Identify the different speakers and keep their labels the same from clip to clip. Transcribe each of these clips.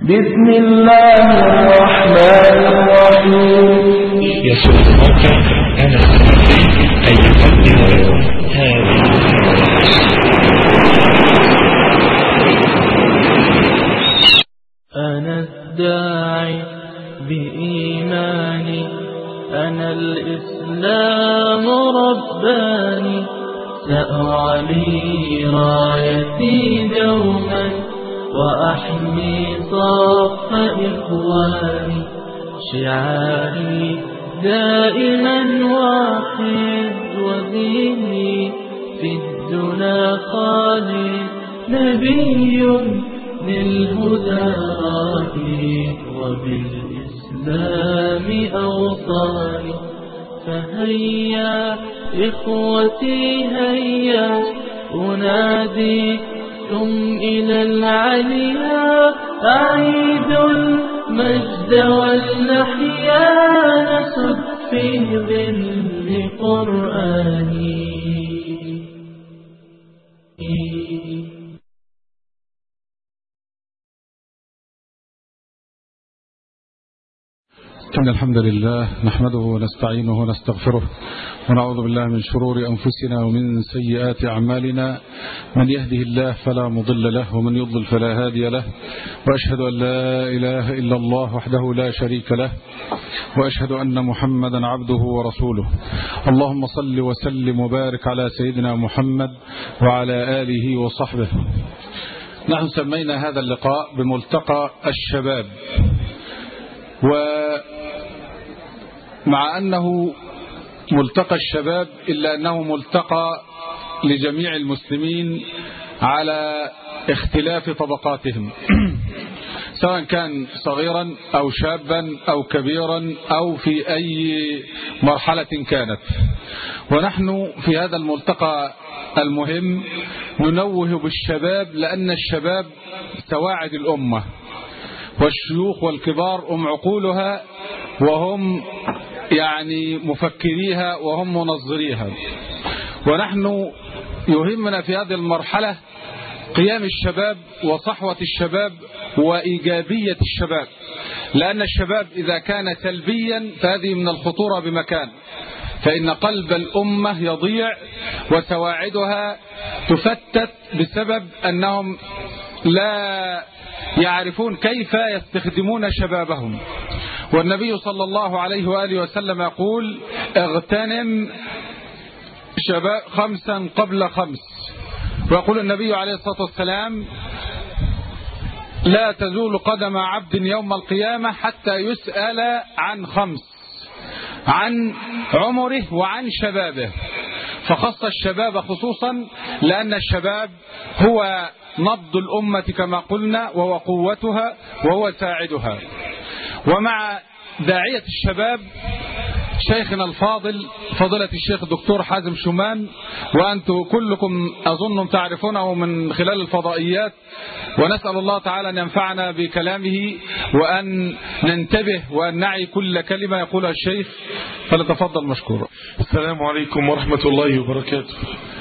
Speaker 1: بسم الله الرحمن الرحيم.
Speaker 2: يسرك أنا سعيد أن يقدم لكم هذه
Speaker 1: أنا الداعي بإيماني، أنا الإسلام رباني، سأعلي رايتي دوما وأحمي صف إخواني، شعاري دائما واحد وديني في الدنا خالد، نبي للهدى رائي وبالإسلام أوصاني. فهيا إخوتي هيا أناديكم إلى العليا، أعيد المجد والنحيا، نسد في ظل قرآني.
Speaker 3: إن الحمد لله نحمده ونستعينه ونستغفره ونعوذ بالله من شرور أنفسنا ومن سيئات أعمالنا، من يهده الله فلا مضل له ومن يضلل فلا هادي له، وأشهد أن لا إله إلا الله وحده لا شريك له، وأشهد أن محمدا عبده ورسوله. اللهم صل وسلم وبارك على سيدنا محمد وعلى آله وصحبه. نحن سمينا هذا اللقاء بملتقى الشباب، ومع أنه ملتقى الشباب إلا أنه ملتقى لجميع المسلمين على اختلاف طبقاتهم، سواء كان صغيرا أو شابا أو كبيرا أو في أي مرحلة كانت. ونحن في هذا الملتقى المهم ننوه بالشباب، لأن الشباب سواعد الأمة، والشيوخ والكبار هم عقولها، وهم يعني مفكريها وهم منظريها. ونحن يهمنا في هذه المرحلة قيام الشباب وصحوة الشباب وإيجابية الشباب، لأن الشباب إذا كان سلبيا فهذه من الخطورة بمكان، فإن قلب الأمة يضيع وسواعدها تفتت بسبب أنهم لا يعرفون كيف يستخدمون شبابهم. والنبي صلى الله عليه وآله وسلم يقول: اغتنم شباب 5 قبل 5. ويقول النبي عليه الصلاة والسلام: لا تزول قدم عبد يوم القيامة حتى يسأل عن 5، عن عمره وعن شبابه. فخص الشباب خصوصا لأن الشباب هو نبض الأمة كما قلنا، وهو قوتها وهو ساعدها. ومع داعية الشباب شيخنا الفاضل فضيلة الشيخ الدكتور حازم شومان، وأنتم كلكم أظنكم تعرفونه من خلال الفضائيات، ونسأل الله تعالى أن ينفعنا بكلامه وأن ننتبه وأن نعي كل كلمة يقولها الشيخ، فلتفضل مشكورا.
Speaker 4: السلام عليكم ورحمة الله وبركاته.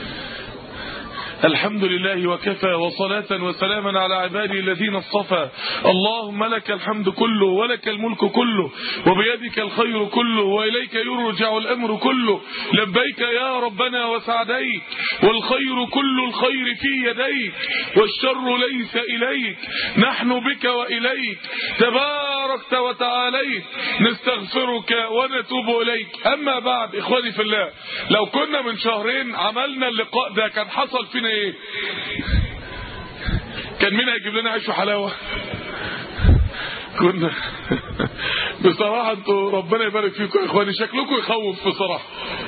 Speaker 4: الحمد لله وكفى، وصلاة وسلاما على عباده الذين اصطفى. اللهم لك الحمد كله ولك الملك كله وبيدك الخير كله وإليك يرجع الأمر كله. لبيك يا ربنا وسعديك، والخير كل الخير في يديك، والشر ليس إليك، نحن بك وإليك تباركت وتعاليت، نستغفرك ونتوب إليك. أما بعد، إخواني في الله، لو كنا من شهرين عملنا اللقاء ده كان حصل فينا ايه؟ كان مين هيجيب لنا عيش وحلاوه؟ كنا بصراحه انتوا ربنا يبارك فيكم يا اخواني، شكلكم يخوف بصراحه.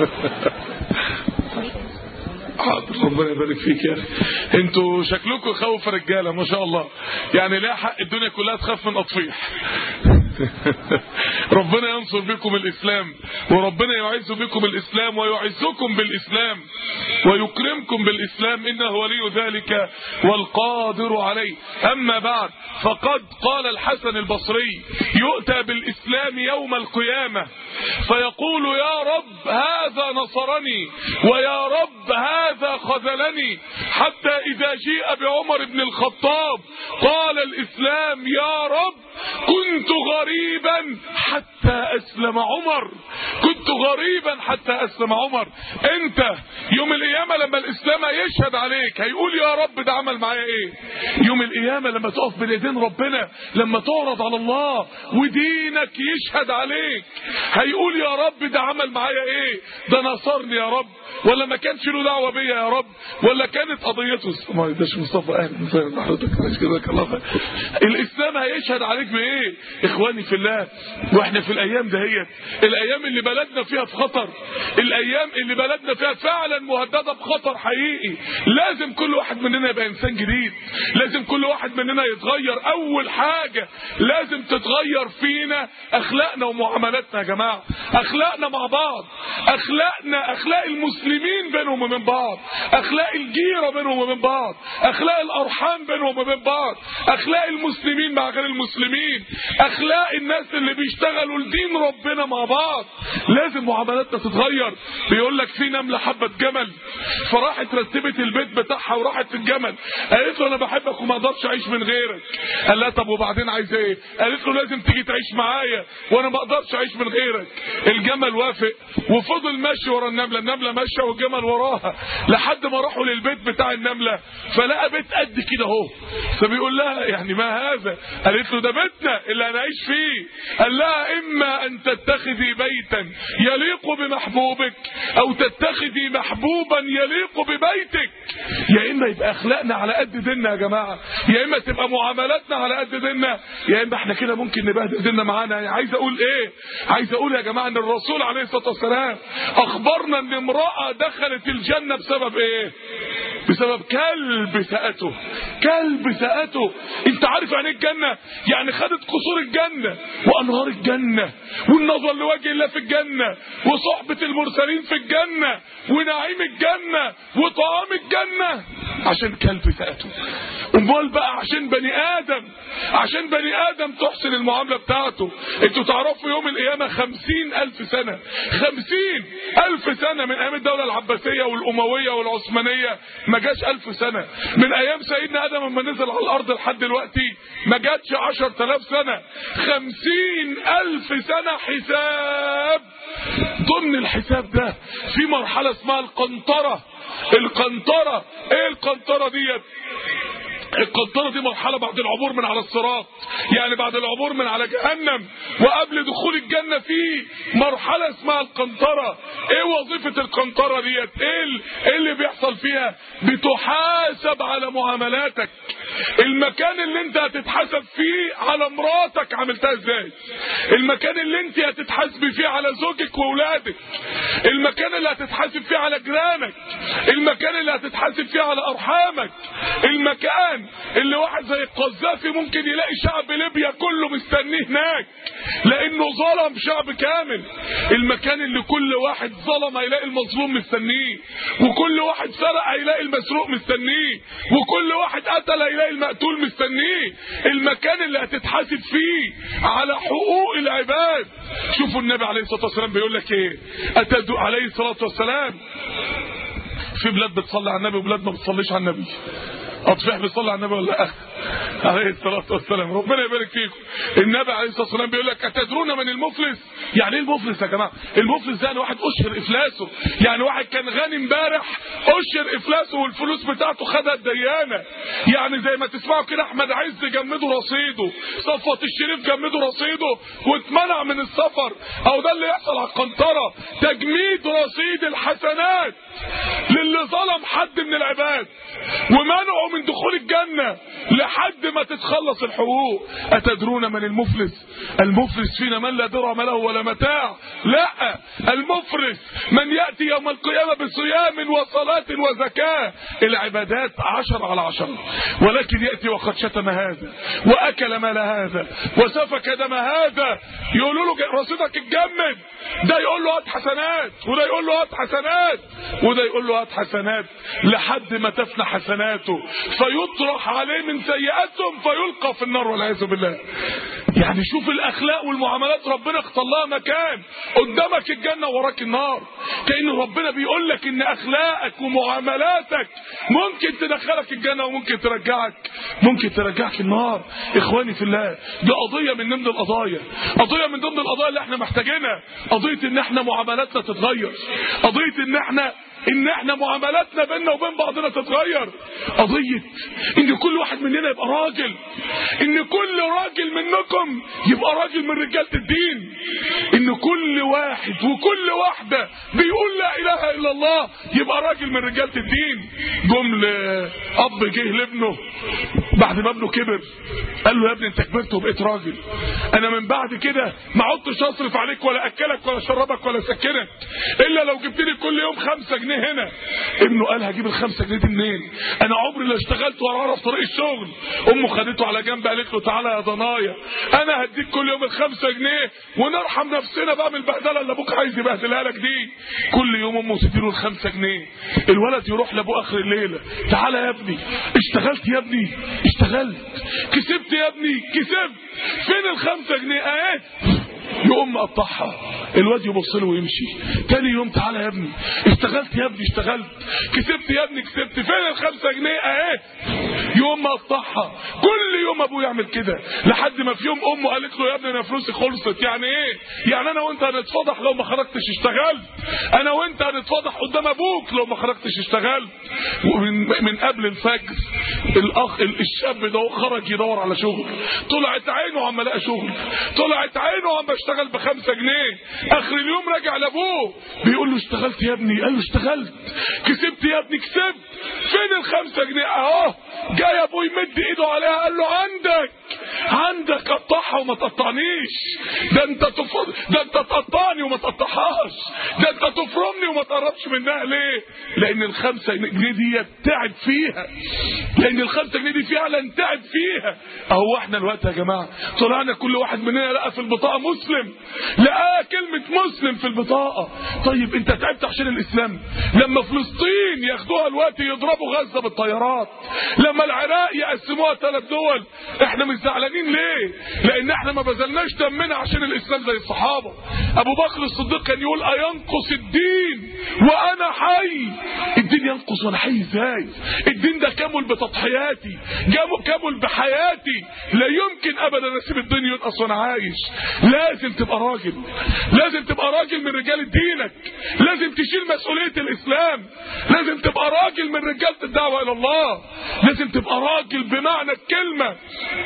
Speaker 4: حاضر، ربنا يبارك فيك يا اخي، انتوا شكلكم يخوف رجاله ما شاء الله، يعني لا حق الدنيا كلها تخاف من اطفيح. ربنا ينصر بكم الإسلام، وربنا يعز بكم الإسلام ويعزكم بالإسلام ويكرمكم بالإسلام، إنه ولي ذلك والقادر عليه. أما بعد، فقد قال الحسن البصري: يؤتى بالإسلام يوم القيامة فيقول: يا رب هذا نصرني، ويا رب هذا خذلني، حتى إذا جيء بعمر بن الخطاب قال الإسلام: يا رب كنت غريبا حتى أسلم عمر، كنت غريبا حتى أسلم عمر. أنت يوم القيامة لما الإسلام يشهد عليك هيقول: يا رب ده عمل معايا إيه؟ يوم القيامة لما تقف بين يدين ربنا، لما تعرض على الله ودينك يشهد عليك، هيقول: يا رب ده عمل معايا إيه؟ ده نصرني يا رب، ولا ما كانش له دعوة بيا يا رب، ولا كانت قضيته ما يداش مصطفى أهل حضرتك جزاك الله خير. الإسلام هيشهد عليك بإيه؟ إخواني في الله، وإحنا في الأيام دهيت، الأيام اللي بلدنا فيها في خطر، الأيام اللي بلدنا فيها فعلا مهددة بخطر حقيقي. لازم كل واحد مننا يبقى إنسان جديد، لازم كل واحد مننا يتغير. أول حاجة لازم تتغير فينا أخلاقنا ومعاملاتنا يا جماعة، أخلاقنا مع بعض، أخلاقنا، أخلاق المسلمين بينهم وبين بعض، أخلاق الجيرة بينهم وبين بعض، أخلاق الأرحام بينهم وبين بعض، أخلاق المسلمين مع غير المسلمين، أخلاق الناس اللي بيشتغلوا لدين ربنا مع بعض. لازم معاملاتنا تتغير. بيقول لك في نملة حبت جمل، فراحت رتبت البيت بتاعها وراحت في الجمل، قالت له: أنا بحبك وما أقدرش أعيش من غيرك. قال لها: طب وبعدين عايزة إيه؟ قالت له: لازم تيجي تعيش معايا وأنا ما أقدرش أعيش من غيرك. الجمل وافق وفضل ماشي ورا النملة، النملة ماشية والجمل وراها، لحد ما راحوا للبيت بتاع النملة فلقى بيت قد كده اهو. فبيقول لها: يعني ما هذا؟ قالت له: ده بيتنا اللي هنعيش فيه. قال لها: إما أن تتخذي بيتا يليق بمحبوبك، أو تتخذي محبوبا يليق ببيتك. يا إما يبقى أخلاقنا على قد ديننا يا جماعة، يا إما تبقى معاملاتنا على قد ديننا، يا إما احنا كده ممكن نبهدل ديننا معانا. يعني عايز أقول إيه؟ عايز أقول يا جماعة إن الرسول عليه الصلاة والسلام أخبرنا إن امرأة دخلت الجنة بسبب إيه؟ بسبب كلب سأته. كلب سأته. انت عارف يعني الجنة؟ يعني خدت قصور الجنة وأنهار الجنة والنظر لوجه الله في الجنة وصحبة المرسلين في الجنة ونعيم الجنة وطعام الجنة عشان كلب سأته. امال بقى عشان بني آدم، عشان بني آدم تحسن المعاملة بتاعته. انتوا تعرفوا يوم القيامة 50,000 سنة، 50,000 سنة من أيام الدولة العباسية والأموية والعثمانية ما جاش 1000 سنة. من أيام سيدنا آدم لما نزل على الأرض لحد دلوقتي ما جاتش 10,000 سنة. 50,000 سنة حساب. ضمن الحساب ده في مرحلة اسمها القنطرة. القنطرة ايه القنطرة ديت؟ القنطرة دي مرحلة بعد العبور من على الصراط، يعني بعد العبور من على جهنم وقبل دخول الجنة في مرحلة اسمها القنطرة. ايه وظيفة القنطرة ديت؟ ايه اللي بيحصل فيها؟ بتحاسب على معاملاتك. المكان اللي انت هتتحاسب فيه على مراتك عملتها ازاي، المكان اللي انت هتتحاسب فيه على زوجك واولادك، المكان اللي هتتحاسب فيه على جيرانك، المكان اللي هتتحاسب فيه على ارحامك، المكان اللي واحد زي القذافي ممكن يلاقي شعب ليبيا كله مستنيه هناك لانه ظلم شعب كامل، المكان اللي كل واحد ظلم هيلاقي المظلوم مستنيه، وكل واحد سرق هيلاقي المسروق مستنيه، وكل واحد قتل هيلاقي المقتول مستنيه، المكان اللي هتتحاسب فيه على حقوق العباد. شوفوا النبي عليه الصلاة والسلام بيقول لك ايه عليه الصلاة والسلام: في بلاد بتصلي على النبي وبلاد ما بتصليش على النبي. أطفح بيصلي على النبي ولا لا؟ عليه الصلاة والسلام. ربنا يبارك فيكم. النبي عليه الصلاة والسلام بيقول لك: أتدرون من المفلس؟ يعني ايه المفلس يا جماعة؟ المفلس ده يعني واحد أشهر إفلاسه، يعني واحد كان غني امبارح أشهر إفلاسه والفلوس بتاعته خدها الديانة. يعني زي ما تسمعوا كده أحمد عز جمدوا رصيده، صفوة الشريف جمدوا رصيده واتمنع من السفر. أو ده اللي يحصل على القنطرة، تجميد رصيد الحسنات للي ظلم حد من العباد ومنعه من دخول الجنة لحد لحد ما تتخلص الحقوق. أتدرون من المفلس؟ المفلس فينا من لا درهم له ولا متاع. لا، المفلس من يأتي يوم القيامة بصيام وصلاة وزكاة، العبادات 10 على 10، ولكن يأتي وقد شتم هذا وأكل مال هذا وسفك دم هذا. يقولوا له رصيدك اتجمد، ده يقول له هات حسنات، وده يقول له هات حسنات، وده يقول له هات حسنات، لحد ما تفنى حسناته فيطرح عليه من سيئاتهم فيلقى في النار والعياذ بالله. يعني شوف الاخلاق والمعاملات، ربنا اختار لها مكان، قدامك الجنه ووراك النار. كأن ربنا بيقول لك ان اخلاقك ومعاملاتك ممكن تدخلك الجنه وممكن ترجعك النار. اخواني في الله، دي قضيه من ضمن القضايا، قضيه من ضمن القضايا اللي احنا محتاجينها، قضيه ان احنا معاملاتنا تتغير، قضيه ان احنا معاملاتنا بيننا وبين بعضنا تتغير، قضيه ان كل واحد مننا يبقى راجل، ان كل راجل منكم يبقى راجل من رجاله الدين، ان كل واحد وكل واحده بيقول لا اله الا الله يبقى راجل من رجاله الدين. اب جه لابنه بعد ما ابنه كبر، قال له يا ابني انت كبرت وبقيت راجل، انا من بعد كده ما عدتش اصرف عليك ولا اكلك ولا اشربك ولا اسكنك الا لو جبت لي كل يوم 5 جنيه هنا. ابنه قال هجيب ال5 جنيه دي منين؟ انا عمري لا اشتغلت ولا اعرف طريق الشغل. امه خدته على جنب قالت له تعالى يا ضنايا، انا هديك كل يوم ال5 جنيه ونرحم نفسنا بقى من البهدله اللي ابوك عايز يبهدلها لك دي. كل يوم امه تديله ال5 جنيه، الولد يروح لابوه اخر الليله، تعالى يا ابني، اشتغلت يا ابني، اشتغلت، كسبت يا ابني، كسبت، فين ال5 جنيه؟ اهي. يقوم مقطعها، الواد يبص له ويمشي. تاني يوم تعالى يا ابني، اشتغلت يا ابني، اشتغلت، كسبت يا ابني، كسبت، فين ال5 جنيه؟ اهي. يقوم مقطعها. كل يوم ابوه يعمل كده، لحد ما في يوم امه قالت له يا ابني انا فلوسي خلصت. يعني ايه؟ يعني انا وانت هنتفضح لو ما خرجتش اشتغلت، انا وانت هنتفضح قدام ابوك لو ما خرجتش اشتغلت. ومن قبل الفجر الشاب ده خرج يدور على شغل، طلعت عينه عم لقى شغل، طلعت عينه عم اشتغل ب5 جنيه. اخر اليوم رجع لابوه بيقول له اشتغلت يا ابني؟ قال له اشتغلت. كسبت يا ابني؟ كسبت. فين ال5 جنيه؟ اهو. جاي ابوه يمد ايده عليها قال له عندك قطعها وما تقطعنيش، ده انت تقطعني وما تقطعهاش، ده انت تفرمني وما تقربش منها. ليه؟ لان ال5 جنيه دي تعب فيها، لان ال5 جنيه دي فعلا تعب فيها. اهو احنا الوقت يا جماعه طلعنا كل واحد مننا لقى في البطاقه مسلم، لقى كلمه مسلم في البطاقه. طيب انت تعبت عشان الاسلام؟ لما فلسطين ياخدوها الوقت يضربوا غزه بالطيارات، لما العراق يقسموها 3 دول، احنا مش زعلانين ليه؟ لان احنا ما بذلناش دمنا عشان الاسلام زي الصحابه. ابو بكر الصديق كان يقول اينقص الدين وانا حي؟ الدين ينقص وانا حي ازاي؟ الدين ده كامل بتضحياتي، كامل بحياتي، لا يمكن ابدا اسيب الدين ينقص وانا عايش. لازم تبقى راجل، لازم تبقى راجل من رجال دينك، لازم تشيل مسؤوليه الاسلام، لازم تبقى راجل من رجاله الدعوه الى الله، لازم تبقى راجل بمعنى الكلمه.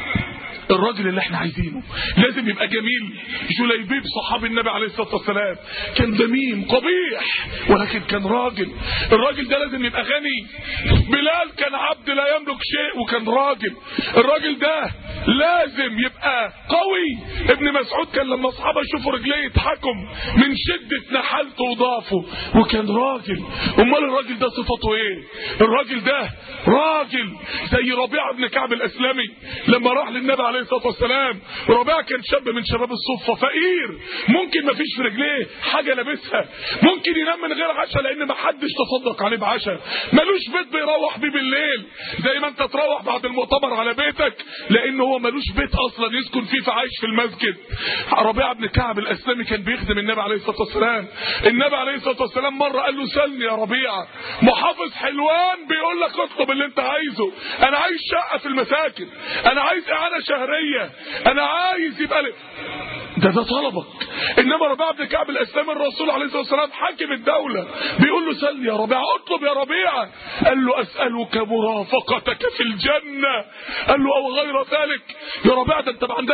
Speaker 4: الراجل اللي احنا عايزينه لازم يبقى جميل. جليبيب صحابي النبي عليه الصلاه والسلام كان دميم قبيح ولكن كان راجل. الراجل ده لازم يبقى غني. بلال كان عبد لا يملك شيء وكان راجل. الراجل ده لازم يبقى قوي. ابن مسعود كان لما اصحابه يشوفوا رجليه يضحكوا من شده نحالته وضعفه وكان راجل. امال الراجل ده صفته ايه؟ الراجل ده راجل زي ربيعه بن كعب الاسلمي لما راح للنبي عليه الصلاه والسلام. ربيعه كان شاب من شباب الصفه، فقير، ممكن ما فيش في رجليه حاجه لابسها، ممكن ينام من غير عشاء لان ما حدش تصدق عليه بعشاء، ملوش بيت بيروح بيه بالليل زي ما انت تروح بعد المؤتمر على بيتك، لان هو ملوش بيت اصلا يسكن فيه فعايش في المسجد. ربيعه بن كعب الاسلمي كان بيخدم النبي عليه الصلاه والسلام. النبي عليه الصلاه والسلام مره قال له سلني يا ربيعه، محافظ حلوان بيقول لك اطلب اللي انت عايزه، انا عايز شقه في المساكن، انا عايز اعانه شهريه، انا عايز يبقى ده طلبك. انما ربيعه بن كعب الاسلمي الرسول عليه الصلاه والسلام حاكم الدوله بيقول له سل يا ربيعه، اطلب يا ربيعه. قال له اسالك مرافقتك في الجنه. قال له او غير ذلك يا ربيعه، ده انت ما عندكش بيت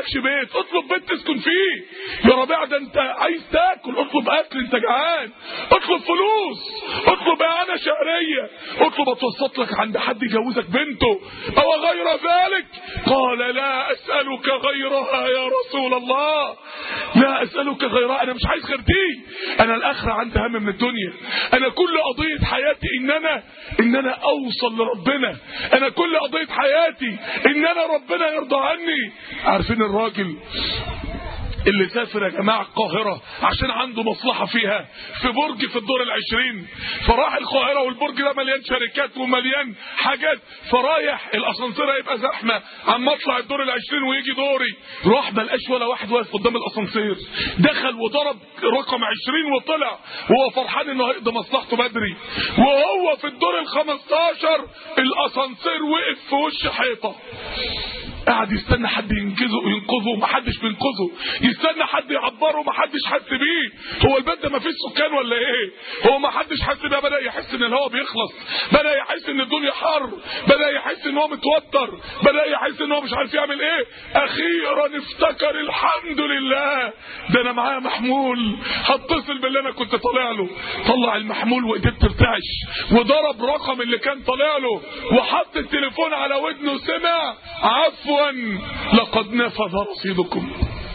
Speaker 4: بيت، اطلب بيت تسكن فيه. يا ربيع ده انت عايز تاكل، اطلب اكل، انت جعان، اطلب فلوس، اطلب اعانه شهريه، اطلب اتوسط لك عند حد يجوزك بنته او غير ذلك. قال لا اسالك غيرها يا رسول الله، لا اسالك غيرها، انا مش عايز غير دي، انا الاخره عندي اهم من الدنيا، انا كل قضيه حياتي ان انا اوصل لربنا، انا كل قضيه حياتي ان انا ربنا يرضى عني. عارفين الراجل اللي سافر يا جماعة القاهرة عشان عنده مصلحة فيها في برج في الدور 20، فراح القاهرة والبرج ده مليان شركات ومليان حاجات، فرايح الاسانسير هيبقى زحمة عم اطلع الدور 20 ويجي دوري، راح ملقاش ولا واحد واقف قدام الاسانسير، دخل وضرب رقم 20 وطلع وهو فرحان انه هيقضي مصلحته بدري، وهو في الدور 15 الاسانسير وقف في وش حيطة، قاعد يستنى حد ينقذه ومحدش بينقذه، يستنى حد يعبره ومحدش حس بيه. هو البلد ده مفيش سكان ولا ايه؟ هو محدش حس بيه، بدأ يحس ان الهواء بيخلص، بدأ يحس ان الدنيا حر، بدأ يحس ان هو متوتر، بدأ يحس ان هو مش عارف يعمل ايه. اخيرا افتكر الحمد لله ده انا معايا محمول، هتصل باللي انا كنت طالع له. طلع المحمول وايديه بترتعش وضرب رقم اللي كان طالع له وحط التليفون على ودنه، سمع عفوا لقد نفذ رصيدكم.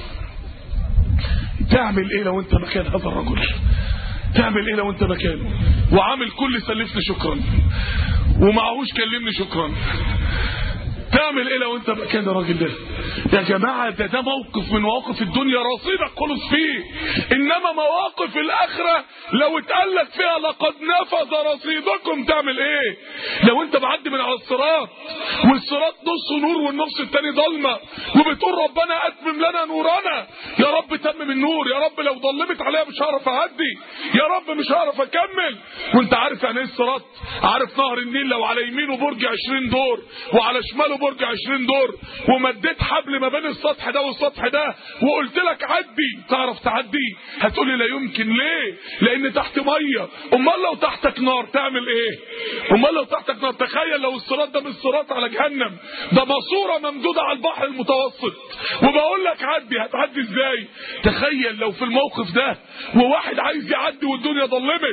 Speaker 4: تعمل ايه لو انت مكان هذا الرجل؟ تعمل ايه لو انت مكانه وعامل كل سلفني شكرا ومعهوش كلمني شكرا؟ تعمل ايه لو انت مكان الراجل ده؟ يا جماعه ده موقف من مواقف الدنيا رصيدك خلص فيه، انما مواقف الاخره لو اتقالك فيها لقد نفذ رصيدكم تعمل ايه؟ لو انت معدي من على الصراط والصراط نص نور والنص التاني ضلمه وبتقول ربنا اتمم لنا نورنا، يا رب تمم النور، يا رب لو ضلمت عليها مش هعرف اهدي، يا رب مش هعرف اكمل. وانت عارف يعني ايه الصراط؟ عارف نهر النيل لو على يمينه برج 20 دور وعلى شماله برج 20 دور ومديت حبل ما بين السطح ده والسطح ده وقلت لك عدي، تعرف تعدي؟ هتقولي لا يمكن. ليه؟ لان تحت ميه. امال لو تحتك نار تعمل ايه؟ امال لو تحتك نار؟ تخيل لو الصراط ده مش صراط على جهنم، ده ماسوره ممدوده على البحر المتوسط وبقول لك عدي، هتعدي ازاي؟ تخيل لو في الموقف ده وواحد عايز يعدي والدنيا ظلمت،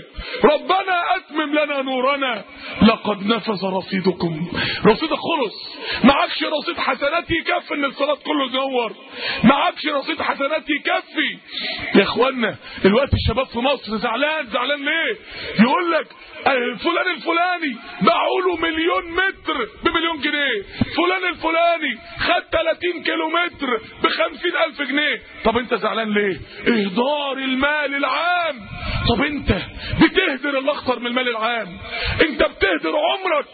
Speaker 4: ربنا اتمم لنا نورنا لقد نفذ رصيدكم. رصيدك خلص، معكش رصيد حسنات يكفي ان الصلاة كله ينور، معكش رصيد حسنات يكفي. يا اخوانا الوقت الشباب في مصر زعلان ليه؟ يقول لك فلان الفلاني باعوا له 1,000,000 متر ب1,000,000 جنيه، فلان الفلاني خد 30 كيلو متر ب50,000 جنيه. طب انت زعلان ليه؟ اهدار المال العام. طب انت بتهدر الاخطر من المال العام، انت بتهدر عمرك.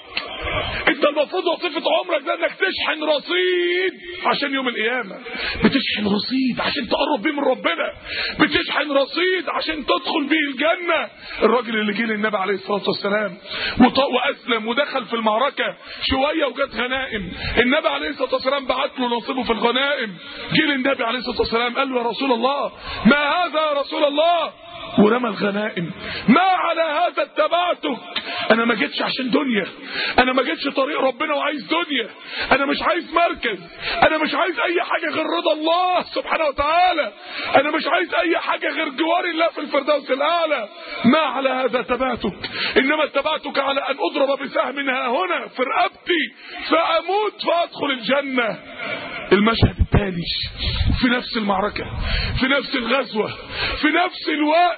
Speaker 4: انت المفروض وظيفة عمرك ده انك تشحن رصيد عشان يوم القيامة، بتشحن رصيد عشان تقرب بيه من ربنا، بتشحن رصيد عشان تدخل بيه الجنة. الراجل اللي جه للنبي عليه الصلاة والسلام واسلم ودخل في المعركة شوية وجات غنائم، النبي عليه الصلاة والسلام بعت له نصيبه في الغنائم، جه للنبي عليه الصلاة والسلام قال له يا رسول الله ما هذا يا رسول الله؟ ورمى الغنائم. ما على هذا اتبعتك؟ انا ما جيتش عشان دنيا، انا ما جيتش طريق ربنا وعايز دنيا، انا مش عايز مركز، انا مش عايز اي حاجه غير رضا الله سبحانه وتعالى، انا مش عايز اي حاجه غير جوار الله في الفردوس الاعلى. ما على هذا اتبعتك، انما اتبعتك على ان اضرب بسهم ها هنا في رقبتي فاموت فادخل الجنه. المشهد التالي في نفس المعركه، في نفس الغزوه، في نفس الوقت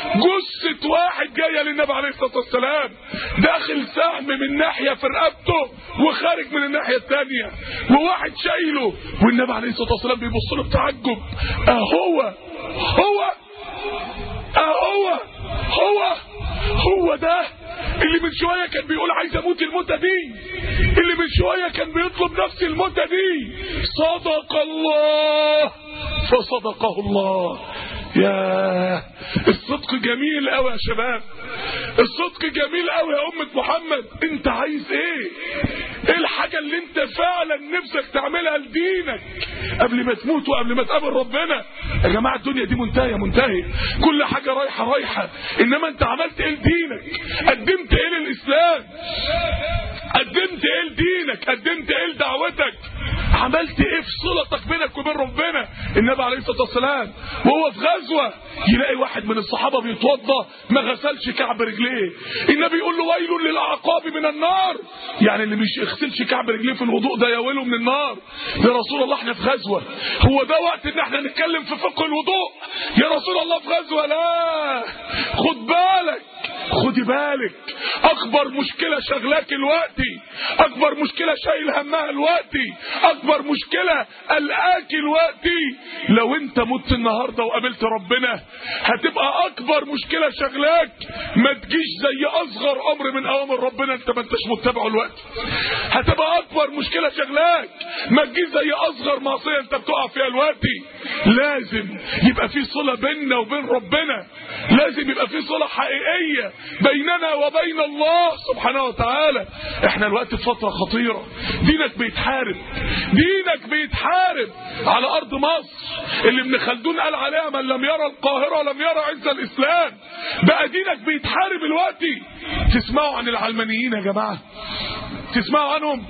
Speaker 4: جثة واحد جاية للنبي عليه الصلاة والسلام، داخل سهم من ناحية في رقبته وخارج من الناحية الثانية، وواحد شايله، والنبي عليه الصلاة والسلام بيبص له بتعجب. هو ده اللي من شوية كان بيقول عايز اموت الموتة دي، اللي من شوية كان بيطلب نفس الموتة دي. صدق الله فصدقه الله. يا الصدق جميل قوي يا شباب، الصدق جميل قوي يا أمة محمد. انت عايز ايه؟ ايه الحاجة اللي انت فعلا نفسك تعملها لدينك قبل ما تموت وقبل ما تقابل ربنا؟ يا جماعة الدنيا دي منتهية، كل حاجة رايحة، انما انت عملت ايه لدينك؟ قدمت ايه للإسلام؟ قدمت ايه لدينك؟ قدمت ايه لدعوتك؟ عملت ايه في صلتك بينك وبين ربنا؟ النبي عليه الصلاه والسلام وهو في غزوه يلاقي واحد من الصحابه بيتوضا ما غسلش كعب رجليه، النبي يقول له ويل للاعقاب من النار، يعني اللي مش يغسلش كعب رجليه في الوضوء ده يا ويله من النار. يا رسول الله احنا في غزوه، هو ده وقت ان احنا نتكلم في فقه الوضوء؟ يا رسول الله في غزوه، لا، خد بالك، خدي بالك، اكبر مشكله شغلاك الوقتي، اكبر مشكله شايل همها الوقتي، اكبر مشكله قلقاك الوقتي، لو انت مت النهارده وقابلت ربنا هتبقى اكبر مشكله شغلاك. ما تجيش زي اصغر امر من اوامر ربنا انت ما انتش متبعه الوقت، هتبقى اكبر مشكله شغلاك. ما تجيش زي اصغر معصيه انت بتقع فيها الوقتي. لازم يبقى في صله بيننا وبين ربنا، لازم يبقى في صله حقيقيه بيننا وبين الله سبحانه وتعالى. احنا الوقت في فتره خطيره، دينك بيتحارب، دينك بيتحارب على ارض مصر اللي ابن خلدون قال عليها من لم يرى القاهره لم يرى عز الاسلام. بقى دينك بيتحارب الوقت. تسمعوا عن العلمانيين يا جماعه؟ تسمعوا عنهم؟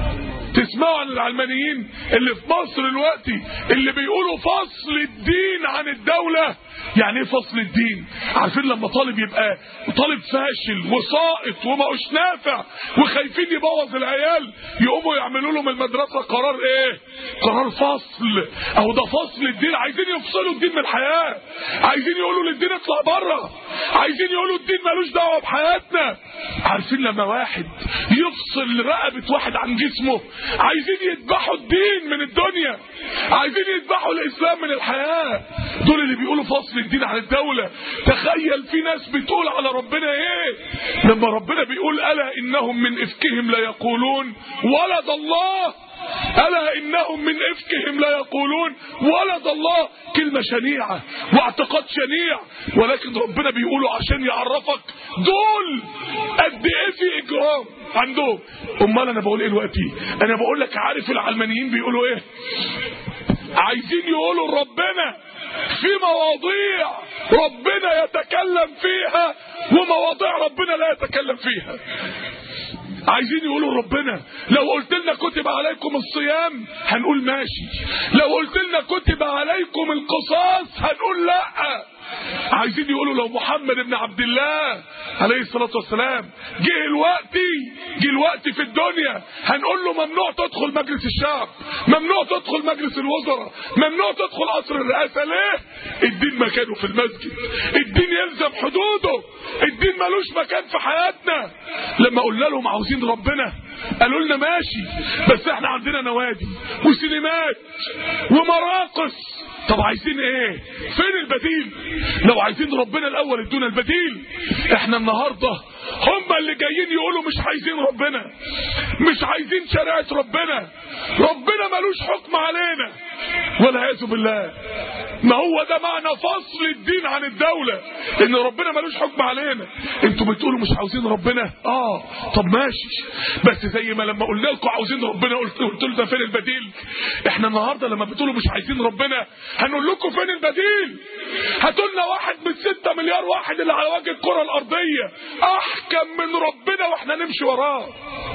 Speaker 4: تسمعوا عن العلمانيين اللي في مصر دلوقتي اللي بيقولوا فصل الدين عن الدولة؟ يعني ايه فصل الدين؟ عارفين لما طالب يبقى طالب فاشل وساقط وماهوش نافع وخايفين يبوظ العيال، يقوموا يعملوا له من المدرسة قرار ايه؟ قرار فصل. اهو ده فصل الدين. عايزين يفصلوا الدين من الحياة، عايزين يقولوا للدين اطلع بره، عايزين يقولوا الدين مالوش دعوة بحياتنا. عارفين لما واحد يفصل رقبة واحد عن جسمه، عايزين يذبحوا الدين من الدنيا، عايزين يذبحوا الاسلام من الحياة. دول اللي بيقولوا فصل الدين عن الدولة. تخيل في ناس بتقول على ربنا ايه لما ربنا بيقول الا انهم من افكهم لا يقولون ولد الله، الا انهم من افكهم لا يقولون ولد الله. كلمة شنيعة واعتقاد شنيع، ولكن ربنا بيقوله عشان يعرفك دول قد ايه في اجرام عندهم. امال انا بقول ايه دلوقتي؟ انا بقول لك عارف العلمانيين بيقولوا ايه؟ عايزين يقولوا ربنا في مواضيع ربنا يتكلم فيها ومواضيع ربنا لا يتكلم فيها. عايزين يقولوا ربنا لو قلت لنا كتب عليكم الصيام هنقول ماشي، لو قلت لنا كتب عليكم القصاص هنقول لا. عايزين يقولوا لو محمد بن عبد الله عليه الصلاة والسلام جه الوقت في الدنيا هنقول له ممنوع تدخل مجلس الشعب، ممنوع تدخل مجلس الوزراء، ممنوع تدخل قصر الرئاسة. ليه؟ الدين مكانه في المسجد، الدين يلزم حدوده، الدين ملوش مكان في حياتنا. لما قلنا لهم عاوزين ربنا قالوا لنا ماشي، بس احنا عندنا نوادي وسينمات ومراقص. طب عايزين ايه؟ فين البديل؟ لو عايزين ربنا الاول ادونا البديل. احنا النهارده هم اللي جايين يقولوا مش عايزين ربنا، مش عايزين شريعه ربنا، ربنا ملوش حكم علينا والعياذ بالله. ما هو ده معنى فصل الدين عن الدولة، ان ربنا ملوش حكم علينا. انتوا بتقولوا مش عاوزين ربنا، طب ماشي، بس زي ما لما قلنا لكم عاوزين ربنا قلت لنا فين البديل؟ احنا النهارده لما بتقولوا مش عايزين ربنا هنقول لكم فين البديل. هاتوا لنا واحد من 6 مليار واحد اللي على وجه الكرة الارضية احكم من ربنا واحنا نمشي وراه.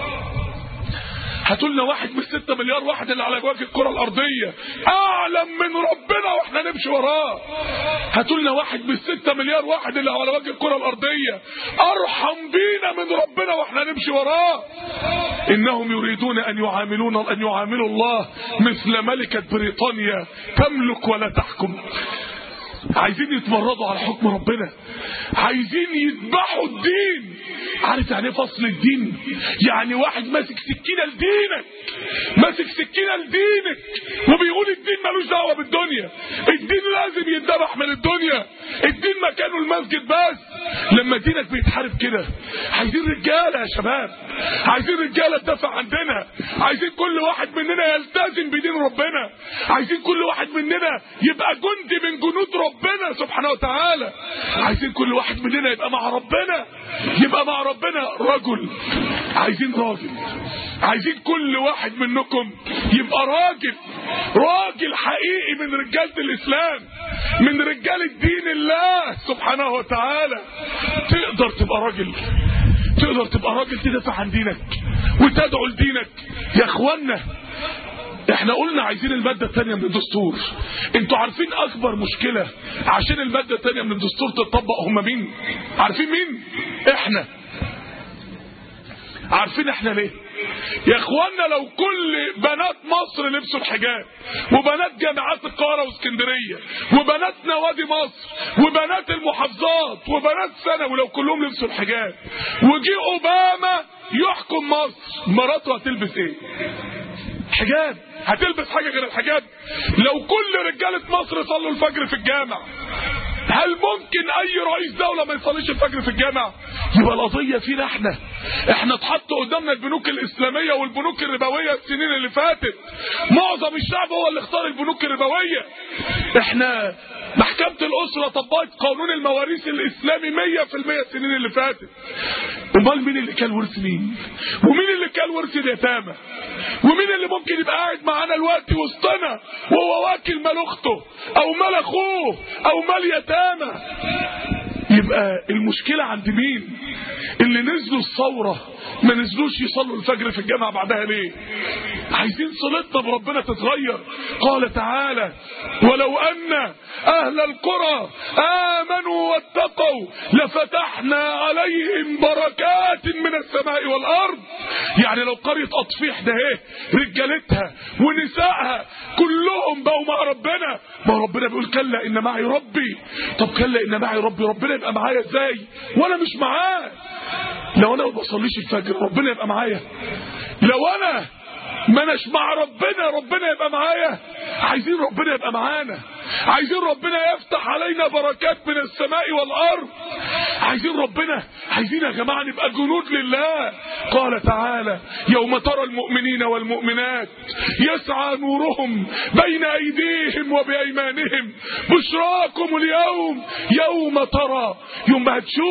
Speaker 4: هاتوا لنا واحد من 6 مليار واحد اللي على وجه الكرة الارضية اعلم من ربنا واحنا نمشي وراه. هاتوا لنا واحد من 6 مليار واحد اللي على وجه الكرة الارضية ارحم بينا من ربنا واحنا نمشي وراه. انهم يريدون ان يعاملوا الله مثل ملكة بريطانيا تملك ولا تحكم. عايزين يتمردوا على حكم ربنا، عايزين يذبحوا الدين. عارف يعني ايه فصل الدين؟ يعني واحد ماسك سكينه لدينك، ماسك سكينه لدينك وبيقول الدين ملوش دعوه بالدنيا، الدين لازم يتذبح من الدنيا، الدين مكانه المسجد بس. لما دينك بيتحارب كده عايزين رجاله يا شباب، عايزين رجاله تدافع عندنا، عايزين كل واحد مننا يلتزم بدين ربنا، عايزين كل واحد مننا يبقى جندي من جنود ربنا سبحانه وتعالى، عايزين كل واحد مننا يبقى مع ربنا، يبقى مع ربنا رجل. عايزين راجل، عايزين كل واحد منكم يبقى راجل حقيقي من رجالة الإسلام، من رجال الدين الله سبحانه وتعالى. تقدر تبقى راجل تدافع عن دينك وتدعو لدينك. يا اخوانا احنا قلنا عايزين المادة الثانية من الدستور. انتوا عارفين اكبر مشكلة عشان المادة الثانية من الدستور تطبق هم مين؟ عارفين مين؟ احنا. عارفين احنا ليه؟ يا اخوانا لو كل بنات مصر لبسوا الحجاب، وبنات جامعات القاهرة واسكندرية، وبنات نوادي مصر، وبنات المحافظات، وبنات ثانوي، لو كلهم لبسوا الحجاب وجي اوباما يحكم مصر، مراته هتلبس ايه؟ حجاب. هتلبس حاجة غير الحجاب؟ لو كل رجالة مصر صلوا الفجر في الجامع، هل ممكن اي رئيس دولة ما يصليش الفجر في الجامع؟ يبقى القضية فينا احنا اتحط قدامنا البنوك الاسلامية والبنوك الربوية السنين اللي فاتت. معظم الشعب هو اللي اختار البنوك الربوية. احنا محكمة الاسرة طبقت قانون المواريث الاسلامي 100% السنين اللي فاتت. امال مين اللي كان ورث مين؟ ومين اللي كان ورث اليتامى؟ ومين اللي ممكن يبقى قاعد معانا دلوقتي وسطنا وهو واكل مال اخته او مال اخوه او مال يتامى؟ يبقى المشكلة عند مين؟ اللي نزلوا الثورة ما نزلوش يصلوا الفجر في الجامعة بعدها ليه؟ عايزين صلتنا بربنا تتغير. قال تعالى: ولو أن أهل القرى آمنوا واتقوا لفتحنا عليهم بركات من السماء والأرض. يعني لو قرية أطفيح ده رجالتها ونسائها كلهم بقوا مع ربنا، ما ربنا بيقول كلا إن معي ربي. طب كلا إن معي ربي، ربنا يبقى معايا ازاي وأنا مش معاه؟ لو أنا ما بصليش الفجر ربنا يبقى معايا؟ لو أنا ما اناش مع ربنا يبقى معايا؟ عايزين ربنا يبقى معانا، عايزين ربنا يفتح علينا بركات من السماء والارض، عايزين يا جماعه نبقى جنود لله. قال تعالى: يوم ترى المؤمنين والمؤمنات يسعى نورهم بين ايديهم وبايمانهم بشراكم اليوم. يوم ترى، يوم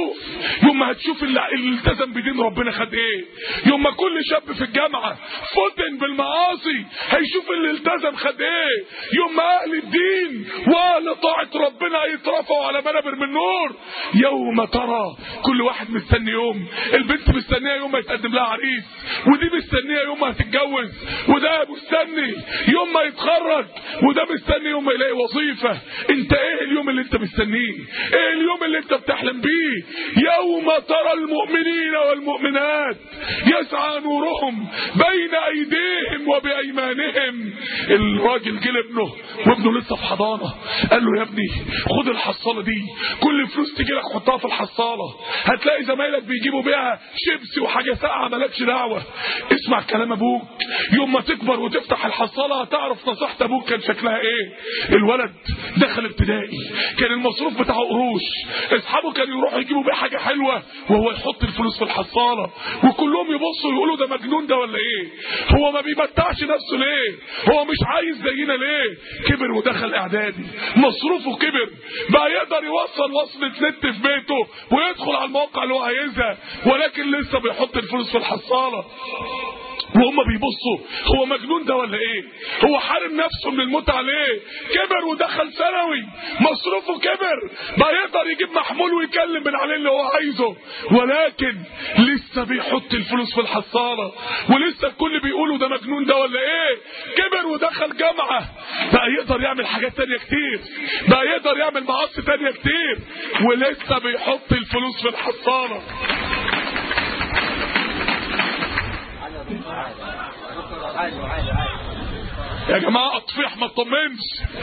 Speaker 4: ما هتشوف اللي التزم بدين ربنا خد ايه. يوم ما كل شاب في الجامعه فتن بالمعاصي هيشوف اللي التزم خد ايه. يوم ما اهل الدين واهل طاعة ربنا يترفعوا على منابر من نور. يوم ترى، كل واحد مستني يوم. البنت مستنيه يوم ما يتقدم لها عريس، ودي مستنيه يوم ما هتتجوز، وده مستني يوم ما يتخرج، وده مستني يوم ما يلاقي وظيفة. انت ايه اليوم اللي انت مستنيه؟ ايه اليوم اللي انت بتحلم بيه؟ يوم ترى المؤمنين والمؤمنات يسعى نورهم بين ايديهم وبايمانهم. الراجل جه لابنه وابنه لسه في حضانه، قال له: يا ابني خد الحصاله دي، كل فلوس تجي لك حطها في الحصاله، هتلاقي زمايلك بيجيبوا بيها شيبسي وحاجه ساقعه مالكش دعوه. اسمع كلام ابوك، يوم ما تكبر وتفتح الحصاله هتعرف نصيحه ابوك كان شكلها ايه. الولد دخل ابتدائي، كان المصروف بتاعه قروش، اصحابه كانوا يروحوا يجيبوا بيه حاجه حلوه وهو يحط الفلوس في الحصاله، وكلهم يبصوا يقولوا ده مجنون ده ولا ايه؟ هو ما بيمتعش نفسه ليه؟ هو مش عايز زينا ليه؟ كبر ودخل اعدادي، مصروفه كبر، بقى يقدر يوصل وصلة نت في بيته ويدخل على المواقع اللي هو عايزها، ولكن لسه بيحط الفلوس في الحصالة. وهم بيبصوا هو مجنون ده ولا ايه؟ هو حارم نفسه من المتعة ليه؟ كبر ودخل ثانوي، مصروفه كبر، بقى يقدر يجيب محمول ويكلم من عليه اللي هو عايزه، ولكن لسه بيحط الفلوس في الحصالة، ولسه الكل بيقولوا ده مجنون ده ولا ايه؟ كبر ودخل جامعة، بقى يقدر يعمل حاجات تانية كتير، بقى يقدر يعمل معاصي تانية كتير، ولسه بيحط الفلوس في الحصالة. يا جماعة اطفيح ما تطمنش.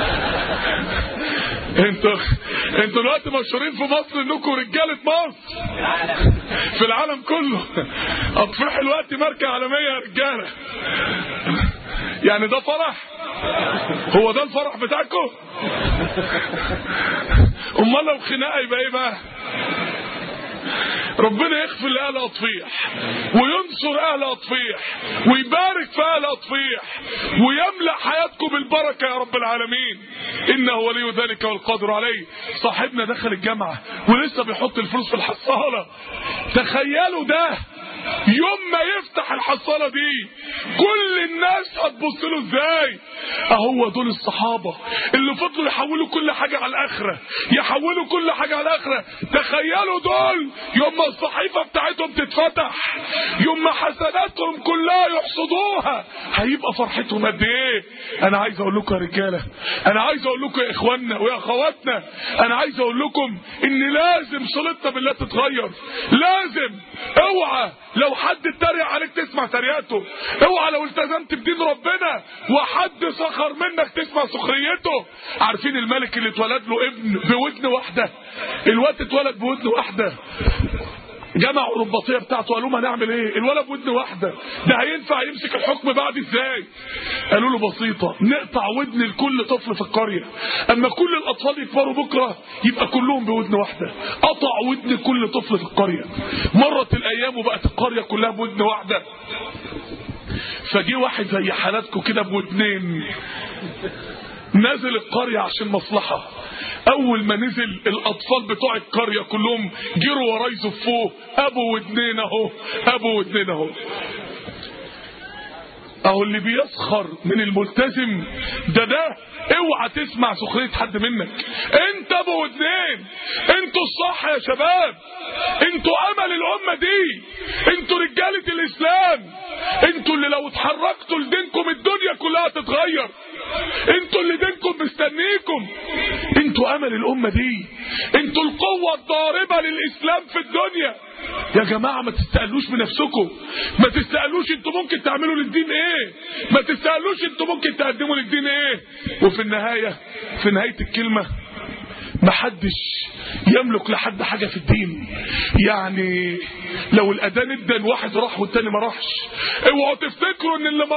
Speaker 4: انتوا دلوقتي مشهورين في مصر انكم رجالة مصر في العالم كله. اطفيح دلوقتي ماركة عالمية يا رجالة. يعني ده فرح؟ هو ده الفرح بتاعكم؟ امال لو خناقة يبقى ايه بقى؟ ربنا يغفر لأهل أطفيح وينصر أهل أطفيح ويبارك في أهل أطفيح ويملأ حياتكم بالبركة يا رب العالمين، إنه ولي ذلك والقادر عليه. صاحبنا دخل الجامعة ولسه بيحط الفلوس في الحصالة. تخيلوا ده يوم ما يفتح الحصالة دي كل الناس هتبص له ازاي؟ اهو دول الصحابة اللي فضلوا يحولوا كل حاجة على الاخرة، يحولوا كل حاجة على الاخرة. تخيلوا دول يوم ما الصحيفة بتاعتهم تتفتح، يوم ما حسناتهم كلها يحصدوها، هيبقى فرحتهم قد ايه؟ انا عايز اقول لكم يا رجالة، انا عايز اقول لكم يا اخواننا ويا اخواتنا، انا عايز اقول لكم ان لازم صلتنا بالله تتغير. لازم. اوعى لو حد اتريق عليك تسمع تريقته، اوعى لو التزمت بدين ربنا وحد سخر منك تسمع سخريته. عارفين الملك اللي اتولد له ابن بودن واحده؟ الواد اتولد بودن واحده، جمعوا الرباطيه بتاعته قالوا ما نعمل ايه؟ الولد بودن واحده ده هينفع يمسك الحكم بعد ازاي؟ قالوا له بسيطه، نقطع ودن لكل طفل في القريه، اما كل الاطفال يكبروا بكره يبقى كلهم بودن واحده. قطع ودن كل طفل في القريه. مرت الايام وبقت القريه كلها بودن واحده. فجي واحد زي حالاتكم كده بودنين نزل القريه عشان مصلحه. اول ما نزل الاطفال بتوع القريه كلهم جروا وراه يزفوه، ابو ودنين اهو، ابو ودنين اهو. اهو اللي بيسخر من الملتزم ده اوعى تسمع سخريه حد منك. انت ابو ودنين، انتوا الصح يا شباب، انتوا امل الامه دي، انتوا رجاله الاسلام، انتوا اللي لو اتحركتوا لدينكم الدنيا كلها تتغير، انتوا اللي دينكم مستنيكم، انتوا امل الامه دي، انتوا القوه الضاربه للاسلام في الدنيا. يا جماعه ما تستقلوش بنفسكم، ما تستقلوش انتوا ممكن تعملوا للدين ايه، ما تستقلوش انتوا ممكن تقدموا للدين ايه. وفي النهايه، في نهايه الكلمه، محدش يملك لحد حاجة في الدين. يعني لو الأذان ادن واحد راح والتاني ما راحش، اوعوا تفتكروا ان اللي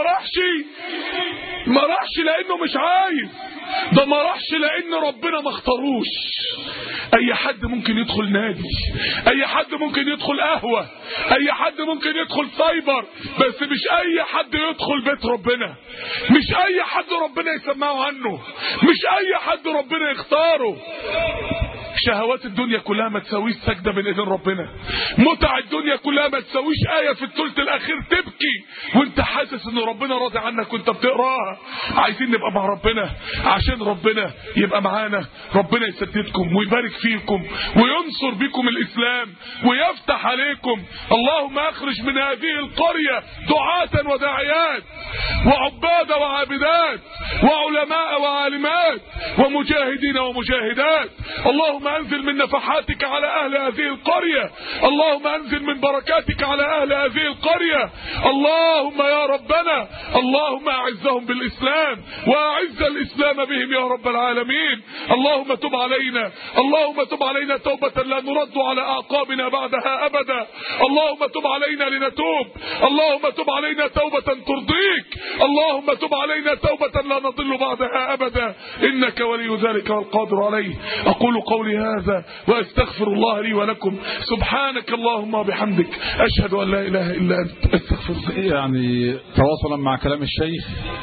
Speaker 4: ما راحش لانه مش عايز، ده ما راحش لان ربنا ما اختاروش. اي حد ممكن يدخل نادي، اي حد ممكن يدخل قهوة، اي حد ممكن يدخل سايبر، بس مش اي حد يدخل بيت ربنا، مش اي حد ربنا يسمعه عنه، مش اي حد ربنا يختاره. شهوات الدنيا كلها ما تساويش سجدة بين ايدين ربنا، متع الدنيا كلها ما تساويش آية في الثلث الأخير تبكي وانت حاسس ان ربنا راضي عنك وانت بتقراها. عايزين نبقى مع ربنا عشان ربنا يبقى معانا، ربنا يسددكم ويبارك فيكم وينصر بكم الإسلام ويفتح عليكم. اللهم اخرج من هذه القرية دعاة وداعيات وعباد وعابدات وعلماء وعالمات ومجاهدين ومجاهدات. اللهم انزل من نفحاتك على اهل هذه القرية، اللهم انزل من بركاتك على اهل هذه القرية. اللهم يا ربنا، اللهم اعزهم بالاسلام واعز الاسلام بهم يا رب العالمين. اللهم تب علينا، اللهم تب علينا توبة لا نرد على اعقابنا بعدها ابدا. اللهم تب علينا لنتوب، اللهم تب علينا توبة ترضيك، اللهم تب علينا توبة لا نضل بعدها ابدا، انك ولي ذلك والقادر عليه. اقول قولي هذا واستغفر الله لي ولكم. سبحانك اللهم وبحمدك، اشهد ان لا اله الا انت، استغفرك.
Speaker 3: يعني تواصلا مع كلام الشيخ،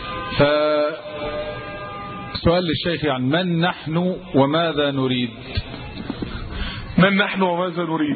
Speaker 3: سؤال للشيخ، يعني من نحن وماذا نريد؟
Speaker 4: من نحن وماذا نريد؟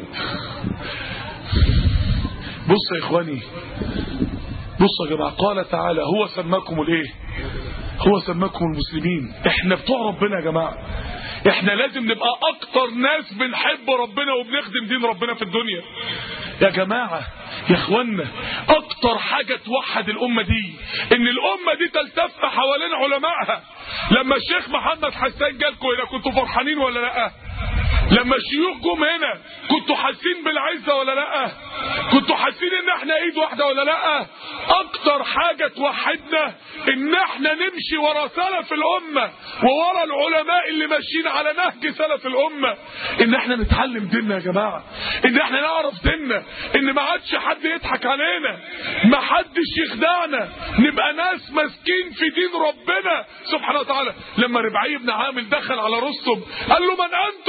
Speaker 4: بص يا اخواني، بصوا يا جماعه، قال تعالى هو سماكم الايه؟ هو سماكم المسلمين. احنا بتوع ربنا يا جماعه، احنا لازم نبقى اكتر ناس بنحب ربنا وبنخدم دين ربنا في الدنيا يا جماعه. يا اخوانا، اكتر حاجه توحد الامه دي ان الامه دي تلتف حوالين علمائها. لما الشيخ محمد حسان جالكم هنا كنتوا فرحانين ولا لا؟ لما الشيوخ جم هنا كنتوا حاسين بالعزه ولا لا؟ كنتوا حاسين ان احنا ايد واحده ولا لا؟ اكتر حاجه توحدنا ان احنا نمشي ورا سلف الامه وورا العلماء اللي ماشيين على نهج سلف الامه، ان احنا نتعلم ديننا يا جماعه، ان احنا نعرف ديننا، ان ما عادش حد يضحك علينا، ما حدش يخدعنا، نبقى ناس ماسكين في دين ربنا سبحانه وتعالى. لما ربعي بن عامر دخل على رستم قال له من انتم؟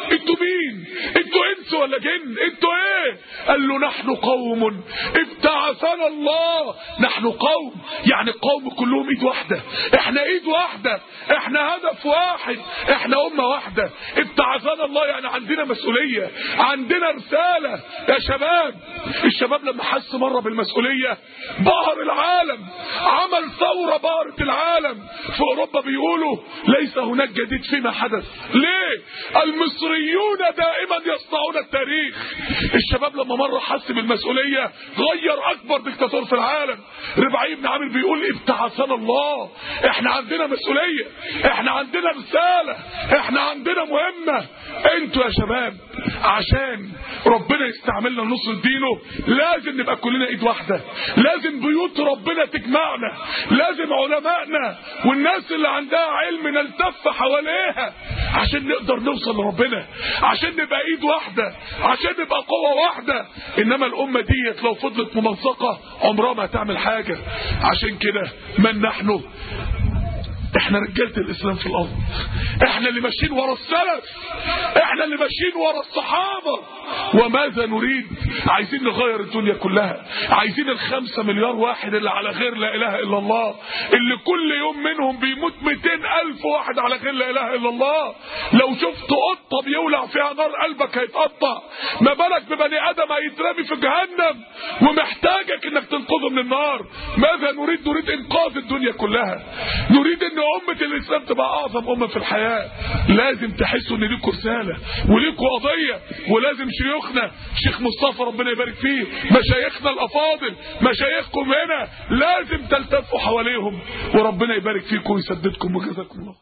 Speaker 4: انتوا مين؟ انتوا انس ولا جن؟ انتوا ايه؟ قال له نحن قوم ابتعثنا الله. نحن قوم يعني قوم كلهم ايد واحده، احنا ايد واحده، احنا هدف واحد، احنا امه واحده. ابتعثنا الله يعني عندنا مسؤوليه، عندنا رساله يا شباب. الشباب لما حس مره بالمسؤوليه بهر العالم، عمل ثوره بهرت العالم. في اوروبا بيقولوا ليس هناك جديد فيما حدث. ليه؟ المصريون دائما يصنعون التاريخ. الشباب لما مره حس بالمسؤوليه غير اكبر دكتاتور في العالم. ربعي بن عامر بيقول ابتعثنا الله، احنا عندنا مسؤوليه، احنا عندنا رساله، احنا عندنا مهمه. انتوا يا شباب عشان ربنا يستعملنا لنصر دينه لازم نبقى كلنا ايد واحده، لازم بيوت ربنا تجمعنا، لازم علمائنا والناس اللي عندها علم نلتف حواليها عشان نقدر نوصل لربنا، عشان نبقى ايد واحده، عشان نبقى قوه واحده. انما الامه ديت لو فضلت ممزقه عمرها ما هتعمل حاجه. عشان كده من نحن؟ احنا رجاله الاسلام في الارض، احنا اللي ماشيين ورا السلف، احنا اللي ماشيين ورا الصحابه. وماذا نريد؟ عايزين نغير الدنيا كلها، عايزين ال5 مليار واحد اللي على غير لا اله الا الله، اللي كل يوم منهم بيموت 200,000 واحد على غير لا اله الا الله. لو شفت قطه بيولع فيها نار قلبك هيتقطع، ما بالك ببني ادم هيترمي في جهنم ومحتاجك انك تنقذه من النار. ماذا نريد؟ نريد انقاذ الدنيا كلها، نريد ان امه الاسلام تبقى اعظم امه في الحياه. لازم تحسوا ان ليكوا رساله وليكوا قضيه، ولازم شيوخنا شيخ مصطفى ربنا يبارك فيه، مشايخنا الافاضل، مشايخكم هنا لازم تلتفوا حواليهم، وربنا يبارك فيكم ويسددكم وجزاكم الله.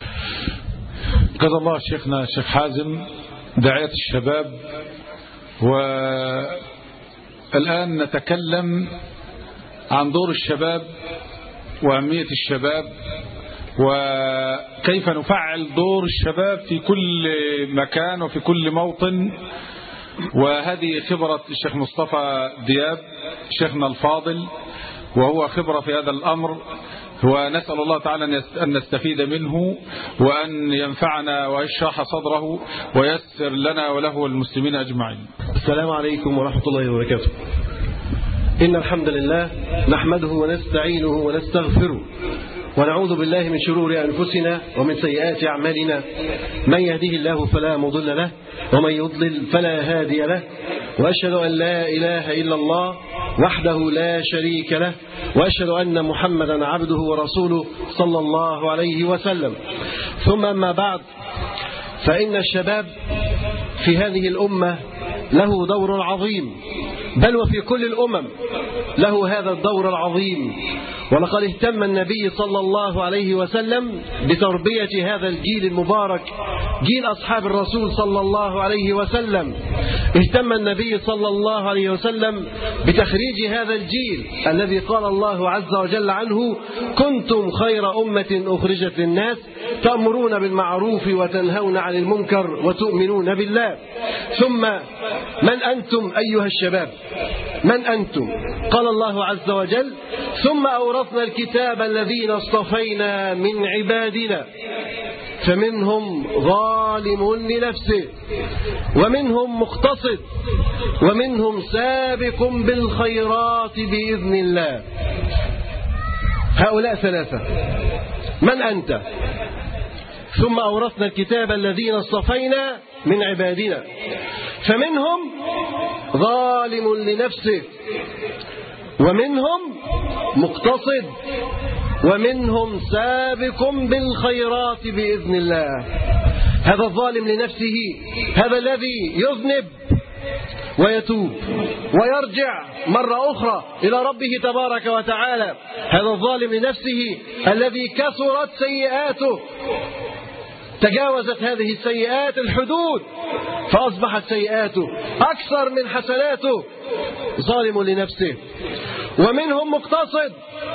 Speaker 3: جزا الله شيخنا الشيخ حازم داعية الشباب. والآن نتكلم عن دور الشباب وأهمية الشباب وكيف نفعل دور الشباب في كل مكان وفي كل موطن. وهذه خبرة الشيخ مصطفى دياب شيخنا الفاضل، وهو خبرة في هذا الأمر، ونسأل الله تعالى أن نستفيد منه وأن ينفعنا ويشرح صدره ويسر لنا وله والمسلمين أجمعين.
Speaker 5: السلام عليكم ورحمة الله وبركاته. إن الحمد لله نحمده ونستعينه ونستغفره ونعوذ بالله من شرور أنفسنا ومن سيئات أعمالنا، من يهده الله فلا مضل له ومن يضلل فلا هادي له، وأشهد أن لا إله إلا الله وحده لا شريك له، وأشهد أن محمدا عبده ورسوله صلى الله عليه وسلم. ثم أما بعد، فإن الشباب في هذه الأمة له دور عظيم، بل وفي كل الأمم له هذا الدور العظيم. ولقد اهتم النبي صلى الله عليه وسلم بتربية هذا الجيل المبارك، جيل أصحاب الرسول صلى الله عليه وسلم. اهتم النبي صلى الله عليه وسلم بتخريج هذا الجيل الذي قال الله عز وجل عنه: كنتم خير أمة أخرجت للناس تأمرون بالمعروف وتنهون عن المنكر وتؤمنون بالله. ثم من أنتم أيها الشباب؟ من أنتم؟ قال الله عز وجل: ثم أورثنا الكتاب الذين اصطفينا من عبادنا فمنهم ظالم لنفسه ومنهم مقتصد ومنهم سابق بالخيرات بإذن الله. هؤلاء ثلاثة. من أنت؟ ثم أورثنا الكتاب الذين اصطفينا من عبادنا فمنهم ظالم لنفسه ومنهم مقتصد ومنهم سابق بالخيرات بإذن الله. هذا الظالم لنفسه هذا الذي يذنب ويتوب ويرجع مرة أخرى إلى ربه تبارك وتعالى. هذا الظالم لنفسه الذي كثرت سيئاته، تجاوزت هذه السيئات الحدود فأصبحت سيئاته أكثر من حسناته، ظالم لنفسه. ومنهم مقتصد،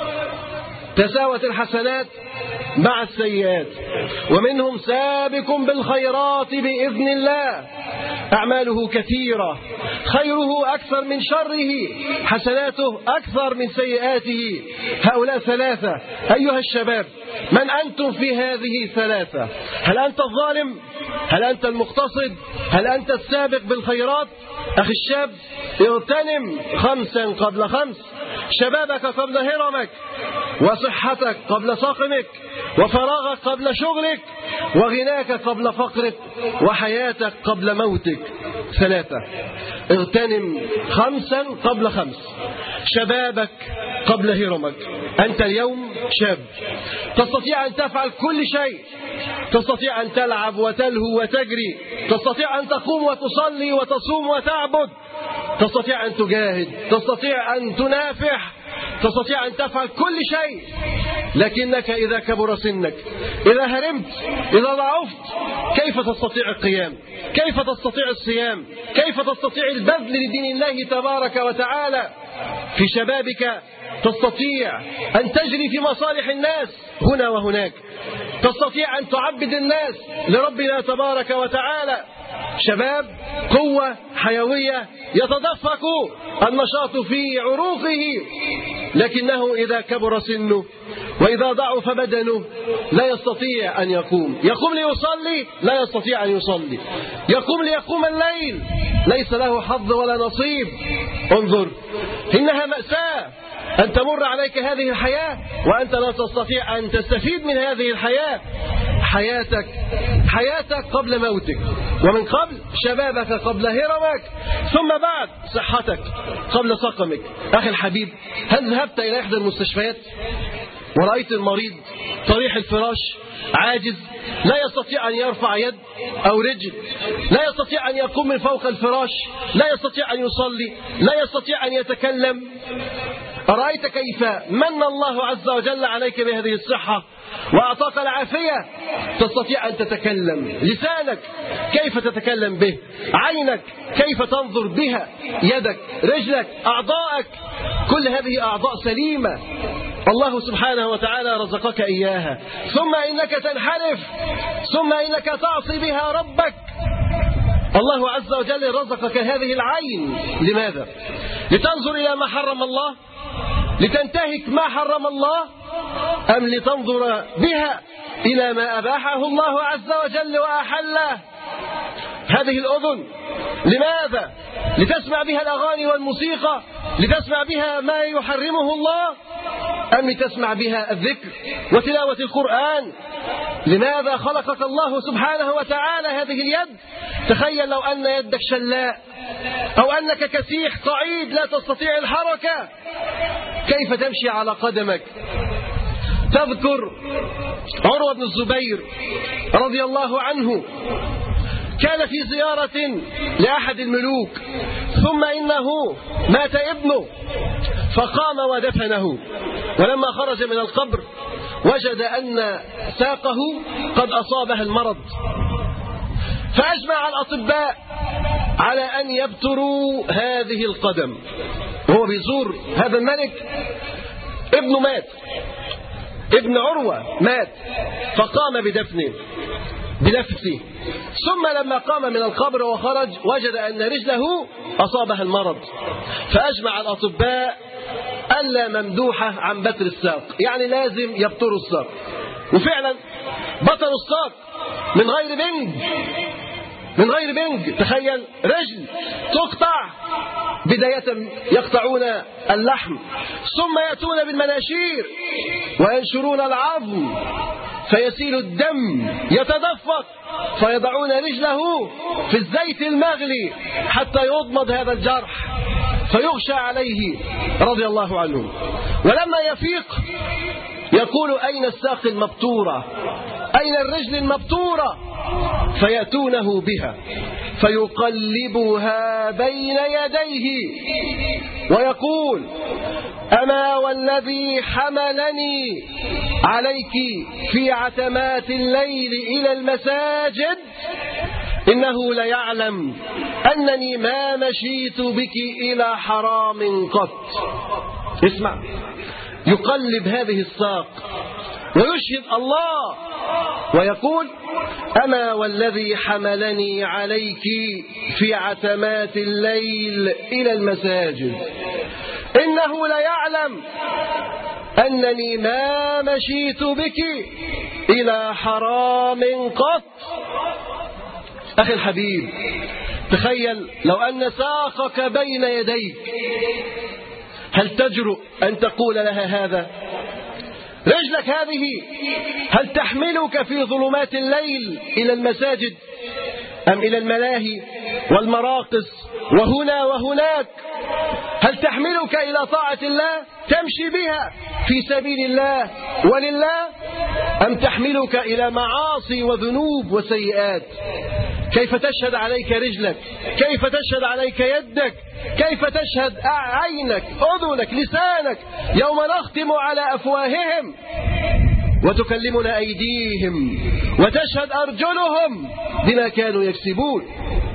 Speaker 5: تساوت الحسنات مع السيئات. ومنهم سابق بالخيرات بإذن الله، أعماله كثيرة خيره أكثر من شره، حسناته أكثر من سيئاته. هؤلاء ثلاثة أيها الشباب، من أنتم في هذه الثلاثة؟ هل أنت الظالم؟ هل أنت المقتصد؟ هل أنت السابق بالخيرات؟ أخي الشاب، اغتنم 5 قبل 5، شبابك قبل هرمك، وصحتك قبل سقمك، وفراغك قبل شغلك، وغناك قبل فقرك، وحياتك قبل موتك. 3، اغتنم 5 قبل 5، شبابك قبل هرمك. أنت اليوم شاب، تستطيع أن تفعل كل شيء، تستطيع أن تلعب وتلهو وتجري، تستطيع أن تقوم وتصلي وتصوم وتعبد، تستطيع أن تجاهد، تستطيع أن تنافح، تستطيع أن تفعل كل شيء. لكنك إذا كبر سنك، إذا هرمت، إذا ضعفت، كيف تستطيع القيام؟ كيف تستطيع الصيام؟ كيف تستطيع البذل لدين الله تبارك وتعالى؟ في شبابك تستطيع أن تجري في مصالح الناس هنا وهناك، تستطيع أن تعبد الناس لربنا تبارك وتعالى. شباب قوة حيوية يتدفق النشاط في عروقه، لكنه إذا كبر سنه وإذا ضعف بدنه لا يستطيع أن يقوم ليصلي، لا يستطيع أن يصلي، يقوم ليقوم الليل، ليس له حظ ولا نصيب. انظر، إنها مأساة أن تمر عليك هذه الحياة وأنت لا تستطيع أن تستفيد من هذه الحياة. حياتك قبل موتك، ومن قبل شبابك قبل هرمك، ثم بعد صحتك قبل سقمك. أخي الحبيب، هل ذهبت إلى إحدى المستشفيات ورأيت المريض طريح الفراش عاجز، لا يستطيع أن يرفع يد أو رجل، لا يستطيع أن يقوم من فوق الفراش، لا يستطيع أن يصلي، لا يستطيع أن يتكلم؟ أرأيت كيف من الله عز وجل عليك بهذه الصحة وأعطاك العافية؟ تستطيع أن تتكلم، لسانك كيف تتكلم به، عينك كيف تنظر بها، يدك، رجلك، أعضائك، كل هذه أعضاء سليمة الله سبحانه وتعالى رزقك إياها، ثم إنك تنحرف، ثم إنك تعصي بها ربك. الله عز وجل رزقك هذه العين، لماذا؟ لتنظر إلى ما حرم الله، لتنتهك ما حرم الله، أم لتنظر بها إلى ما أباحه الله عز وجل وأحله؟ هذه الأذن لماذا؟ لتسمع بها الأغاني والموسيقى، لتسمع بها ما يحرمه الله، أم لتسمع بها الذكر وتلاوة القرآن؟ لماذا خلقك الله سبحانه وتعالى هذه اليد؟ تخيل لو أن يدك شلاء، أو أنك كسيح قعيد لا تستطيع الحركة، كيف تمشي على قدمك؟ تذكر عروة بن الزبير رضي الله عنه، كان في زيارة لأحد الملوك، ثم إنه مات ابنه فقام ودفنه، ولما خرج من القبر وجد أن ساقه قد أصابها المرض، فأجمع الأطباء على أن يبتروا هذه القدم. وهو بيزور هذا الملك، ابنه مات، ابن عروة مات، فقام بدفنه بنفسه، ثم لما قام من القبر وخرج وجد أن رجله أصابها المرض، فأجمع الأطباء ألا ممدوحة عن بتر الساق، يعني لازم يبتروا الساق. وفعلا بتروا الساق من غير بنج. تخيل، رجل تقطع، بداية يقطعون اللحم، ثم يأتون بالمناشير وينشرون العظم فيسيل الدم يتدفق، فيضعون رجله في الزيت المغلي حتى يضمد هذا الجرح فيغشى عليه رضي الله عنه. ولما يفيق يقول: أين الساق المبتورة؟ أين الرجل المبتورة؟ فيأتونه بها فيقلبها بين يديه ويقول: أما والذي حملني عليك في عتمات الليل إلى المساجد إنه ليعلم أنني ما مشيت بك إلى حرام قط. اسمع، يقلب هذه الساق ويشهد الله ويقول: أما والذي حملني عليك في عتمات الليل إلى المساجد إنه ليعلم أنني ما مشيت بك إلى حرام قط. أخي الحبيب، تخيل لو أن ساقك بين يديك، هل تجرؤ أن تقول لها هذا؟ رجلك هذه هل تحملك في ظلمات الليل إلى المساجد أم إلى الملاهي والمراقص وهنا وهناك؟ هل تحملك إلى طاعة الله تمشي بها في سبيل الله ولله، أم تحملك إلى معاصي وذنوب وسيئات؟ كيف تشهد عليك رجلك؟ كيف تشهد عليك يدك؟ كيف تشهد عينك، أذنك، لسانك يوم نختم على أفواههم وتكلمنا أيديهم وتشهد أرجلهم بما كانوا يكسبون؟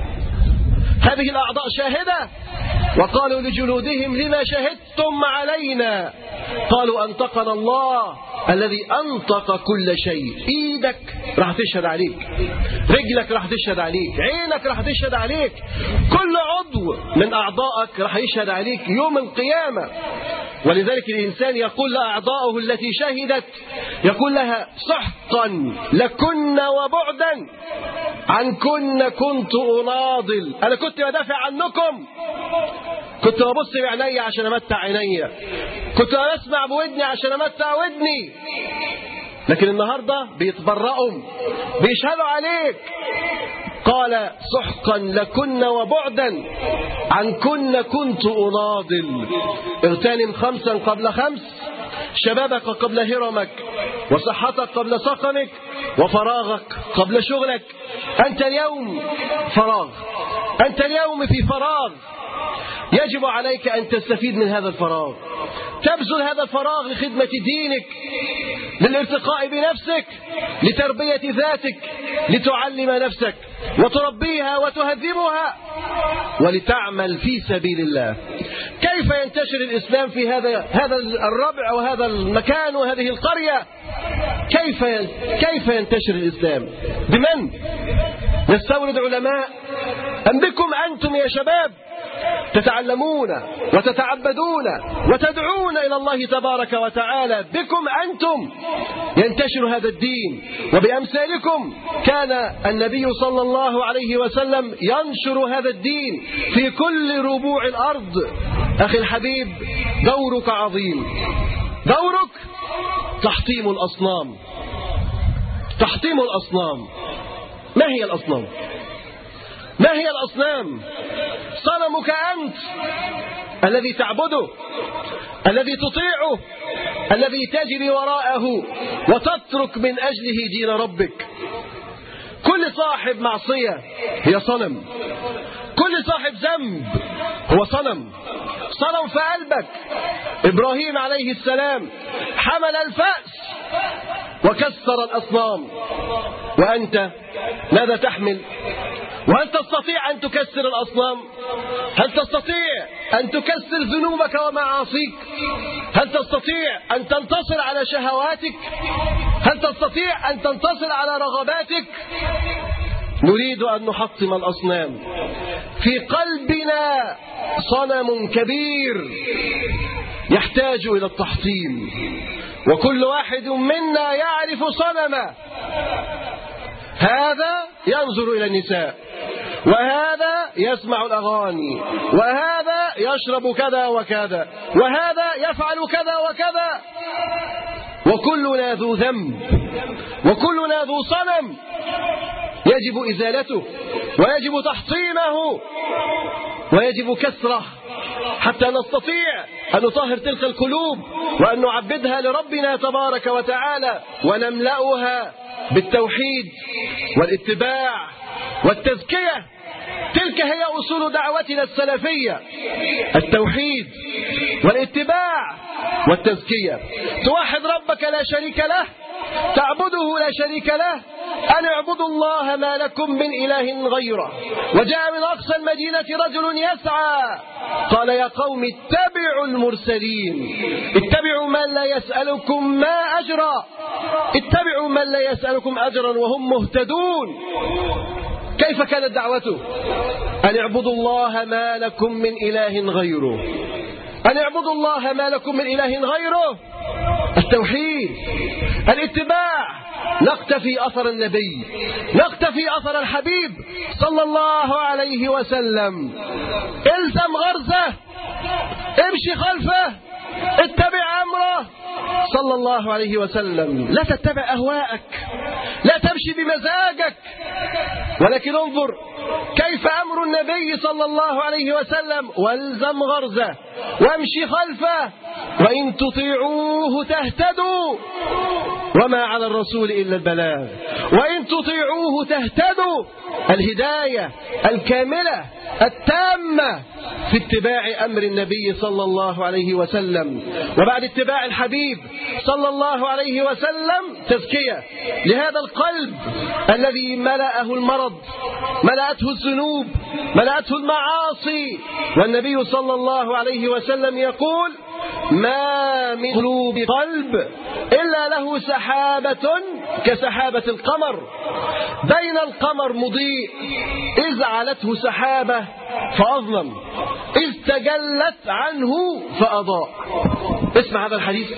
Speaker 5: هذه الأعضاء شاهدة. وقالوا لجلودهم لما شهدتم علينا؟ قالوا أنطقنا الله الذي أنطق كل شيء. إيدك راح تشهد عليك، رجلك راح تشهد عليك، عينك راح تشهد عليك، كل عضو من أعضائك راح يشهد عليك يوم القيامة. ولذلك الإنسان يقول لأعضائه التي شهدت، يقول لها سحقا لكن وبعدا عنكن كنت أناضل. أنا كنت بدافع عنكم، كنت أبص بعيني عشان أمتع عيني، كنت أسمع بودني عشان أمتع ودني، لكن النهاردة بيتبرأوا بيشهدوا عليك. قال سحقا لكن وبعدا عنكن كنت أناضل. اغتنم 5 قبل 5، شبابك قبل هرمك، وصحتك قبل سقمك، وفراغك قبل شغلك. أنت اليوم فراغ، أنت اليوم في فراغ، يجب عليك أن تستفيد من هذا الفراغ، تبذل هذا الفراغ لخدمة دينك، للارتقاء بنفسك، لتربية ذاتك، لتعلم نفسك وتربيها وتهذبها ولتعمل في سبيل الله. كيف ينتشر الإسلام في هذا الربع وهذا المكان وهذه القرية؟ كيف ينتشر الإسلام؟ بمن؟ نستورد علماء أم بكم أنتم يا شباب تتعلمون وتتعبدون وتدعون إلى الله تبارك وتعالى؟ بكم أنتم ينتشر هذا الدين، وبأمثالكم كان النبي صلى الله عليه وسلم ينشر هذا الدين في كل ربوع الأرض. أخي الحبيب، دورك عظيم، دورك تحطيم الأصنام. تحطيم الأصنام. ما هي الأصنام؟ ما هي الأصنام؟ صنمك أنت الذي تعبده، الذي تطيعه، الذي تجري وراءه وتترك من أجله دين ربك. كل صاحب معصية هي صنم، كل صاحب ذنب هو صنم، صنم في قلبك. إبراهيم عليه السلام حمل الفأس وكسر الأصنام، وأنت ماذا تحمل؟ وهل تستطيع أن تكسر الأصنام؟ هل تستطيع أن تكسر ذنوبك ومعاصيك؟ هل تستطيع أن تنتصر على شهواتك؟ هل تستطيع أن تنتصر على رغباتك؟ نريد أن نحطم الأصنام. في قلبنا صنم كبير يحتاج إلى التحطيم، وكل واحد منا يعرف صنمه. هذا ينظر إلى النساء، وهذا يسمع الأغاني، وهذا يشرب كذا وكذا، وهذا يفعل كذا وكذا، وكلنا ذو ذنب، وكلنا ذو صنم يجب إزالته، ويجب تحطيمه، ويجب كسره حتى نستطيع أن نطهر تلك القلوب وأن نعبدها لربنا تبارك وتعالى، ونملأها بالتوحيد والاتباع والتزكية. تلك هي أصول دعوتنا السلفية: التوحيد والاتباع والتزكية. توحد ربك لا شريك له، تعبده لا شريك له، أن اعبدوا الله ما لكم من إله غيره. وجاء من أقصى المدينة رجل يسعى قال يا قوم اتبعوا المرسلين، اتبعوا من لا يسألكم ما أجرا، اتبعوا من لا يسألكم أجرا وهم مهتدون. كيف كانت دعوته؟ أن اعبدوا الله ما لكم من إله غيره، أن اعبدوا الله ما لكم من إله غيره. التوحيد، الاتباع، نقتفي أثر النبي، نقتفي أثر الحبيب صلى الله عليه وسلم. الزم غرزه، امشي خلفه، اتبع أمره صلى الله عليه وسلم. لا تتبع أهواءك، لا تمشي بمزاجك، ولكن انظر كيف أمر النبي صلى الله عليه وسلم. والزم غرزه وامشي خلفه وإن تطيعوه تهتدوا وما على الرسول إلا البلاغ. وإن تطيعوه تهتدوا، الهداية الكاملة التامة في اتباع أمر النبي صلى الله عليه وسلم. وبعد اتباع الحبيب صلى الله عليه وسلم تزكية لهذا القلب الذي ملأه المرض، ملأته الذنوب، ملأته المعاصي. والنبي صلى الله عليه وسلم يقول ما من قلوب قلب إلا له سحابة كسحابة القمر، بين القمر مضيء إذ علته سحابة فأظلم، إذ تجلت عنه فأضاء. اسمع هذا الحديث.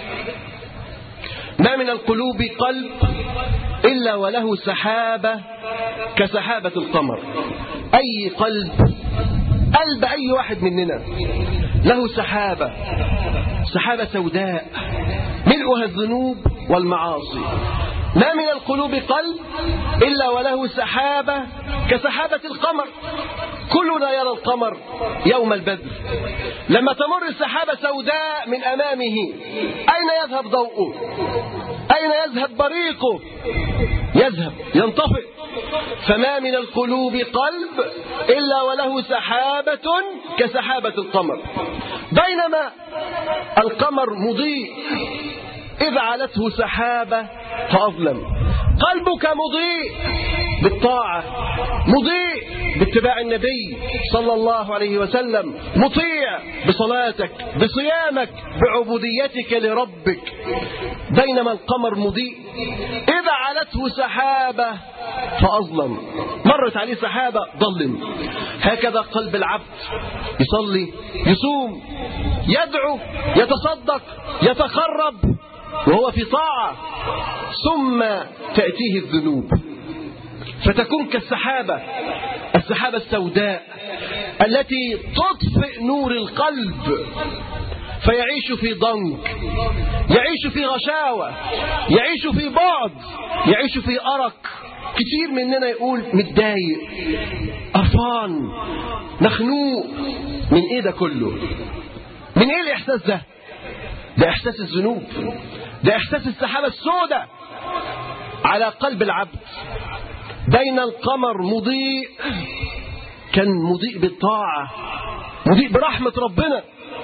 Speaker 5: ما من القلوب قلب إلا وله سحابة كسحابة القمر. أي قلب أي واحد مننا له سحابة، سحابة سوداء ملؤها الذنوب والمعاصي. ما من القلوب قلب إلا وله سحابة كسحابة القمر. كلنا يرى القمر يوم البدر، لما تمر السحابة سوداء من أمامه أين يذهب ضوءه؟ أين يذهب بريقه؟ يذهب، ينطفئ. فما من القلوب قلب إلا وله سحابة كسحابة القمر، بينما القمر مضيء إذ علته سحابة فأظلم. قلبك مضيء بالطاعة، مضيء باتباع النبي صلى الله عليه وسلم، مطيع بصلاتك، بصيامك، بعبوديتك لربك، بينما القمر مضيء إذا علته سحابة فأظلم. مرت عليه سحابة ظلم. هكذا قلب العبد، يصلي، يصوم، يدعو، يتصدق، يتقرب وهو في طاعة، ثم تأتيه الذنوب فتكون كالسحابة، السحابة السوداء التي تطفئ نور القلب، فيعيش في ضنك، يعيش في غشاوة، يعيش في بعد، يعيش في أرق. كتير مننا يقول متضايق، قرفان، مخنوق. من ايه ده كله؟ من ايه الاحساس ده؟ ده احساس الذنوب، ده احساس السحابة السوداء على قلب العبد. بين القمر مضيء، كان مضيء بالطاعة، مضيء برحمة ربنا.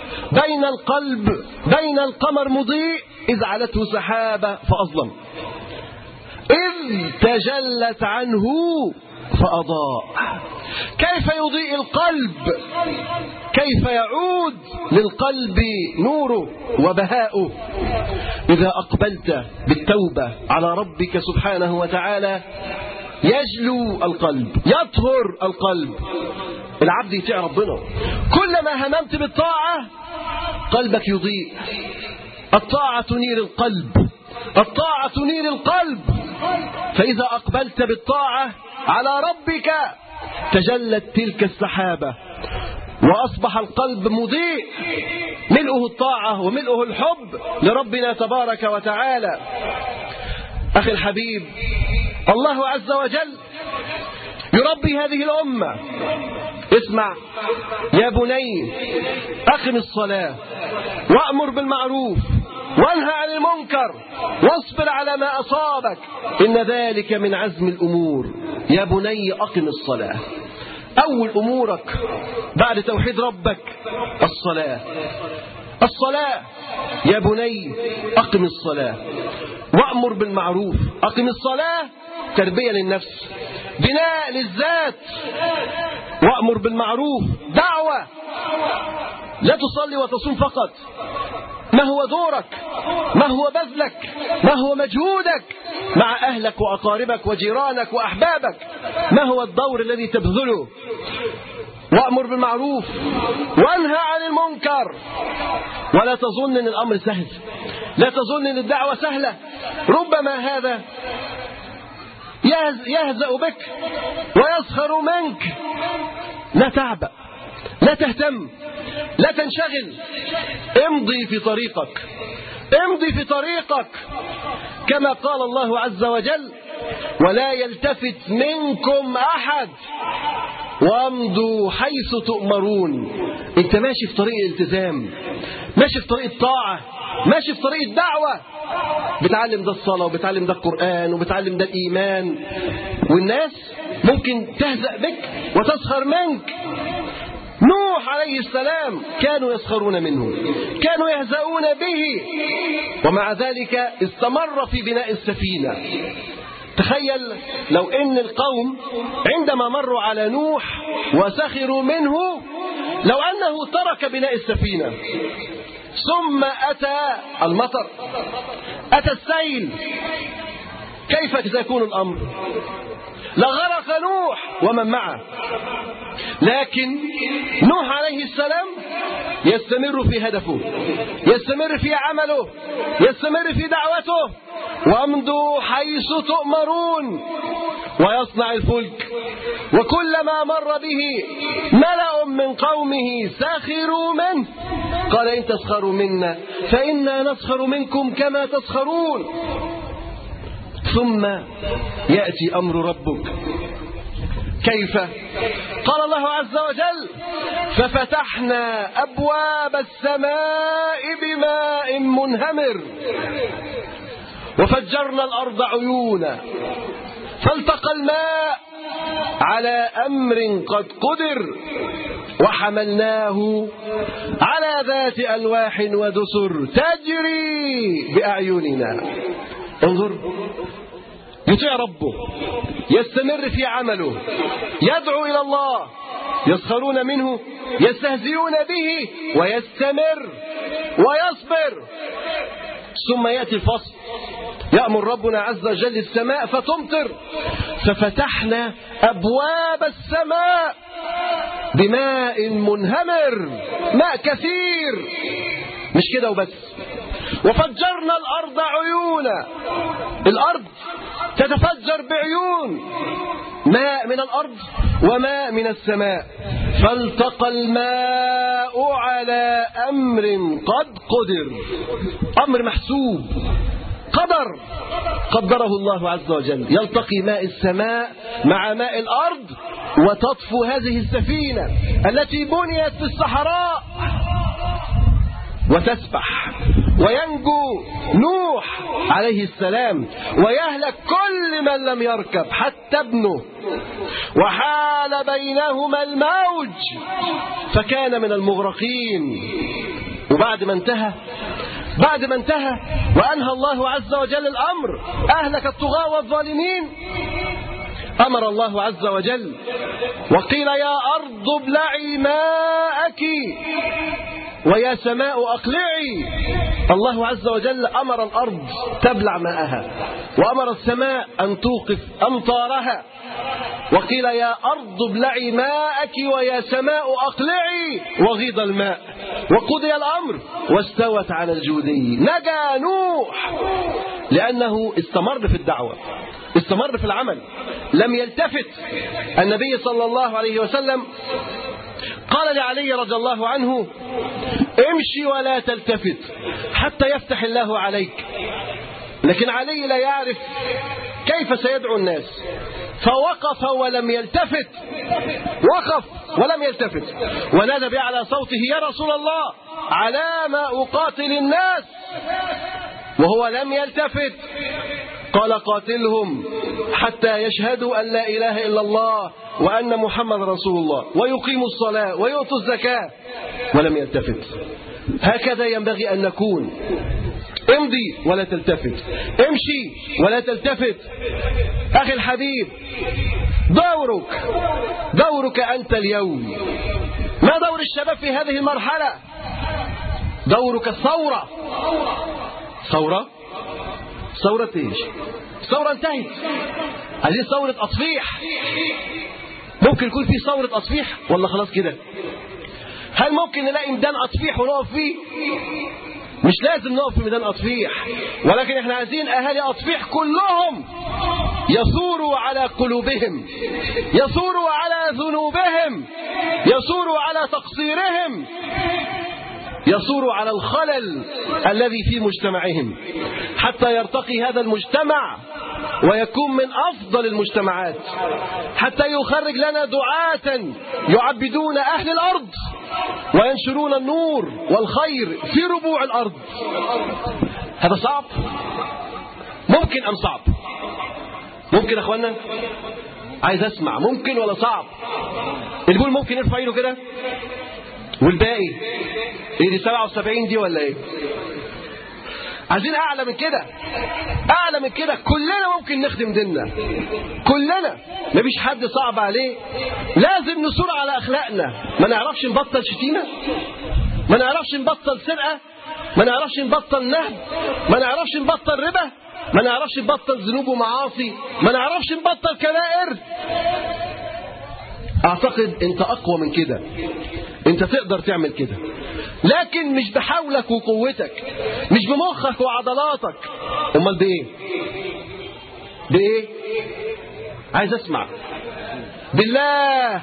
Speaker 5: بين القمر مضيء إذ علته سحابة فأظلم، إذ تجلت عنه فأضاء. كيف يضيء القلب؟ كيف يعود للقلب نوره وبهاؤه؟ إذا أقبلت بالتوبة على ربك سبحانه وتعالى يجلو القلب، يطهر القلب، العبد يطيع ربنا. كلما هممت بالطاعة قلبك يضيء. الطاعة تنير القلب، الطاعة تنير القلب. فإذا أقبلت بالطاعة على ربك تجلت تلك السحابة وأصبح القلب مضيء، ملؤه الطاعة وملؤه الحب لربنا تبارك وتعالى. أخي الحبيب، الله عز وجل يربي هذه الأمة. اسمع يا بني، أقم الصلاة وأمر بالمعروف وانهى عن المنكر واصبر على ما أصابك إن ذلك من عزم الأمور. يا بني أقم الصلاة. أول أمورك بعد توحيد ربك الصلاة. الصلاة يا بني أقم الصلاة وأمر بالمعروف. أقم الصلاة تربية للنفس، بناء للذات. وأمر بالمعروف، دعوة. لا تصلي وتصوم فقط، ما هو دورك، ما هو بذلك، ما هو مجهودك مع أهلك وأقاربك وجيرانك وأحبابك، ما هو الدور الذي تبذله. وأمر بالمعروف وانهى عن المنكر. ولا تظن أن الأمر سهل، لا تظن أن الدعوة سهلة. ربما هذا يهزأ بك ويسخر منك. لا تعبأ، لا تهتم، لا تنشغل. امضي في طريقك، امضي في طريقك كما قال الله عز وجل: ولا يلتفت منكم أحد وامضوا حيث تؤمرون. انت ماشي في طريق الالتزام، ماشي في طريق الطاعة، ماشي في طريق الدعوة. بتعلم ده الصلاة، وبتعلم ده القرآن، وبتعلم ده الإيمان. والناس ممكن تهزأ بك وتسخر منك. نوح عليه السلام كانوا يسخرون منه، كانوا يهزؤون به، ومع ذلك استمر في بناء السفينة. تخيل لو ان القوم عندما مروا على نوح وسخروا منه، لو انه ترك بناء السفينة ثم اتى المطر، اتى السيل، كيف سيكون الامر؟ لغرق نوح ومن معه. لكن نوح عليه السلام يستمر في هدفه، يستمر في عمله، يستمر في دعوته. وامضوا حيث تؤمرون. ويصنع الفلك، وكلما مر به ملأ من قومه سخروا منه قال: إن تسخروا منا فإنا نسخر منكم كما تسخرون. ثم يأتي أمر ربك. كيف؟ قال الله عز وجل: ففتحنا أبواب السماء بماء منهمر وفجرنا الأرض عيونا فالتقى الماء على أمر قد قدر وحملناه على ذات ألواح ودسر تجري بأعيننا. انظر، يطيع ربه، يستمر في عمله، يدعو إلى الله. يسخرون منه، يستهزئون به، ويستمر ويصبر. ثم يأتي الفصل، يأمر ربنا عز وجل السماء فتمطر. ففتحنا أبواب السماء بماء منهمر، ماء كثير. مش كده وبس، وفجرنا الأرض عيونا. الأرض تتفجر بعيون، ماء من الأرض وماء من السماء. فالتقى الماء على أمر قد قدر، أمر محسوب، قدر قدره الله عز وجل. يلتقي ماء السماء مع ماء الأرض وتطفو هذه السفينة التي بنيت في الصحراء وتسبح، وينجو نوح عليه السلام، ويهلك كل من لم يركب حتى ابنه. وحال بينهما الموج فكان من المغرقين. وبعد ما انتهى وأنهى الله عز وجل الأمر، أهلك الطغاة والظالمين، أمر الله عز وجل وقيل: يا أرض ابلعي ماءك ويا سماء أقلعي. الله عز وجل أمر الأرض تبلع ماءها، وأمر السماء أن توقف أمطارها. وقيل: يا أرض ابلعي ماءك ويا سماء أقلعي، وغيض الماء وقضي الأمر واستوت على الجودي. نجا نوح لأنه استمر في الدعوة، استمر في العمل، لم يلتفت. النبي صلى الله عليه وسلم قال لعلي رضي الله عنه: امشي ولا تلتفت حتى يفتح الله عليك. لكن علي لا يعرف كيف سيدعو الناس، فوقف ولم يلتفت، وقف ولم يلتفت، ونادى بأعلى صوته: يا رسول الله، على ما أقاتل الناس؟ وهو لم يلتفت. قال: قاتلهم حتى يشهدوا أن لا إله إلا الله وأن محمد رسول الله ويقيموا الصلاة ويؤتوا الزكاة. ولم يلتفت. هكذا ينبغي أن نكون. امضي ولا تلتفت، امشي ولا تلتفت. أخي الحبيب، دورك أنت اليوم. ما دور الشباب في هذه المرحلة؟ دورك الثورة. ثورة ايش؟ ثورة انتهت، عايزين ثورة أصفيح. ممكن يكون في ثورة أصفيح ولا خلاص كده؟ هل ممكن نلاقي ميدان أصفيح ونقف فيه؟ مش لازم نقف في ميدان أصفيح، ولكن احنا عايزين أهالي أصفيح كلهم يثوروا على قلوبهم، يثوروا على ذنوبهم، يثوروا على تقصيرهم، يثوروا على الخلل الذي في مجتمعهم، حتى يرتقي هذا المجتمع ويكون من أفضل المجتمعات، حتى يخرج لنا دعاة يعبدون أهل الأرض وينشرون النور والخير في ربوع الأرض. هذا صعب؟ ممكن أم صعب؟ ممكن أخوانا؟ عايز أسمع، ممكن ولا صعب؟ اللي يقول ممكن يرفع ايده كده، والباقي ايه دي 77 دي ولا ايه؟ عايزين اعلى من كده، اعلى من كده. كلنا ممكن نخدم ديننا، كلنا، مفيش حد صعب عليه. لازم نصور على اخلاقنا، ما نعرفش نبطل شتيمه، ما نعرفش نبطل سرقه، ما نعرفش نبطل نهب، ما نعرفش نبطل ربا، ما نعرفش نبطل ذنوب ومعاصي، ما نعرفش نبطل كبائر. اعتقد انت اقوى من كده، انت تقدر تعمل كده، لكن مش بحولك وقوتك، مش بمخك وعضلاتك. امال بايه؟ بايه؟ عايز اسمع. بالله.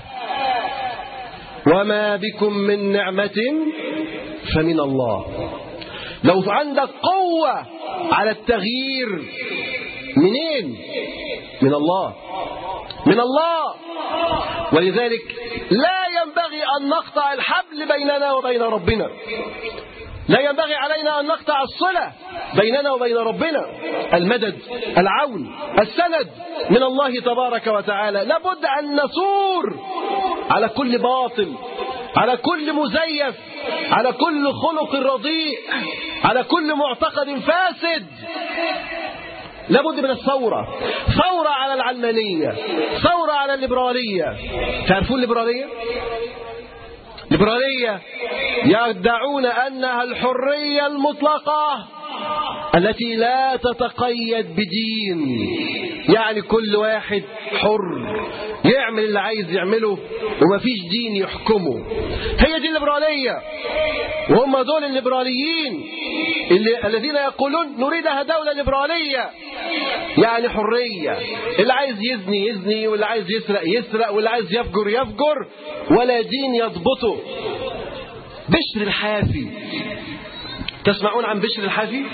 Speaker 5: وما بكم من نعمة فمن الله. لو عندك قوة على التغيير، منين؟ من الله، من الله. ولذلك لا ينبغي أن نقطع الحبل بيننا وبين ربنا، لا ينبغي علينا أن نقطع الصلة بيننا وبين ربنا. المدد، العون، السند من الله تبارك وتعالى. لابد أن نثور على كل باطل، على كل مزيف، على كل خلق رديء، على كل معتقد فاسد. لابد من الثورة، ثورة على العلمانية، ثورة على الليبرالية. تعرفون الليبرالية؟ الليبرالية يدعون أنها الحرية المطلقة التي لا تتقيد بدين، يعني كل واحد حر يعمل اللي عايز يعمله ومفيش دين يحكمه. هي دي الليبرالية، وهم دول الليبراليين الذين يقولون نريدها دولة ليبرالية، يعني حرية، اللي عايز يزني يزني، واللي عايز يسرق يسرق، واللي عايز يفجر يفجر، ولا دين يضبطه. بشر الحافي، تسمعون عن بشر الحافي؟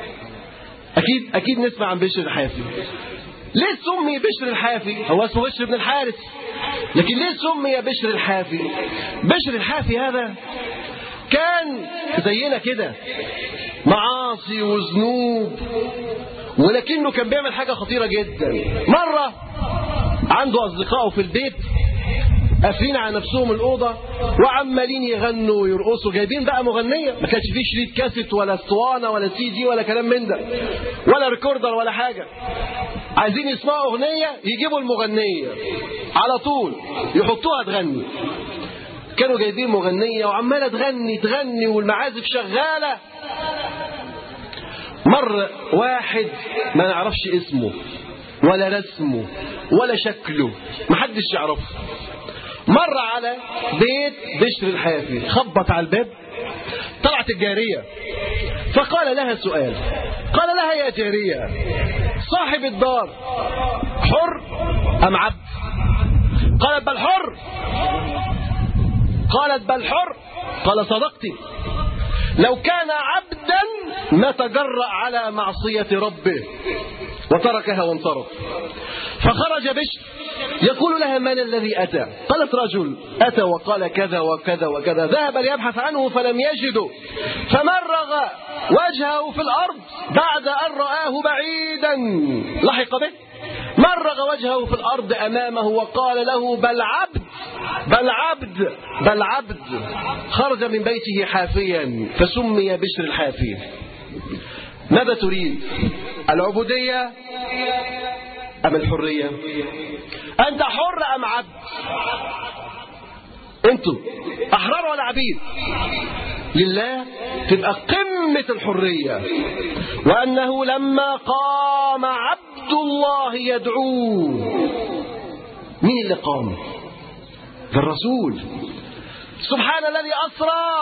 Speaker 5: أكيد نسمع عن بشر الحافي. ليه سمي بشر الحافي؟ هو اسمه بشر بن الحارث، لكن ليه سمي بشر الحافي؟ بشر الحافي هذا كان زينا كده، معاصي وذنوب، ولكنه كان بيعمل حاجة خطيرة جدا. مرة عنده أصدقائه في البيت قافلين على نفسهم الأوضة وعمالين يغنوا ويرقصوا، جايبين بقى مغنية، ما كانش فيه شريط كاسيت ولا اسطوانة ولا سي دي ولا كلام من ده ولا ريكوردر ولا حاجة. عايزين يسمعوا أغنية يجيبوا المغنية على طول يحطوها تغني. كانوا جايبين مغنية وعمالة تغني والمعازف شغالة. مر واحد ما نعرفش اسمه ولا رسمه ولا شكله، محدش يعرفه، مر على بيت بشر الحافي، خبط على الباب، طلعت الجارية فقال لها سؤال، قال لها يا جارية صاحب الدار حر أم عبد؟ قالت بل حر. قالت بل حر. قال صدقتي، لو كان عبدا ما تجرأ على معصية ربه وتركها وانصرف. فخرج بشر يقول لها من الذي أتى؟ قالت رجل أتى وقال كذا وكذا وكذا. ذهب ليبحث عنه فلم يجده، فمرغ وجهه في الأرض بعد أن رآه بعيدا، لحق به، مرغ وجهه في الأرض أمامه وقال له بل عبد بل عبد بل عبد. خرج من بيته حافيا فسمي بشر الحافي. ماذا تريد؟ العبودية أم الحرية؟ أنت حر أم عبد؟ أنتوا أحرار ولا عبيد؟ لله تبقى قمة الحرية. وأنه لما قام عبد الله يدعوه، مين اللي قام؟ ده الرسول. سبحان الذي أسرى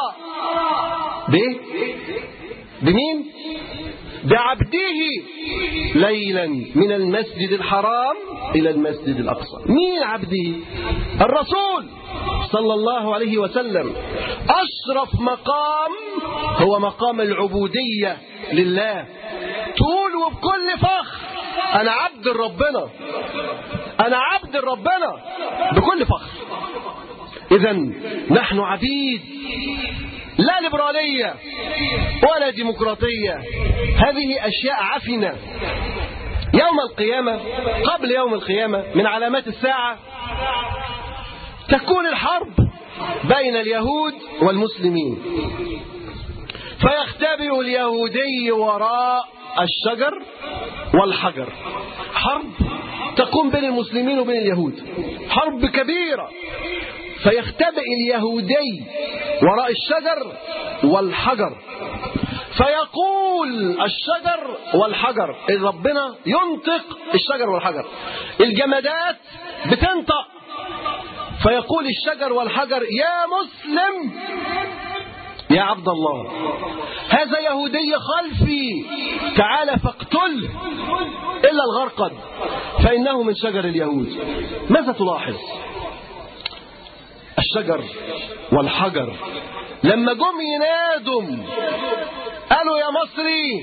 Speaker 5: بمين؟ بعبده ليلا من المسجد الحرام إلى المسجد الأقصى. مين عبده؟ الرسول صلى الله عليه وسلم. أشرف مقام هو مقام العبودية لله. تقول وبكل فخر أنا عبد ربنا، أنا عبد ربنا بكل فخر. إذن نحن عبيد، لا ليبرالية ولا ديمقراطية. هذه أشياء عفنة. يوم القيامة، قبل يوم القيامة من علامات الساعة، تكون الحرب بين اليهود والمسلمين، فيختبئ اليهودي وراء الشجر والحجر. حرب تقوم بين المسلمين وبين اليهود، حرب كبيرة. فيختبئ اليهودي وراء الشجر والحجر، فيقول الشجر والحجر، إذ ربنا ينطق الشجر والحجر، الجمادات بتنطق، فيقول الشجر والحجر يا مسلم يا عبد الله، هذا يهودي خلفي تعال فاقتله إلا الغرقد فإنه من شجر اليهود. ماذا تلاحظ؟ الشجر والحجر لما جم ينادوا قالوا يا مصري،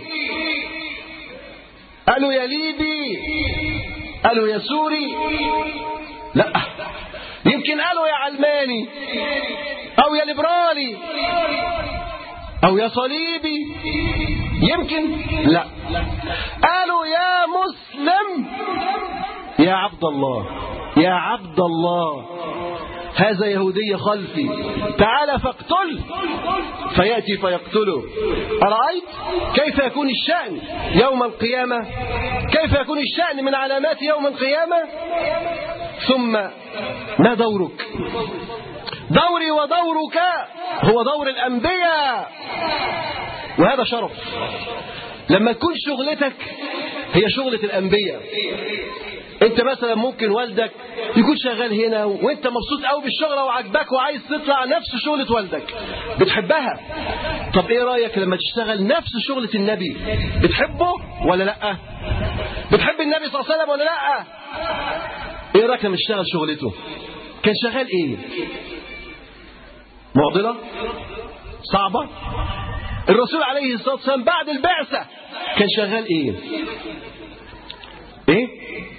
Speaker 5: قالوا يا ليبي، قالوا يا سوري، لا، يمكن قالوا يا علماني أو يا ليبرالي أو يا صليبي، يمكن لا، قالوا يا مسلم يا عبد الله، يا عبد الله، هذا يهودي خلفي تعال فاقتله، فيأتي فيقتله. أرأيت كيف يكون الشأن يوم القيامة؟ كيف يكون الشأن من علامات يوم القيامة؟ ثم ما دورك؟ دوري ودورك هو دور الأنبياء، وهذا شرف. لما تكون شغلتك هي شغلة الأنبياء. انت مثلا ممكن والدك يكون شغال هنا وانت مبسوط قوي بالشغله وعجبك وعايز تطلع نفس شغله والدك، بتحبها. طب ايه رايك لما تشتغل نفس شغله النبي؟ بتحبه ولا لا؟ بتحب النبي صلى الله عليه وسلم ولا لا؟ ايه رايك لما تشتغل شغلته؟ كان شغال ايه؟ معضله صعبه. الرسول عليه الصلاه والسلام بعد البعثه كان شغال ايه؟ ايه؟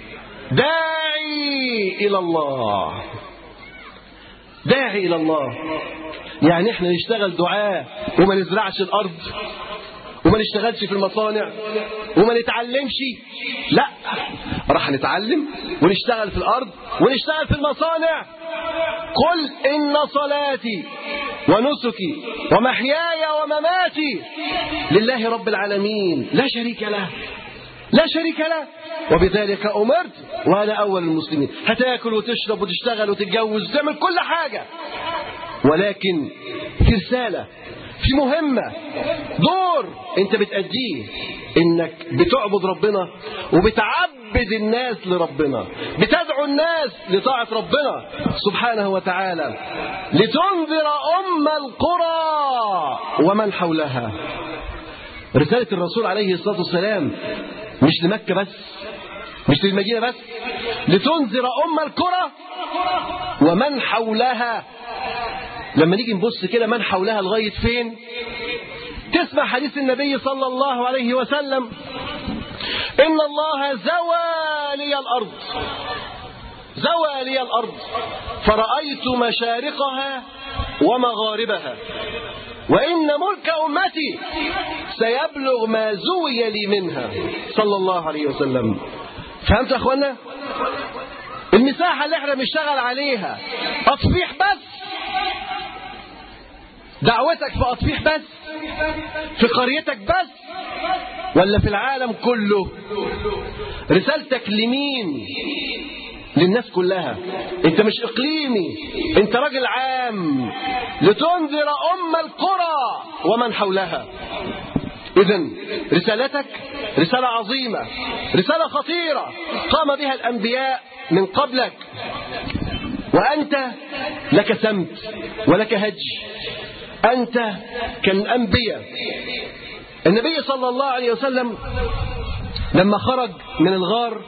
Speaker 5: داعي إلى الله. داعي إلى الله يعني احنا نشتغل دعاء وما نزرعش الأرض وما نشتغلش في المصانع وما نتعلمش، لا، راح نتعلم ونشتغل في الأرض ونشتغل في المصانع. قل إن صلاتي ونسكي ومحياي ومماتي لله رب العالمين لا شريك له، لا شريك له، وبذلك أمرت وأنا أول المسلمين. هتاكل وتشرب وتشتغل وتتجوز وتعمل كل حاجة، ولكن في رسالة، في مهمة، دور أنت بتأديه، إنك بتعبد ربنا وبتعبد الناس لربنا، بتدعو الناس لطاعة ربنا سبحانه وتعالى، لتنذر القرى ومن حولها. رسالة الرسول عليه الصلاة والسلام مش لمكة بس، مش للمدينة بس، لتنذر القرى ومن حولها. لما نيجي نبص كده من حولها لغاية فين؟ تسمع حديث النبي صلى الله عليه وسلم: إن الله زوى لي الأرض، زوى لي الأرض فرأيت مشارقها ومغاربها، وإن ملك أمتي سيبلغ ما زوي لي منها، صلى الله عليه وسلم. فهمت يا أخوانا؟ المساحة اللي احنا بنشتغل عليها أطفيح بس، دعوتك في أطفيح بس، في قريتك بس، ولا في العالم كله؟ رسالتك لمين؟ للناس كلها. انت مش اقليمي، انت راجل عام، لتنذر القرى ومن حولها. إذن رسالتك رسالة عظيمة، رسالة خطيرة قام بها الأنبياء من قبلك، وأنت لك سمت ولك هج، أنت كالأنبياء. النبي صلى الله عليه وسلم لما خرج من الغار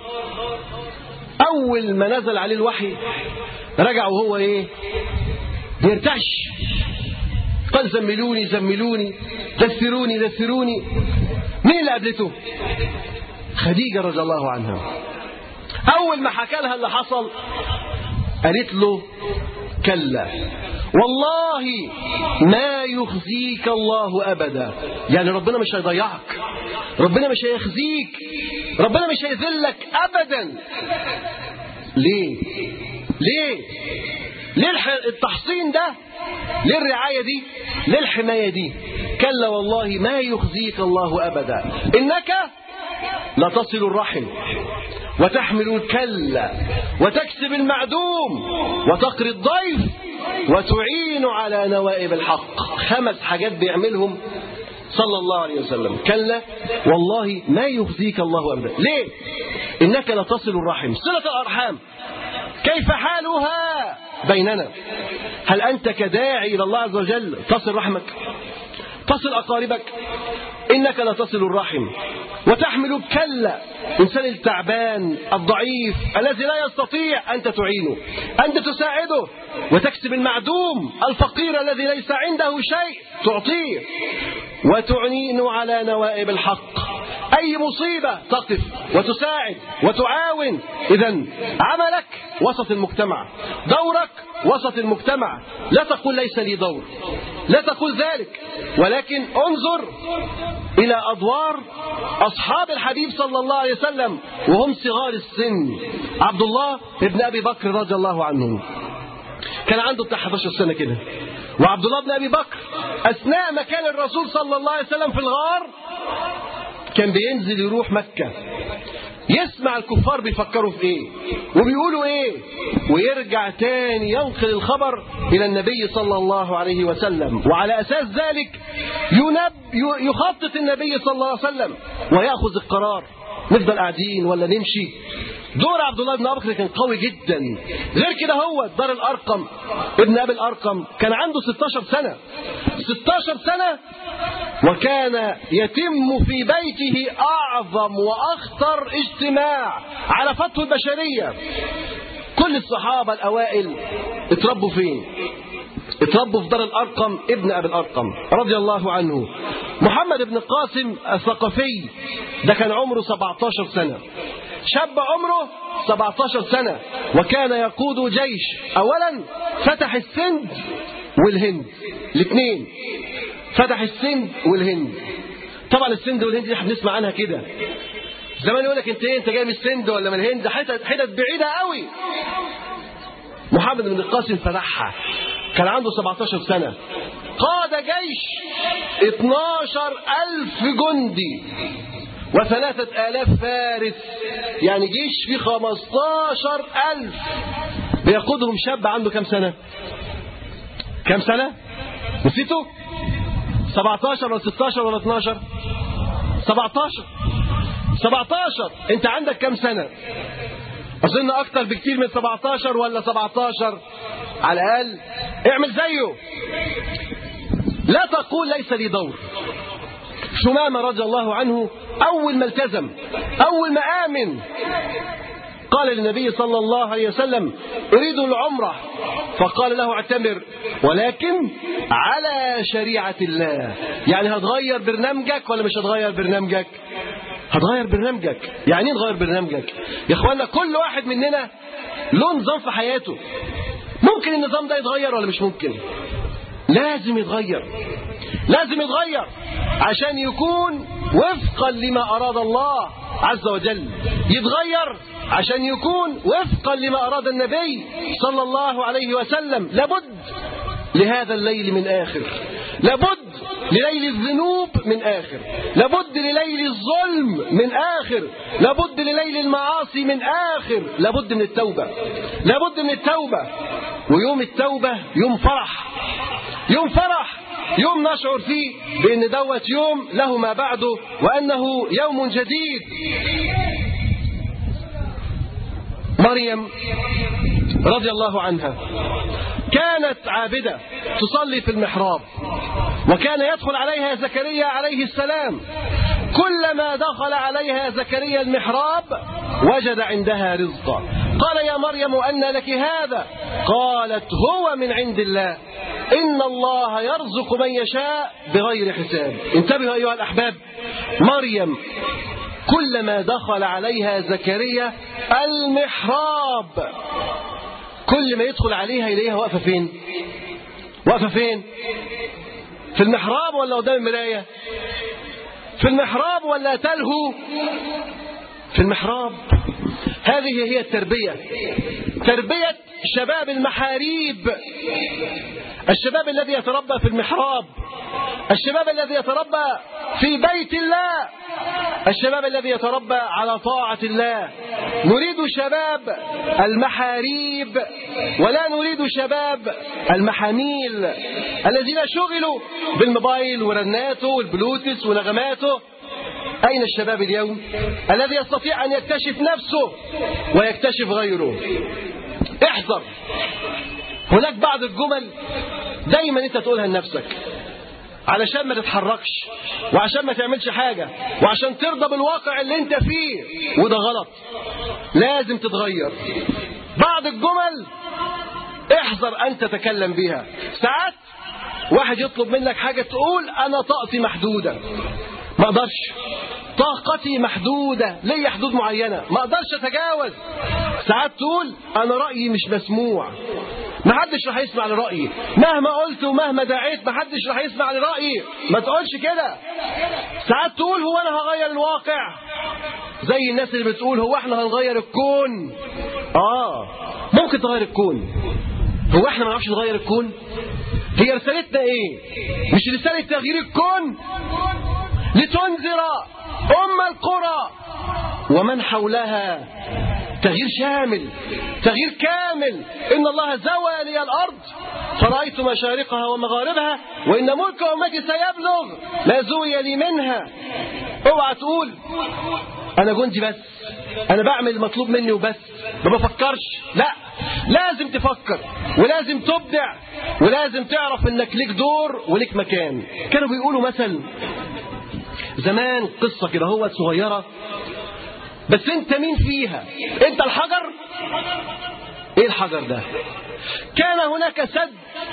Speaker 5: أول ما نزل عليه الوحي رجع وهو إيه؟ بيرتعش، قال زملوني زملوني، دثروني دثروني. مين اللي قابلته؟ خديجة رضي الله عنها. أول ما حكى لها اللي حصل قالت له كلا والله ما يخزيك الله أبدا. يعني ربنا مش هيضيعك، ربنا مش هيخزيك، ربنا مش هيذلك أبدا. ليه؟ ليه؟ ليه التحصين ده؟ ليه الرعاية دي؟ ليه الحماية دي؟ كلا والله ما يخزيك الله أبدا، إنك لتصل الرحم وتحمل الكل وتكسب المعدوم وتقري الضيف وتعين على نوائب الحق. 5 حاجات بيعملهم صلى الله عليه وسلم. كلا والله ما يخزيك الله أبدا. ليه؟ إنك لتصل الرحم، صلة الأرحام. كيف حالها بيننا؟ هل أنت كداعي إلى الله عز وجل تصل رحمك، تصل أقاربك؟ إنك لتصل الرحم وتحمل الكل، إنسان التعبان الضعيف الذي لا يستطيع أنت تعينه، أنت تساعده، وتكسب المعدوم الفقير الذي ليس عنده شيء تعطيه، وتعين على نوائب الحق. أي مصيبة تقف وتساعد وتعاون. إذن عملك وسط المجتمع، دورك وسط المجتمع. لا تقول ليس لي دور، لا تقول ذلك، ولكن انظر إلى أدوار أصحاب الحبيب صلى الله عليه وسلم وهم صغار السن. عبد الله بن أبي بكر رضي الله عنه كان عنده بتاع 11 سنة كده. وعبد الله بن أبي بكر أثناء ما كان الرسول صلى الله عليه وسلم في الغار كان بينزل يروح مكة، يسمع الكفار بيفكروا في ايه وبيقولوا ايه، ويرجع تاني ينقل الخبر الى النبي صلى الله عليه وسلم. وعلى اساس ذلك يخطط النبي صلى الله عليه وسلم ويأخذ القرار، نفضل قاعدين ولا نمشي. دور عبد الله بن أبي بكر كان قوي جدا. غير كده هو دار الأرقم ابن أبي الأرقم كان عنده 16 سنة 16 سنة، وكان يتم في بيته أعظم وأخطر اجتماع على فتح البشرية. كل الصحابة الأوائل اتربوا فين؟ اتربوا في دار الأرقم ابن أبي الأرقم رضي الله عنه. محمد بن القاسم الثقفي ده كان عمره 17 سنة، شاب عمره 17 سنة، وكان يقود جيش. أولا فتح السند والهند، الاثنين فتح السند والهند. طبعا السند والهند دي احنا بنسمع عنها كده زمان، يقول لك انت ايه، انت جاي من السند ولا من الهند؟ حتت بعيدة قوي. محمد بن القاسم فتحها، كان عنده 17 سنة، قاد جيش 12,000 جندي و3,000 فارس، يعني جيش فيه 15,000 بيقودهم شاب عنده كم سنة؟ كم سنة؟ نسيته؟ 17 ولا 16 ولا 12؟ 17. انت عندك كم سنة؟ أظن أكتر بكتير من 17 ولا 17 على الأقل. اعمل زيه، لا تقول ليس لي دور. شمامة رضي الله عنه أول ما التزم، أول ما آمن، قال للنبي صلى الله عليه وسلم أريد العمرة، فقال له اعتمر ولكن على شريعة الله. يعني هتغير برنامجك ولا مش هتغير برنامجك؟ هتغير برنامجك. يعني ايه تغير برنامجك؟ يا اخوانا كل واحد مننا له نظام في حياته. ممكن النظام ده يتغير ولا مش ممكن؟ لازم يتغير، لازم يتغير عشان يكون وفقا لما أراد الله عز وجل، يتغير عشان يكون وفقا لما أراد النبي صلى الله عليه وسلم. لابد لهذا الليل من آخر، لابد لليل الذنوب من آخر، لابد لليل الظلم من آخر، لابد لليل المعاصي من آخر، لابد من التوبة، لابد من التوبة. ويوم التوبة يوم فرح، يوم فرح، يوم نشعر فيه بأن دوت يوم له ما بعده وأنه يوم جديد. مريم رضي الله عنها كانت عابدة تصلي في المحراب، وكان يدخل عليها زكريا عليه السلام، كلما دخل عليها زكريا المحراب وجد عندها رزقا. قال يا مريم أن لك هذا؟ قالت هو من عند الله، إن الله يرزق من يشاء بغير حساب. انتبهوا أيها الأحباب، مريم كلما دخل عليها زكريا المحراب، كل ما يدخل عليها إليها واقفة فين؟ واقفة فين؟ في المحراب ولا قدام المراية؟ في المحراب ولا تلهو؟ في المحراب. هذه هي التربية، تربية شباب المحاريب، الشباب الذي يتربى في المحراب، الشباب الذي يتربى في بيت الله، الشباب الذي يتربى على طاعة الله. نريد شباب المحاريب ولا نريد شباب المحاميل الذين شغلوا بالموبايل ورناته والبلوتوث ونغماته. أين الشباب اليوم الذي يستطيع أن يكتشف نفسه ويكتشف غيره؟ احذر، هناك بعض الجمل دايما انت تقولها لنفسك علشان ما تتحركش وعشان ما تعملش حاجة وعشان ترضى بالواقع اللي انت فيه، وده غلط، لازم تتغير. بعض الجمل احذر أن تتكلم بها. ساعات واحد يطلب منك حاجة تقول أنا طاقتي محدودة، ما اقدرش، طاقتي محدودة، لي حدود معينة ما اقدرش اتجاوز. ساعات تقول انا رأيي مش مسموع، ما حدش راح يسمع لرأيي، مهما قلت ومهما دعيت ما حدش راح يسمع لرأيي، ما تقولش كده. ساعات تقول هو انا هغير الواقع، زي الناس اللي بتقول هو احنا هنغير الكون. ممكن تغير الكون، هو احنا ما نعرفش نغير الكون؟ هي رسالتنا ايه؟ مش رسالة تغيير الكون؟ لتنذر القرى ومن حولها، تغيير شامل، تغيير كامل. إن الله زوى لي الأرض فرأيت مشارقها ومغاربها وإن ملك أمتي سيبلغ ما زوي لي منها. اوعى تقول أنا جندي بس، أنا بعمل المطلوب مني وبس، ما بفكرش. لا، لازم تفكر ولازم تبدع ولازم تعرف إنك ليك دور وليك مكان. كانوا بيقولوا مثل زمان، قصة كده هو صغيرة، بس انت مين فيها؟ انت الحجر؟ ايه الحجر ده؟ كان هناك سد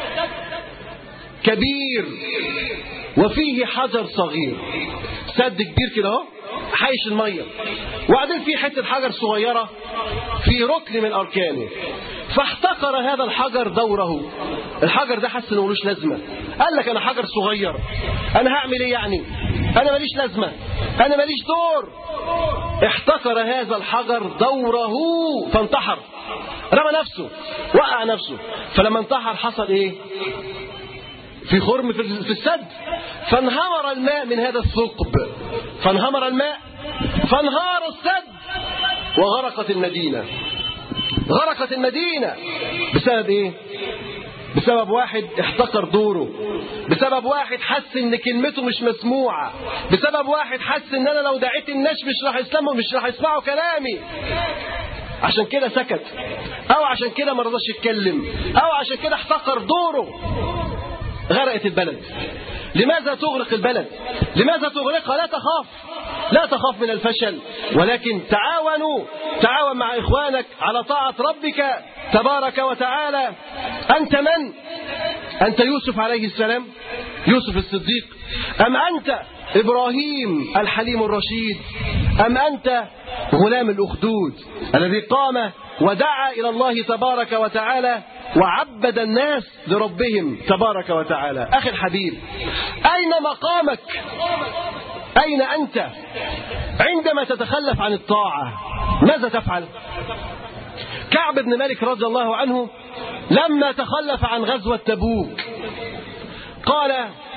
Speaker 5: كبير وفيه حجر صغير، سد كبير كده اهو حيش المية، وبعدين في حتة حجر صغيرة في ركن من أركانه، فاحتقر هذا الحجر دوره. الحجر ده حس انه ملوش لازمة، قال لك انا حجر صغير، انا هعمل ايه يعني؟ انا ماليش لازمة، انا ماليش دور. احتقر هذا الحجر دوره فانتحر، رمى نفسه، وقع نفسه. فلما انتحر حصل ايه؟ في خرم في السد، فانهمر الماء من هذا الثقب، فانهمر الماء فانهار السد وغرقت المدينة. غرقت المدينة بسبب ايه؟ بسبب واحد احتقر دوره، بسبب واحد حس ان كلمته مش مسموعة، بسبب واحد حس ان انا لو دعيت الناس مش راح يسمعوا كلامي، عشان كده سكت، او عشان كده ما رضاش يتكلم، او عشان كده احتقر دوره. غرقت البلد. لماذا تغرق البلد؟ لماذا تغرقها؟ لا تخاف، لا تخاف من الفشل، ولكن تعاون مع إخوانك على طاعة ربك تبارك وتعالى. أنت من؟ أنت يوسف عليه السلام، يوسف الصديق، أم أنت إبراهيم الحليم الرشيد، أم أنت غلام الأخدود الذي قام ودعا إلى الله تبارك وتعالى وعبد الناس لربهم تبارك وتعالى؟ أخي الحبيب، أين مقامك؟ أين أنت عندما تتخلف عن الطاعة؟ ماذا تفعل؟ كعب بن مالك رضي الله عنه لما تخلف عن غزوة تبوك قال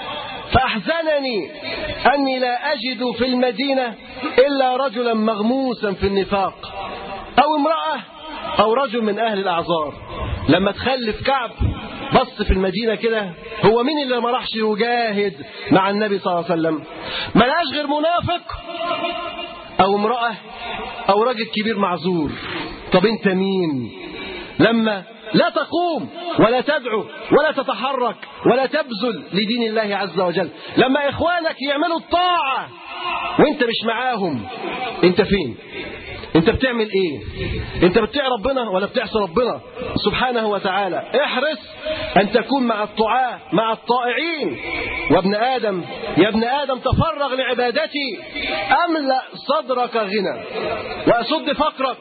Speaker 5: فأحزنني أني لا أجد في المدينة إلا رجلا مغموسا في النفاق أو امرأة أو رجل من أهل الأعذار. لما تخلف كعب بص في المدينة كده، هو مين اللي ما راحش يجاهد مع النبي صلى الله عليه وسلم؟ ما لقاش غير منافق أو امرأة أو راجل كبير معذور. طب أنت مين لما لا تقوم ولا تدعو ولا تتحرك ولا تبذل لدين الله عز وجل؟ لما إخوانك يعملوا الطاعة وانت مش معاهم، انت فين؟ انت بتعمل ايه؟ انت بتطيع ربنا ولا بتعصي ربنا سبحانه وتعالى؟ احرص ان تكون مع الطاعة مع الطائعين. وابن آدم يا ابن آدم تفرغ لعبادتي أملأ صدرك غنى وأسد فقرك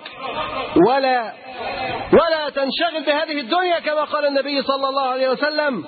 Speaker 5: ولا تنشغل بهذه الدنيا كما قال النبي صلى الله عليه وسلم.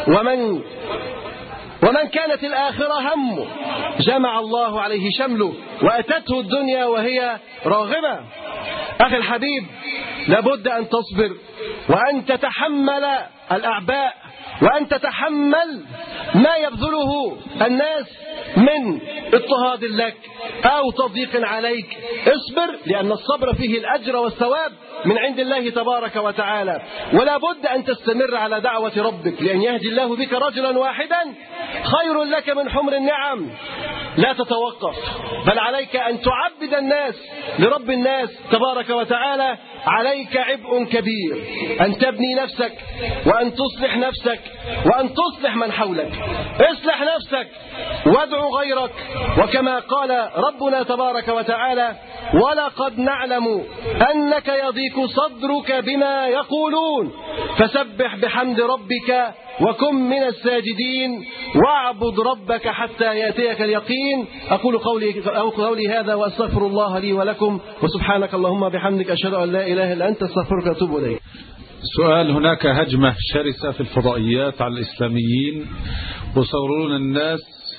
Speaker 5: ومن كانت الآخرة همه جمع الله عليه شمله وأتته الدنيا وهي راغمة. أخي الحبيب، لابد أن تصبر وأن تتحمل الأعباء وأن تتحمل ما يبذله الناس من اضطهاد لك أو تضييق عليك. اصبر، لأن الصبر فيه الأجر والثواب من عند الله تبارك وتعالى. ولا بد أن تستمر على دعوة ربك، لأن يهدي الله بك رجلا واحدا خير لك من حمر النعم. لا تتوقف، بل عليك أن تعبد الناس لرب الناس تبارك وتعالى. عليك عبء كبير أن تبني نفسك وأن تصلح نفسك وأن تصلح من حولك. اصلح نفسك وادعو غيرك، وكما قال ربنا تبارك وتعالى: ولقد نعلم أنك يضيق صدرك بما يقولون فسبح بحمد ربك وكن من الساجدين واعبد ربك حتى يأتيك اليقين. أقول قولي هذا وأستغفر الله لي ولكم، وسبحانك اللهم بحمدك أشهد أن لا إله إلا أنت أستغفرك وأتوب إليك.
Speaker 3: سؤال: هناك هجمة شرسة في الفضائيات على الإسلاميين، ويصورون الناس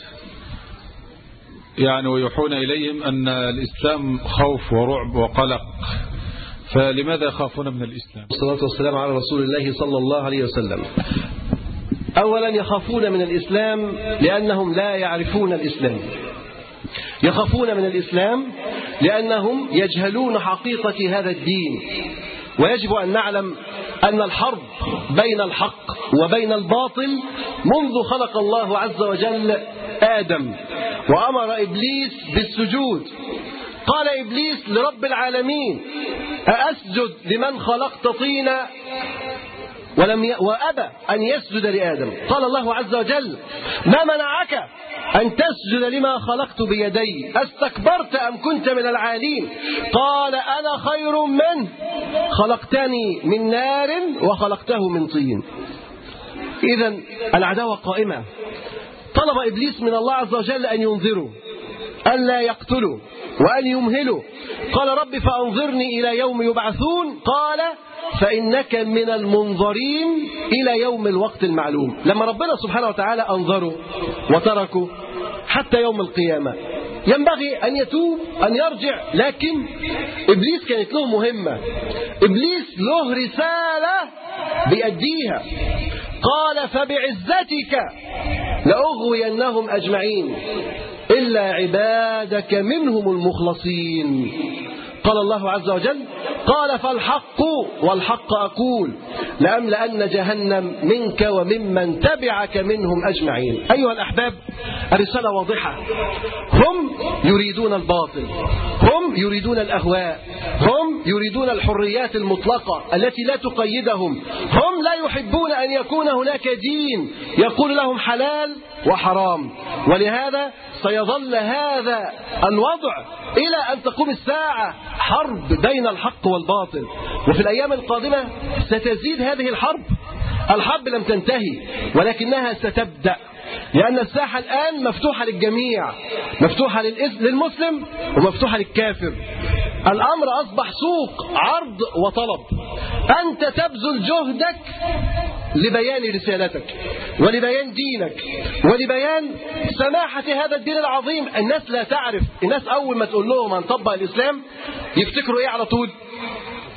Speaker 3: ويوحون إليهم أن الإسلام خوف ورعب وقلق، فلماذا يخافون من الإسلام؟
Speaker 5: والصلاة والسلام على رسول الله صلى الله عليه وسلم. أولا يخافون من الإسلام لأنهم لا يعرفون الإسلام. يخافون من الإسلام لأنهم يجهلون حقيقة هذا الدين. ويجب أن نعلم أن الحرب بين الحق وبين الباطل منذ خلق الله عز وجل آدم وأمر إبليس بالسجود. قال إبليس لرب العالمين: أأسجد لمن خلقت طينا؟ وأبى أن يسجد لآدم. قال الله عز وجل: ما منعك أن تسجد لما خلقت بيدي؟ أستكبرت أم كنت من العالين؟ قال: أنا خير منه، خلقتني من نار وخلقته من طين. إذن العداوة قائمة. طلب إبليس من الله عز وجل أن ينذره، أن لا يقتله وأن يمهله. قال: رب فأنظرني إلى يوم يبعثون. قال: فإنك من المنظرين إلى يوم الوقت المعلوم. لما ربنا سبحانه وتعالى أنظره وتركه حتى يوم القيامة، ينبغي أن يتوب أن يرجع. لكن إبليس كانت له مهمة، إبليس له رسالة بيأديها. قال: فبعزتك لأغوينهم أجمعين إلا عبادك منهم المخلصين. قال الله عز وجل: قال: فالحق والحق أقول لأملأن جهنم منك وممن تبعك منهم أجمعين. أيها الأحباب، الرسالة واضحة. هم يريدون الباطل، هم يريدون الأهواء، هم يريدون الحريات المطلقة التي لا تقيدهم. هم لا يحبون أن يكون هناك دين يقول لهم حلال وحرام. ولهذا سيظل هذا الوضع إلى أن تقوم الساعة، حرب بين الحق والباطل. وفي الأيام القادمة ستزيد هذه الحرب. الحرب لم تنتهي ولكنها ستبدأ، لأن الساحة الآن مفتوحة للجميع، مفتوحة للمسلم ومفتوحة للكافر. الأمر أصبح سوق عرض وطلب. أنت تبذل جهدك لبيان رسالتك ولبيان دينك ولبيان سماحة هذا الدين العظيم. الناس لا تعرف. الناس أول ما تقول لهم هنطبق الإسلام يفتكروا إيه على طول؟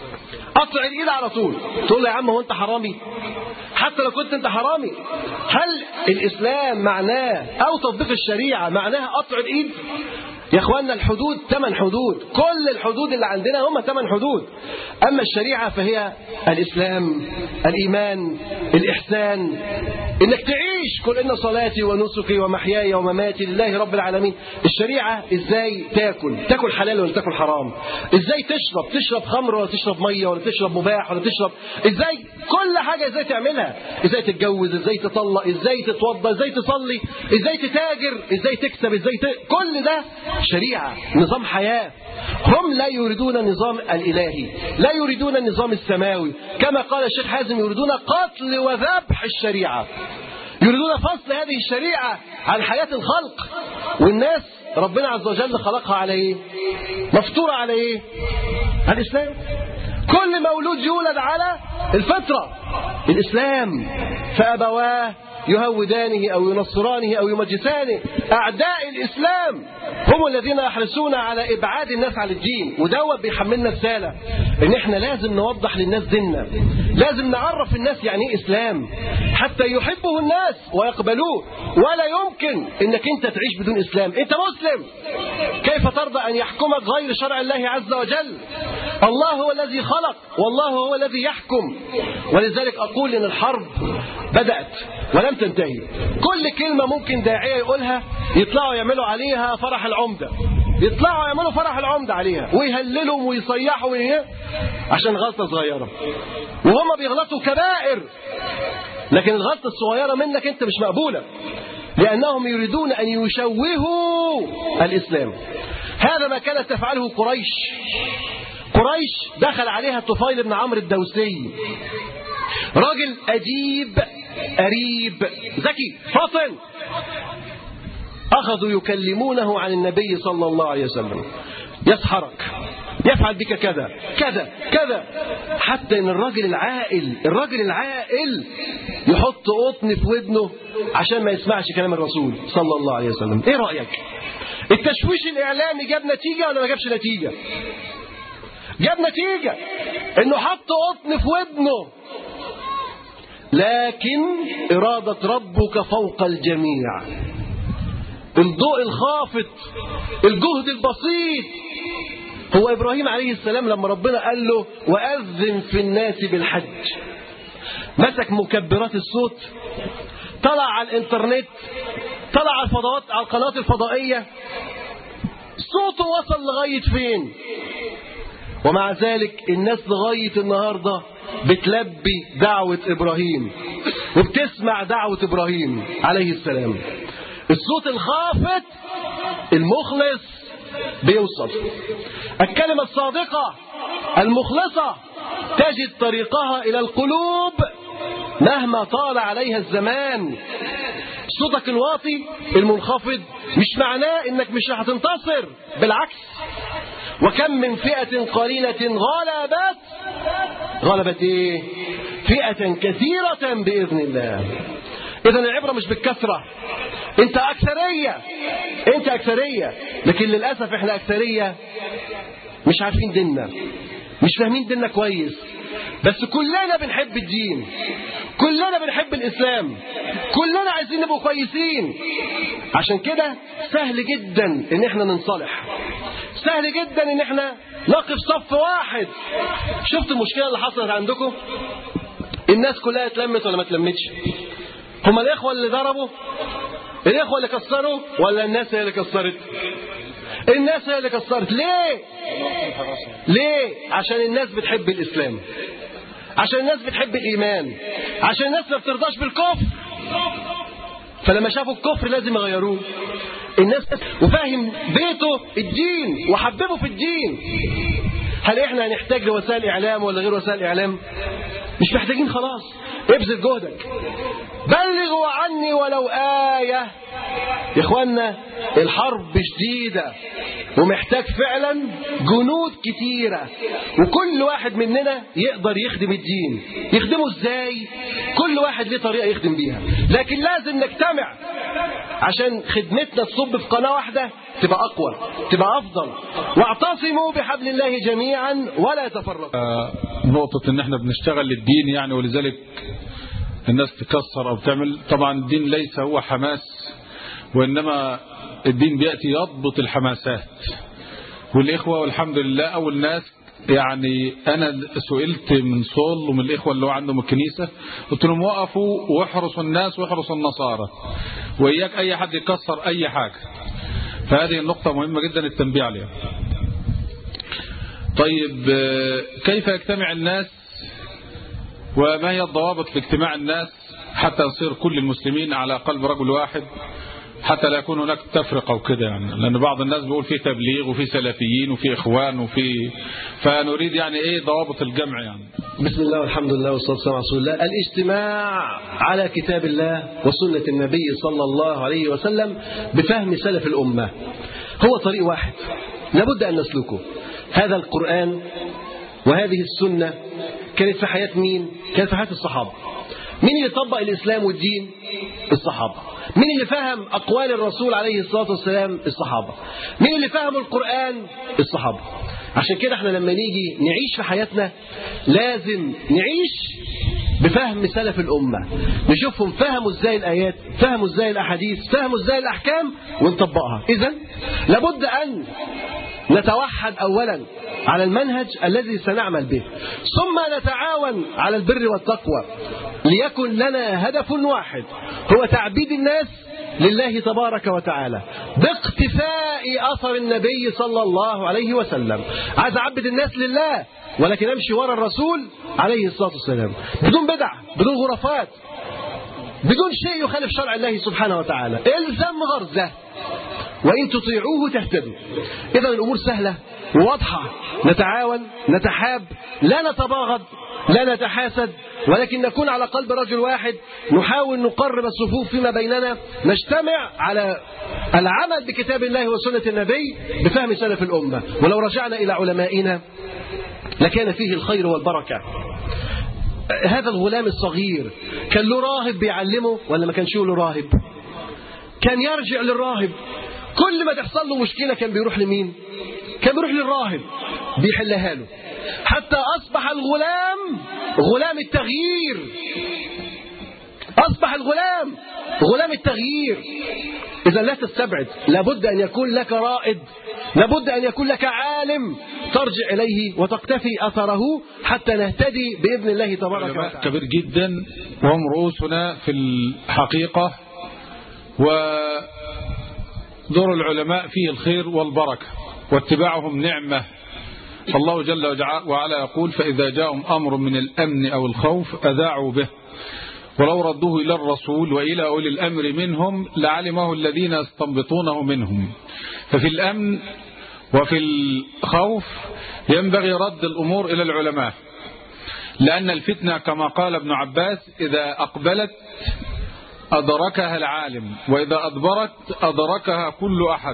Speaker 5: قطع الايد على طول. تقول له يا عم هو انت حرامي؟ حتى لو كنت انت حرامي، هل الاسلام معناه او تطبيق الشريعه معناها قطع الايد؟ يا اخوانا الحدود 8 حدود، كل الحدود اللي عندنا هم 8 حدود. اما الشريعه فهي الاسلام، الايمان، الاحسان، انك تعيش قل ان صلاتي ونسكي ومحياي ومماتي لله رب العالمين. الشريعه ازاي تاكل حلال ولا تاكل حرام، ازاي تشرب خمر ولا تشرب ميه ولا تشرب مباح ولا تشرب، ازاي كل حاجه ازاي تعملها، ازاي تتجوز، ازاي تطلق، ازاي تتوضا، ازاي تصلي، ازاي تتاجر، ازاي تكسب، كل ده شريعة، نظام حياة. هم لا يريدون النظام الإلهي، لا يريدون النظام السماوي، كما قال الشيخ حازم يريدون قتل وذبح الشريعة، يريدون فصل هذه الشريعة عن حياة الخلق. والناس ربنا عز وجل خلقها على ايه؟ مفطورة على ايه؟ على الإسلام. كل مولود يولد على الفطرة الإسلام، فأبواه يهودانه أو ينصرانه أو يمجسانه. أعداء الإسلام هم الذين يحرصون على إبعاد الناس عن الدين، ودوت بيحملنا رسالة إن إحنا لازم نوضح للناس ديننا، لازم نعرف الناس يعني إيه إسلام حتى يحبه الناس ويقبلوه. ولا يمكن إنك أنت تعيش بدون إسلام. أنت مسلم، كيف ترضى أن يحكمك غير شرع الله عز وجل؟ الله هو الذي خلق والله هو الذي يحكم. ولذلك أقول إن الحرب بدأت ولم تنتهي. كل كلمة ممكن داعية يقولها يطلعوا يعملوا عليها فرح العمدة، يطلعوا يعملوا فرح العمدة عليها ويهللهم ويصيحوا عشان غلطة صغيرة، وهم بيغلطوا كبائر. لكن الغلطة الصغيرة منك انت مش مقبولة، لأنهم يريدون أن يشوهوا الإسلام. هذا ما كانت تفعله قريش. دخل عليها الطفيل بن عمرو الدوسي، راجل أديب قريب ذكي فطن. أخذوا يكلمونه عن النبي صلى الله عليه وسلم، يسحرك، يفعل بك كذا كذا كذا، حتى ان الراجل العاقل يحط قطن في ودنه عشان ما يسمعش كلام الرسول صلى الله عليه وسلم. ايه رأيك؟ التشويش الإعلامي جاب نتيجة ولا ما جابش نتيجة؟ جاب نتيجة، انه حط قطن في ودنه. لكن إرادة ربك فوق الجميع. الضوء الخافت، الجهد البسيط. هو إبراهيم عليه السلام لما ربنا قال له وأذن في الناس بالحج، مسك مكبرات الصوت، طلع على الانترنت، طلع على الفضاءات، على القنوات الفضائية، صوته وصل لغاية فين؟ ومع ذلك الناس لغاية النهاردة بتلبي دعوة إبراهيم وبتسمع دعوة إبراهيم عليه السلام. الصوت الخافت المخلص بيوصل. الكلمة الصادقة المخلصة تجد طريقها إلى القلوب مهما طال عليها الزمان. صوتك الواطي المنخفض مش معناه إنك مش هتنتصر، بالعكس. وكم من فئة قليلة غلبت ايه؟ فئة كثيرة بإذن الله. إذن العبرة مش بالكثرة. انت أكثرية، لكن للأسف احنا أكثرية مش عارفين ديننا، مش فاهمين ديننا كويس. بس كلنا بنحب الدين، كلنا بنحب الإسلام، كلنا عايزين نبقوا كويسين. عشان كده سهل جدا ان احنا ننصلح، سهل جدا ان احنا نقف صف واحد. شفت المشكلة اللي حصلت عندكم؟ الناس كلها اتلمت ولا ما اتلمتش؟ هم الإخوة اللي ضربوا، الإخوة اللي كسروا، ولا الناس هي اللي كسرت؟ الناس هي اللي كسرت. ليه؟ عشان الناس بتحب الإسلام، عشان الناس بتحب الإيمان، عشان الناس ما بترضاش بالكفر. فلما شافوا الكفر لازم يغيروه. الناس وفاهم بيته الدين وحببه في الدين. هل احنا هنحتاج لوسائل إعلام ولا غير وسائل إعلام؟ مش محتاجين خلاص. ابذل جهدك، بلغوا عني ولو آية. يا اخوانا الحرب شديدة ومحتاج فعلا جنود كتيرة، وكل واحد مننا يقدر يخدم الدين. يخدمه ازاي؟ كل واحد له طريقة يخدم بيها، لكن لازم نجتمع عشان خدمتنا تصب في قناة واحدة تبقى أقوى، تبقى أفضل. واعتصموا بحبل الله جميعا ولا تفرقوا.
Speaker 3: نقطة ان احنا بنشتغل للدين يعني، ولذلك الناس تكسر او تعمل. طبعا الدين ليس هو حماس، وانما الدين بيأتي يضبط الحماسات. والإخوة والحمد لله أول ناس يعني، أنا سئلت من صول ومن الإخوة اللي هو عندهم الكنيسة، قلت لهم وقفوا واحرسوا الناس واحرسوا النصارى، وإياك أي حد يكسر أي حاجة. فهذه النقطة مهمة جدا التنبيه عليها. طيب كيف يجتمع الناس، وما هي الضوابط في اجتماع الناس حتى يصير كل المسلمين على قلب رجل واحد، حتى لا يكون هناك تفرقة وكده يعني؟ لأن بعض الناس بيقول في تبليغ وفي سلفيين وفي إخوان فنريد يعني إيه ضوابط الجمع يعني.
Speaker 5: بسم الله والحمد لله والصلاة والسلام على رسول الله. الاجتماع على كتاب الله وسنة النبي صلى الله عليه وسلم بفهم سلف الأمة هو طريق واحد لابد أن نسلكه. هذا القرآن وهذه السنة كانت في حياة مين؟ كانت في حياة الصحابة. مين اللي طبق الإسلام والدين؟ الصحابة. مين اللي فهم أقوال الرسول عليه الصلاة والسلام؟ الصحابة. مين اللي فهم القرآن؟ الصحابة. عشان كده احنا لما نيجي نعيش في حياتنا لازم نعيش بفهم سلف الأمة، نشوفهم فهموا ازاي الآيات، فهموا ازاي الأحاديث، فهموا ازاي الأحكام، ونطبقها. إذن لابد أن نتوحد أولا على المنهج الذي سنعمل به، ثم نتعاون على البر والتقوى، ليكن لنا هدف واحد هو تعبيد الناس لله تبارك وتعالى باقتفاء أثر النبي صلى الله عليه وسلم. عايز أعبد الناس لله، ولكن أمشي وراء الرسول عليه الصلاة والسلام بدون بدع، بدون غرفات، بدون شيء يخالف شرع الله سبحانه وتعالى. إلزم غرزه وإن تطيعوه تهتدوا. إذا الأمور سهلة وواضحة، نتعاون، نتحاب، لا نتباغض، لا نتحاسد، ولكن نكون على قلب رجل واحد، نحاول نقرب الصفوف فيما بيننا، نجتمع على العمل بكتاب الله وسنة النبي بفهم سلف الأمة. ولو رجعنا إلى علمائنا لكان فيه الخير والبركة. هذا الغلام الصغير كان له راهب بيعلمه ولا ما كانش له راهب؟ كان يرجع للراهب، كل ما تحصل له مشكلة كان بيروح لمين؟ كان بيروح للراهب بيحلها له، حتى أصبح الغلام غلام التغيير. أصبح الغلام غلام التغيير. إذا لا تستبعد، لابد أن يكون لك رائد، لابد أن يكون لك عالم ترجع إليه وتقتفي أثره حتى نهتدي بإذن الله تبارك وتعالى.
Speaker 3: كبير جدا وهم رؤوسنا في الحقيقة، ودور العلماء فيه الخير والبركة، واتباعهم نعمة. الله جل وعلا يقول: فإذا جاءهم أمر من الأمن أو الخوف أذاعوا به ولو ردوه إلى الرسول وإلى أولي الأمر منهم لعلمه الذين يستنبطونه منهم. ففي الأمن وفي الخوف ينبغي رد الأمور إلى العلماء، لأن الفتنة كما قال ابن عباس إذا أقبلت أدركها العالم، وإذا أدبرت أدركها كل أحد.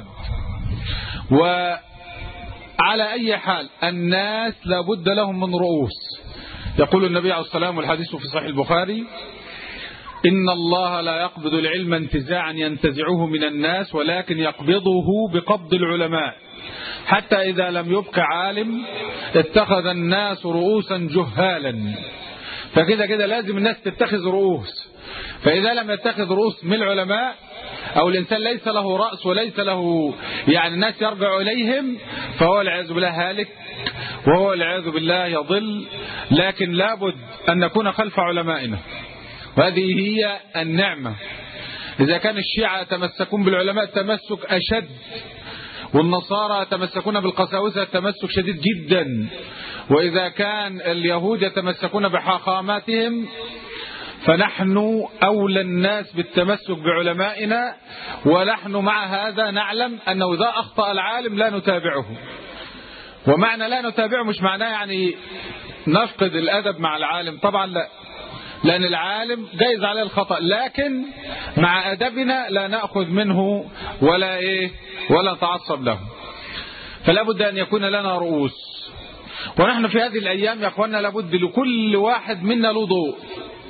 Speaker 3: وعلى أي حال الناس لابد لهم من رؤوس. يقول النبي عليه الصلاة والسلام والحديث في صحيح البخاري: إن الله لا يقبض العلم انتزاعا ينتزعه من الناس، ولكن يقبضه بقبض العلماء، حتى إذا لم يبق عالم اتخذ الناس رؤوسا جهالا. فكده كده لازم الناس تتخذ رؤوس، فإذا لم يتخذ رؤوس من العلماء أو الإنسان ليس له رأس وليس له يعني الناس يرجع إليهم، فهو العياذ بالله هالك، وهو العياذ بالله يضل. لكن لابد أن نكون خلف علمائنا، وهذه هي النعمة. إذا كان الشيعة يتمسكون بالعلماء تمسك أشد، والنصارى يتمسكون بالقساوسة تمسك شديد جدا، وإذا كان اليهود يتمسكون بحاخاماتهم، فنحن أولى الناس بالتمسك بعلمائنا. ونحن مع هذا نعلم أنه إذا أخطأ العالم لا نتابعه. ومعنى لا نتابعه مش معناه يعني نفقد الأدب مع العالم، طبعا لا، لأن العالم جايز عليه الخطأ، لكن مع أدبنا لا نأخذ منه ولا نتعصب له. فلا بد أن يكون لنا رؤوس. ونحن في هذه الأيام يا أخوانا لابد لكل واحد منا له ضوء،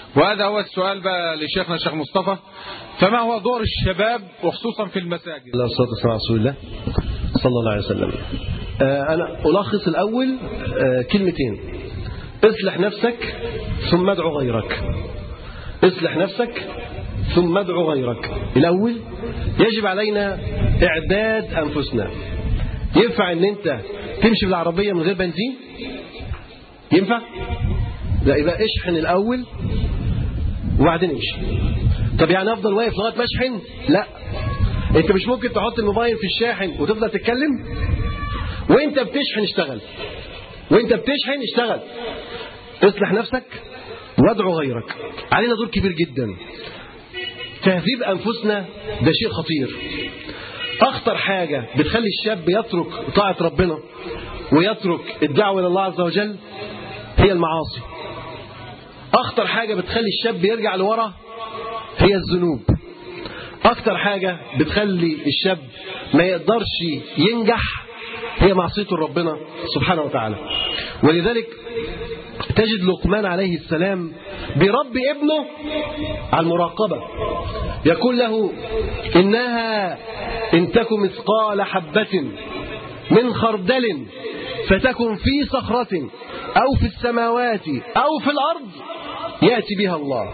Speaker 3: وهذا هو السؤال بقى لشيخنا الشيخ مصطفى، فما هو دور الشباب وخصوصا في المساجد؟
Speaker 5: الله الصلاة والسلام على رسول الله صلى الله عليه وسلم. أنا ألخص الأول كلمتين: اصلح نفسك ثم ادعو غيرك. اصلح نفسك ثم ادعو غيرك. الأول يجب علينا إعداد أنفسنا. ينفع أن أنت تمشي بالعربية من غير بنزين؟ ينفع؟ لا، يبقى اشحن الأول وبعدين امشي. طب يعني أفضل واقف لغاية ما اشحن؟ لا، أنت مش ممكن تحط الموبايل في الشاحن وتفضل تتكلم. وأنت بتشحن اشتغل، وأنت بتشحن اشتغل. اصلح نفسك وادعو غيرك. علينا دور كبير جدا. تهذيب أنفسنا ده شيء خطير. أخطر حاجة بتخلي الشاب يترك طاعة ربنا ويترك الدعوة إلى الله عز وجل هي المعاصي. أخطر حاجة بتخلي الشاب يرجع لورا هي الذنوب. أكتر حاجة بتخلي الشاب ما يقدرش ينجح هي معصية ربنا سبحانه وتعالى. ولذلك تجد لقمان عليه السلام بربي ابنه على المراقبة، يقول له: إنها إن تك مثقال حبة من خردل فتكن في صخرة أو في السماوات أو في الأرض يأتي بها الله.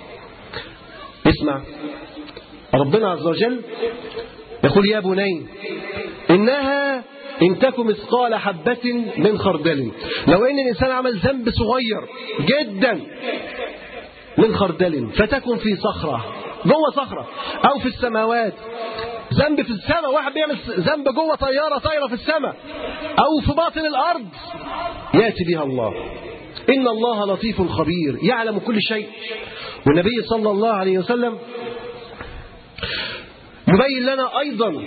Speaker 5: اسمع، ربنا عز وجل يقول: يا بني إنها إن تك مثقال حبة من خردل. لو إن الإنسان عمل ذنب صغير جدا من خردل فتكن في صخرة، جوه صخرة، أو في السماوات، ذنب في السماء، واحد بيعمل ذنب جوه طيارة طايرة في السماء، أو في باطن الأرض يأتي بها الله. إن الله لطيف خبير يعلم كل شيء. والنبي صلى الله عليه وسلم يبين لنا أيضا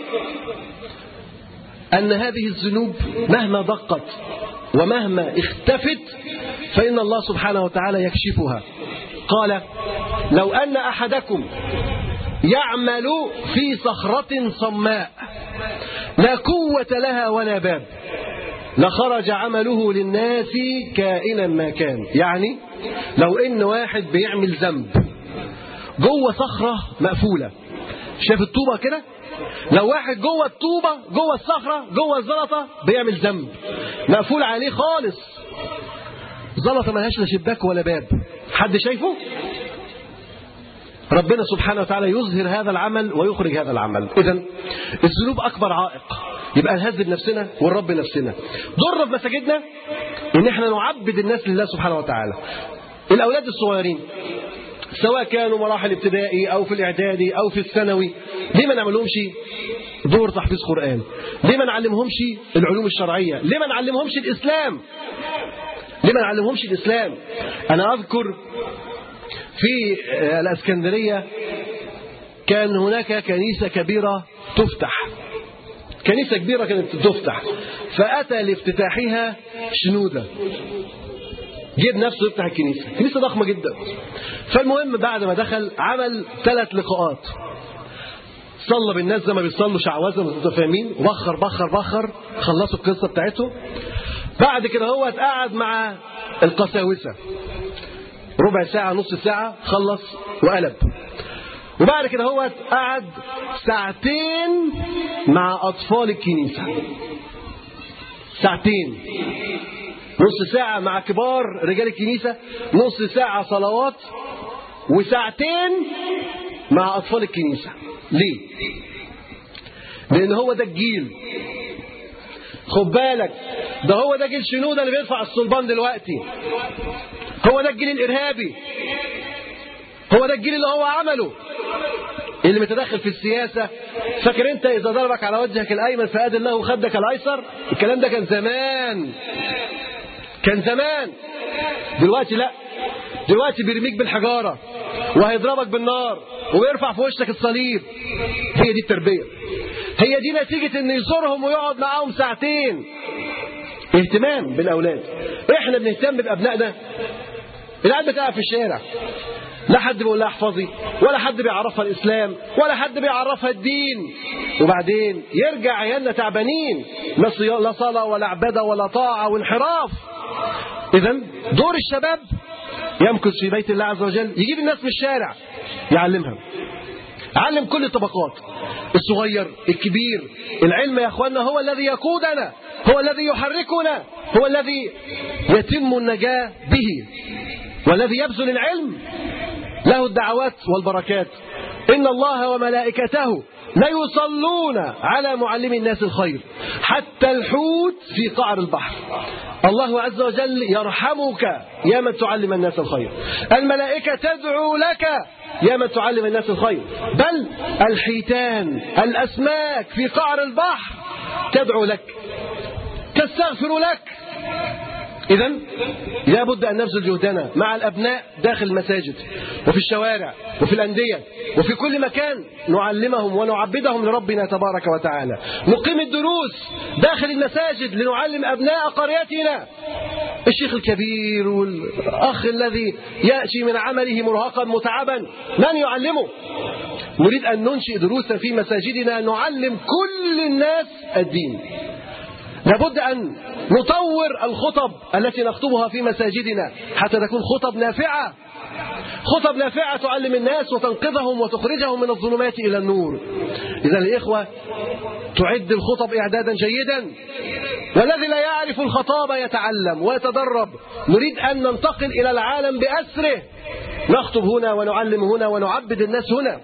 Speaker 5: أن هذه الذنوب مهما دقت ومهما اختفت فإن الله سبحانه وتعالى يكشفها. قال: لو أن أحدكم يعمل في صخرة صماء لا قوة لها ولا باب لخرج عمله للناس كائنا ما كان. يعني لو إن واحد بيعمل ذنب جوه صخرة مقفولة، شاف الطوبة كده؟ لو واحد جوه الطوبة، جوه الصخرة، جوه الزلطة بيعمل ذنب مقفول عليه خالص، زلطة ملهاش لا شباك ولا باب، حد شايفه؟ ربنا سبحانه وتعالى يظهر هذا العمل ويخرج هذا العمل. إذن الذنوب أكبر عائق. يبقى نهذب نفسنا ونرب نفسنا. دورنا في مساجدنا إن احنا نعبد الناس لله سبحانه وتعالى. الأولاد الصغيرين سواء كانوا مراحل ابتدائي أو في الإعدادي أو في الثانوي، ليه ما نعملهمش دور تحفيظ قرآن؟ ليه ما نعلمهمش العلوم الشرعية؟ ليه ما نعلمهمش الإسلام؟ ليه ما نعلمهمش الإسلام؟ أنا أذكر في الإسكندرية كان هناك كنيسة كبيرة تفتح، كنيسة كبيرة كانت تفتح، فأتى لافتتاحها شنودة، جيب نفسه يفتح الكنيسة، كنيسة ضخمة جدا. فالمهم بعد ما دخل عمل 3 لقاءات، صلى بالناس زي ما بيصلوا شعوذة متفاهمين، وبخر بخر بخر، خلصوا القصة بتاعتهم. بعد كده هو قعد مع القساوسة ربع ساعة نص ساعة، خلص وقلب. وبعد كده هو قعد 2 ساعة مع أطفال الكنيسة، 2 ساعة، نص ساعة مع كبار رجال الكنيسة، نص ساعة صلوات، و2 ساعة مع أطفال الكنيسة. ليه؟ لأن هو ده الجيل، خد بالك، ده هو ده جيل شنودة اللي بيدفع الصلبان دلوقتي، هو ده الجيل الإرهابي، هو ده الجيل اللي هو عمله، اللي متدخل في السياسة. فاكر انت إذا ضربك على وجهك الأيمن فأذن له خدك الأيسر؟ الكلام ده كان زمان، كان زمان. دلوقتي لا، دلوقتي بيرميك بالحجارة وهيضربك بالنار ويرفع في وشك الصليب. هي دي التربية، هي دي نتيجة ان يزورهم ويقعد معاهم 2 ساعة. اهتمام بالأولاد. احنا بنهتم بأبنائنا؟ العيال بتقع في الشارع، لا حد بيقول لها احفظي، ولا حد بيعرفها الإسلام، ولا حد بيعرفها الدين. وبعدين يرجع عيالنا تعبانين، لا صلاة ولا عبادة ولا طاعة وانحراف. إذن دور الشباب يمكث في بيت الله عز وجل، يجيب الناس من الشارع يعلمها، علم كل الطبقات، الصغير الكبير. العلم يا أخوانا هو الذي يقودنا، هو الذي يحركنا، هو الذي يتم النجاة به، والذي يبذل العلم له الدعوات والبركات. إن الله وملائكته لا يصلون على معلم الناس الخير حتى الحوت في قعر البحر. الله عز وجل يرحمك يا من تعلم الناس الخير، الملائكة تدعو لك يا من تعلم الناس الخير، بل الحيتان الأسماك في قعر البحر تدعو لك، تستغفر لك. إذن لابد أن نبذل جهدنا مع الأبناء داخل المساجد وفي الشوارع وفي الأندية وفي كل مكان، نعلمهم ونعبدهم لربنا تبارك وتعالى. نقيم الدروس داخل المساجد لنعلم أبناء قريتنا. الشيخ الكبير والأخ الذي يأتي من عمله مرهقا متعبا، من يعلمه؟ نريد أن ننشئ دروسا في مساجدنا نعلم كل الناس الدين. لابد أن نطور الخطب التي نخطبها في مساجدنا حتى تكون خطب نافعة، خطب نافعة تعلم الناس وتنقذهم وتخرجهم من الظلمات إلى النور. إذا الإخوة تعد الخطب إعدادا جيدا، والذي لا يعرف الخطاب يتعلم ويتدرب. نريد أن ننتقل إلى العالم بأسره، نخطب هنا ونعلم هنا ونعبد الناس هنا.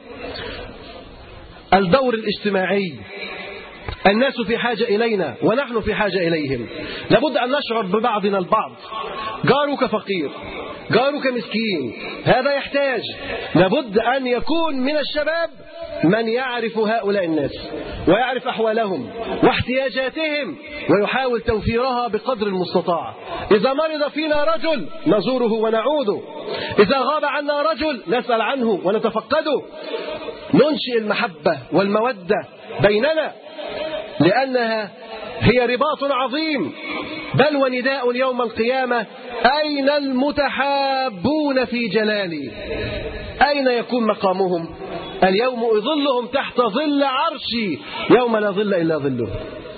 Speaker 5: الدور الاجتماعي، الناس في حاجة إلينا ونحن في حاجة إليهم. لابد أن نشعر ببعضنا البعض. جارك فقير، جارك مسكين، هذا يحتاج. لابد أن يكون من الشباب من يعرف هؤلاء الناس ويعرف أحوالهم واحتياجاتهم ويحاول توفيرها بقدر المستطاع. إذا مرض فينا رجل نزوره ونعوده، إذا غاب عنا رجل نسأل عنه ونتفقده. ننشئ المحبة والمودة بيننا، لأنها هي رباط عظيم، بل ونداء يوم القيامة: أين المتحابون في جلالي؟ أين يكون مقامهم؟ اليوم أظلهم تحت ظل عرشي يوم لا ظل إلا ظله.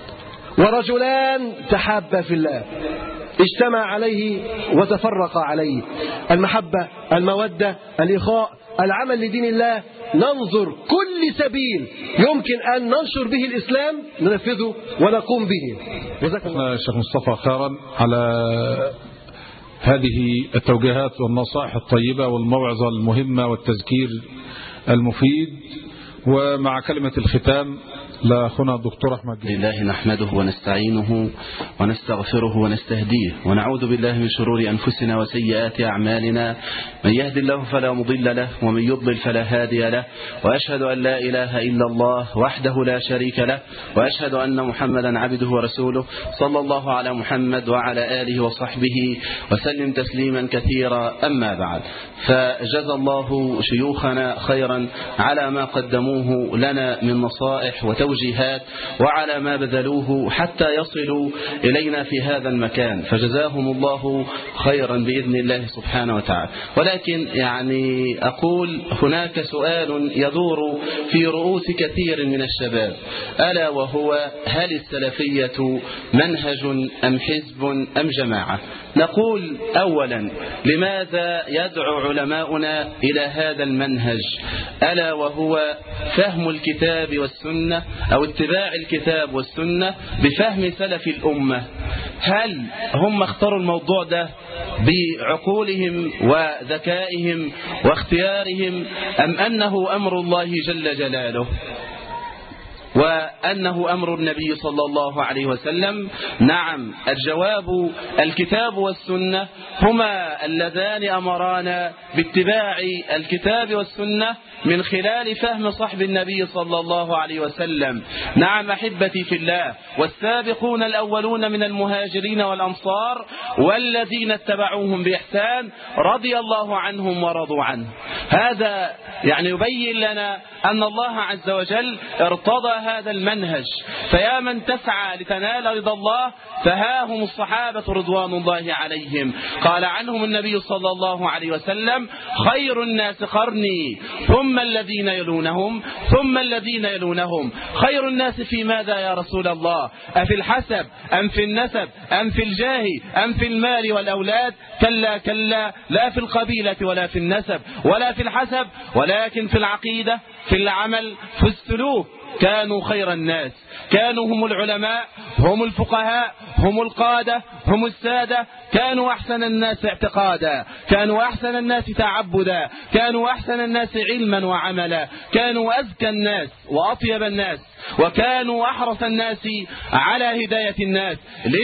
Speaker 5: ورجلان تحابا في الله اجتمع عليه وتفرق عليه. المحبة، المودة، الإخاء، العمل لدين الله. ننظر كل سبيل يمكن أن ننشر به الإسلام ننفذه ونقوم به.
Speaker 3: جزاك الله الشيخ مصطفى خيرا على هذه التوجيهات والنصائح الطيبة والموعظة المهمة والتذكير المفيد. ومع كلمة الختام لأخونا الدكتور أحمد.
Speaker 6: لله نحمده ونستعينه ونستغفره ونستهديه ونعوذ بالله من شرور أنفسنا وسيئات أعمالنا، من يهد الله فلا مضل له ومن يضلل فلا هادي له، وأشهد أن لا إله إلا الله وحده لا شريك له، وأشهد أن محمدا عبده ورسوله، صلى الله على محمد وعلى آله وصحبه وسلم تسليما كثيرا. أما بعد، فجزى الله شيوخنا خيرا على ما قدموه لنا من نصائح وتوجيهات وعلى ما بذلوه حتى يصلوا إلينا في هذا المكان، فجزاهم الله خيرا بإذن الله سبحانه وتعالى. ولكن أقول هناك سؤال يدور في رؤوس كثير من الشباب، ألا وهو: هل السلفية منهج أم حزب أم جماعة؟ نقول أولا: لماذا يدعو علماؤنا إلى هذا المنهج، ألا وهو فهم الكتاب والسنة أو اتباع الكتاب والسنة بفهم سلف الأمة؟ هل هم اختاروا الموضوع ده بعقولهم وذكائهم واختيارهم، أم أنه أمر الله جل جلاله وأنه أمر النبي صلى الله عليه وسلم؟ نعم، الجواب: الكتاب والسنة هما اللذان أمرانا باتباع الكتاب والسنة من خلال فهم صحب النبي صلى الله عليه وسلم. نعم أحبتي في الله، والسابقون الأولون من المهاجرين والأنصار والذين اتبعوهم بإحسان رضي الله عنهم ورضوا عنه. هذا يعني يبين لنا أن الله عز وجل ارتضى هذا المنهج. فيا من تسعى لتنال رضا الله فها هم الصحابة رضوان الله عليهم. قال عنهم النبي صلى الله عليه وسلم: خير الناس قرني ثم الذين يلونهم ثم الذين يلونهم. خير الناس في ماذا يا رسول الله؟ أفي الحسب أم في النسب أم في الجاه أم في المال والأولاد؟ كلا كلا، لا في القبيلة ولا في النسب ولا في الحسب، ولكن في العقيدة، في العمل، في السلوك. كانوا خير الناس، كانوا هم العلماء، هم الفقهاء، هم القادة، هم السادة. كانوا أحسن الناس اعتقادا، كانوا أحسن الناس تعبدا، كانوا أحسن الناس علما وعملا، كانوا أزكى الناس وأطيب الناس، وكانوا أحرص الناس على هداية الناس.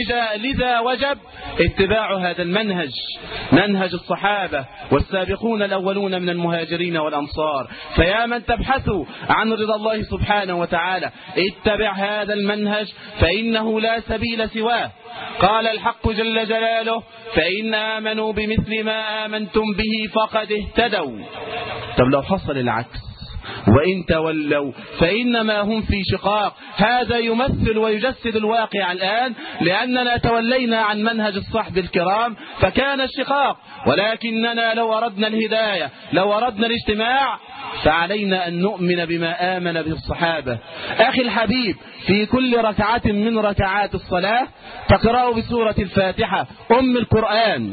Speaker 6: لذا وجب اتباع هذا المنهج، منهج الصحابة والسابقون الأولون من المهاجرين والأنصار. فيا من تبحثوا عن رضا الله سبحانه وتعالى اتبع هذا المنهج، فإنه لا سبيل سواه. قال الحق جل جلاله: فإن آمنوا بمثل ما آمنتم به فقد اهتدوا. طب لو حصل العكس وإن تولوا فإنما هم في شقاق. هذا يمثل ويجسد الواقع الآن، لأننا تولينا عن منهج الصحب الكرام فكان الشقاق. ولكننا لو أردنا الهداية، لو أردنا الاجتماع، فعلينا أن نؤمن بما آمن به الصحابة. أخي الحبيب، في كل ركعة من ركعات الصلاة تقرأ بسورة الفاتحة أم القرآن،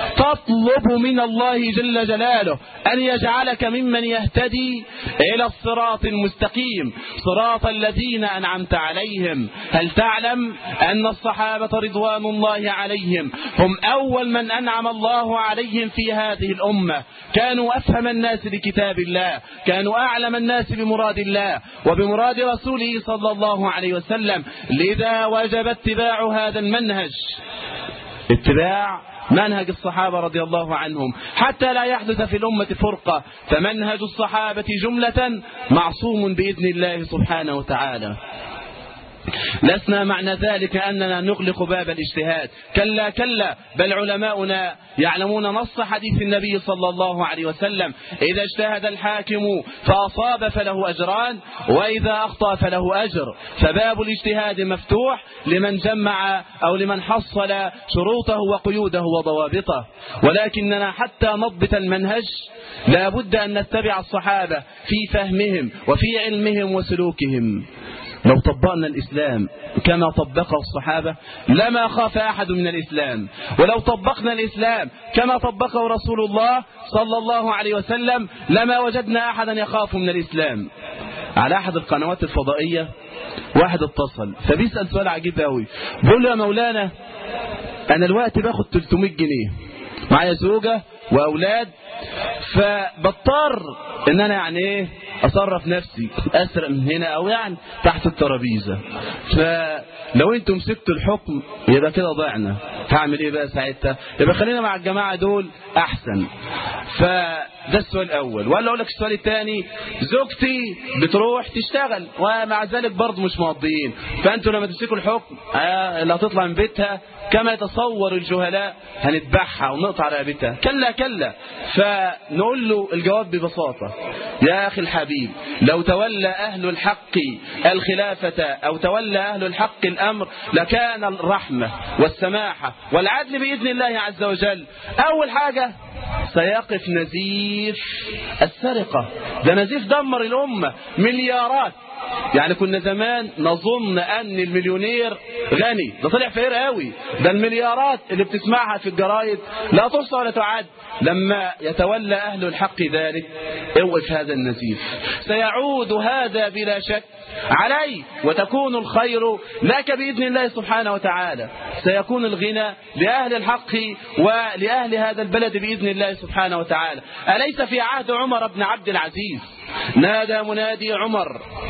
Speaker 6: تطلب من الله جل جلاله أن يجعلك ممن يهتدي إلى الصراط المستقيم، صراط الذين أنعمت عليهم. هل تعلم أن الصحابة رضوان الله عليهم هم أول من أنعم الله عليهم في هذه الأمة؟ كانوا أفهم الناس لكتاب الله، كانوا أعلم الناس بمراد الله وبمراد رسوله صلى الله عليه وسلم. لذا وجب اتباع هذا المنهج، اتباع منهج الصحابة رضي الله عنهم، حتى لا يحدث في الأمة فرقة. فمنهج الصحابة جملة معصوم بإذن الله سبحانه وتعالى. لسنا معنى ذلك أننا نغلق باب الاجتهاد، كلا كلا، بل علماؤنا يعلمون نص حديث النبي صلى الله عليه وسلم: إذا اجتهد الحاكم فأصاب فله أجران، وإذا أخطأ فله أجر. فباب الاجتهاد مفتوح لمن جمع أو لمن حصل شروطه وقيوده وضوابطه. ولكننا حتى نضبط المنهج لا بد أن نتبع الصحابة في فهمهم وفي علمهم وسلوكهم. لو طبقنا الإسلام كما طبقه الصحابة لما خاف أحد من الإسلام، ولو طبقنا الإسلام كما طبقه رسول الله صلى الله عليه وسلم لما وجدنا أحدا يخاف من الإسلام. على أحد القنوات الفضائية واحد اتصل فبيسأل سؤال عجيب قوي، بيقول له: يا مولانا أنا الوقت باخد 300 جنيه، معايا زوجة وأولاد، فبضطر ان انا يعني ايه اصرف نفسي، اسرق من هنا او يعني تحت الترابيزه، فلو انتم مسكتوا الحكم يبقى كده ضعنا، هعمل ايه بقى ساعتها؟ يبقى خلينا مع الجماعه دول احسن. فده السؤال الاول. ولا اقول لك السؤال الثاني: زوجتي بتروح تشتغل ومع ذلك برضه مش مقضيين، فانتوا لما تمسكوا الحكم اللي هتطلع من بيتها كما يتصور الجهلاء هنذبحها ونقطع رقبتها. كلا كلا. فنقول له الجواب ببساطة: يا أخي الحبيب، لو تولى أهل الحق الخلافة أو تولى أهل الحق الأمر لكان الرحمة والسماحة والعدل بإذن الله عز وجل. أول حاجة سيقف نزيف السرقة، ده نزيف دمر الأمة، مليارات. يعني كنا زمان نظن أن المليونير غني، ده طلع فقير قوي، ده المليارات اللي بتسمعها في الجرايد لا تحصى ولا تعد. لما يتولى أهل الحق ذلك اوقف هذا النزيف، سيعود هذا بلا شك عليه، وتكون الخير لك بإذن الله سبحانه وتعالى. سيكون الغنى لأهل الحق ولأهل هذا البلد بإذن الله سبحانه وتعالى. أليس في عهد عمر بن عبد العزيز نادى منادي عمر: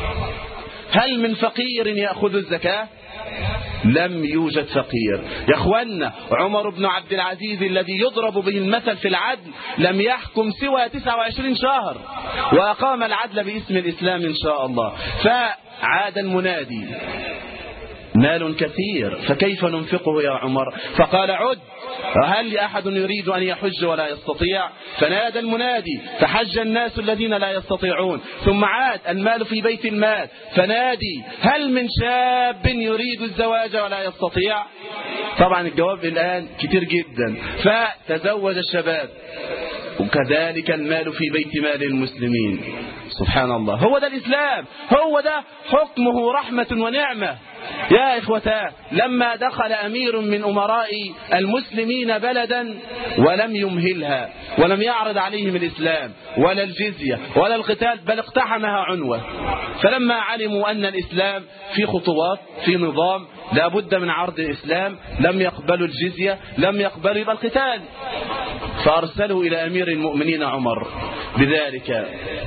Speaker 6: هل من فقير يأخذ الزكاة؟ لم يوجد فقير. يا اخوانا، عمر بن عبد العزيز الذي يضرب به المثل في العدل لم يحكم سوى 29 شهر، وأقام العدل باسم الإسلام إن شاء الله. فعاد المنادي مال كثير فكيف ننفقه يا عمر؟ فقال عد، هل أحد يريد أن يحج ولا يستطيع؟ فنادى المنادي فحج الناس الذين لا يستطيعون، ثم عاد المال في بيت المال فنادي هل من شاب يريد الزواج ولا يستطيع؟ طبعا الجواب الآن كتير جدا، فتزوج الشباب. وكذلك المال في بيت مال المسلمين. سبحان الله، هو ده الإسلام، هو ده حكمه رحمة ونعمة. يا إخوتاه، لما دخل أمير من أمراء المسلمين بلدا ولم يمهلها ولم يعرض عليهم الإسلام ولا الجزية ولا القتال، بل اقتحمها عنوة، فلما علموا أن الإسلام في خطوات في نظام لا بد من عرض الإسلام، لم يقبلوا الجزية، لم يقبلوا القتال، فأرسلوا إلى أمير المؤمنين عمر بذلك.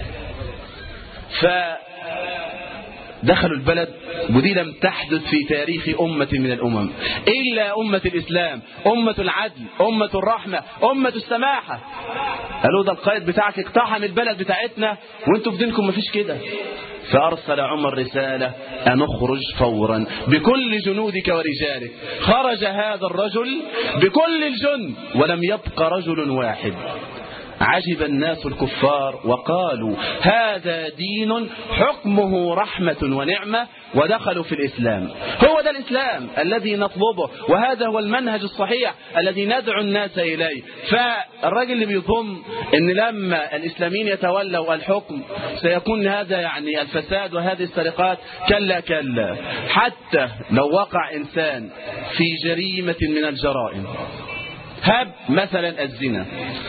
Speaker 6: فدخلوا البلد، ودي لم تحدث في تاريخ أمة من الأمم إلا أمة الإسلام، أمة العدل، أمة الرحمة، أمة السماحة. قالوا ده القائد بتاعك اقتحم البلد بتاعتنا وانتوا في دينكم مفيش كده. فأرسل عمر رسالة أن اخرج فورا بكل جنودك ورجالك. خرج هذا الرجل بكل الجند ولم يبق رجل واحد. عجب الناس الكفار وقالوا هذا دين حكمه رحمة ونعمة، ودخلوا في الإسلام. هو ده الإسلام الذي نطلبه، وهذا هو المنهج الصحيح الذي ندعو الناس إليه. فالراجل اللي بيظن أن لما الإسلاميين يتولوا الحكم سيكون هذا يعني الفساد وهذه السرقات، كلا كلا. حتى لو وقع إنسان في جريمة من الجرائم، هب مثلا الزنا،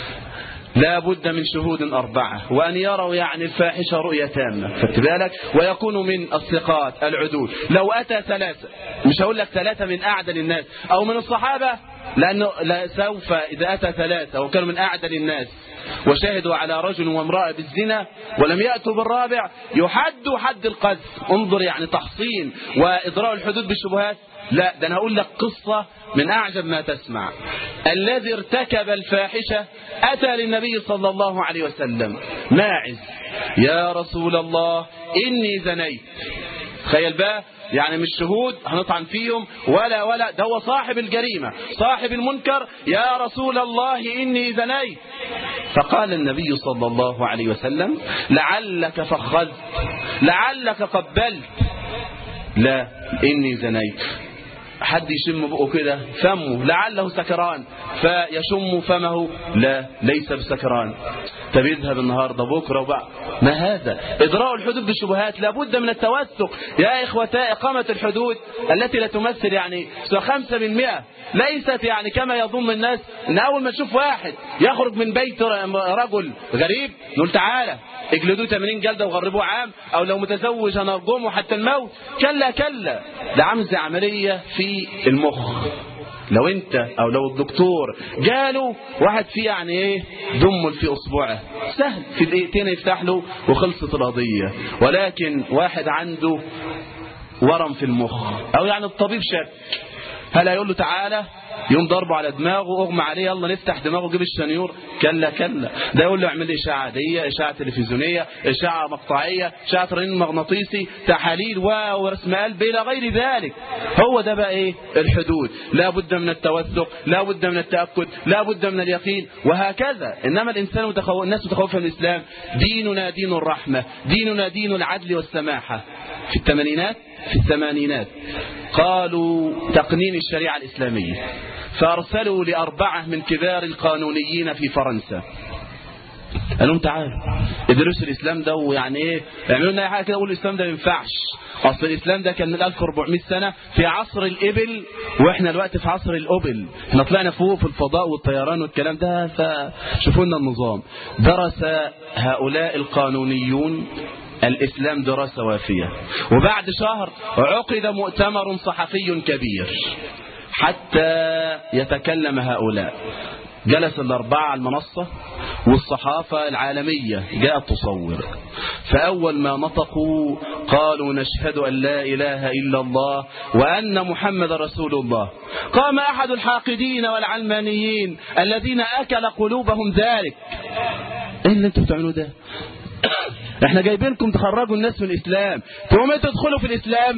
Speaker 6: لا بد من شهود 4 وأن يروا يعني الفاحشة رؤية تامة، فاتبالك، ويكون من الثقات العدول. لو أتى 3، مش هقول لك 3 من أعدل الناس أو من الصحابة، لأنه لا سوف إذا أتى 3 وكانوا من أعدل الناس وشاهدوا على رجل وامرأة بالزنا ولم يأتوا بالرابع يحدوا حد القذف. انظر يعني تحصين وإضراء الحدود بالشبهات. لا، ده أنا هقول لك قصة من أعجب ما تسمع. الذي ارتكب الفاحشة أتى للنبي صلى الله عليه وسلم ماعز: يا رسول الله إني زنيت. تخيل بقى، يعني مش شهود هنطعن فيهم ولا ده هو صاحب الجريمة صاحب المنكر: يا رسول الله إني زنيت. فقال النبي صلى الله عليه وسلم: لعلك فخذت، لعلك قبلت. لا، إني زنيت. حد يشم بقه كده فمه لعله سكران فيشم فمه، لا، ليس بسكران. طب يذهب النهارده بكره وبعد. ما هذا؟ إضراء الحدود بالشبهات. لابد من التوثق يا إخوتاء. إقامة الحدود التي لا تمثل يعني 5%، ليست يعني كما يظن الناس ان اول ما تشوف واحد يخرج من بيت رجل غريب نقول تعالى اجلدوه 80 جلدة وغربوه عام، او لو متزوج هنرجمه حتى الموت. كلا كلا، ده عامل زي عملية في المخ. لو انت او لو الدكتور جاله واحد فيه يعني ايه دمل في اصبعه، سهل في دقيقتين يفتح له وخلصت القضية. ولكن واحد عنده ورم في المخ، او يعني الطبيب شك، هل هيقول له تعالى يوم ضربه على دماغه اغمى عليه يلا نفتح دماغه جيب الشنيور؟ كلا كلا. ده يقول له اعمل اشعه عاديه، اشعه تلفزيونيه، اشعه مقطعيه، اشعه رنين مغناطيسي، تحاليل ورسم قلب الى غير ذلك. هو ده بقى ايه الحدود. لا بد من التوثق، لا بد من التاكد، لا بد من اليقين، وهكذا. انما الانسان الناس متخوفه من الاسلام. ديننا دين الرحمه، ديننا دين العدل والسماحه. في الثمانينات قالوا تقنين الشريعة الإسلامية، فأرسلوا ل4 من كبار القانونيين في فرنسا، قال لهم تعالوا ادرسوا الإسلام ده، ويعني ايه يعملوا لنا اي حاجة كده، قولوا الإسلام ده ما ينفعش. أصل الإسلام ده كان من 1400 سنة في عصر الإبل، وإحنا الوقت في عصر الأبل. احنا طلعنا فوق في الفضاء والطيران والكلام ده، فشوفوا لنا النظام. درس هؤلاء القانونيون الإسلام دراسة وافية، وبعد شهر عقد مؤتمر صحفي كبير حتى يتكلم هؤلاء. جلس ال4 على المنصة، والصحافة العالمية جاءت تصور. فأول ما نطقوا قالوا نشهد أن لا إله إلا الله وأن محمد رسول الله. قام أحد الحاقدين والعلمانيين الذين أكل قلوبهم ذلك: إيه اللي انتم بتعملوا ده؟ احنا جايبينكم تخرجوا الناس من الإسلام، تقوموا انتوا تدخلوا في الإسلام؟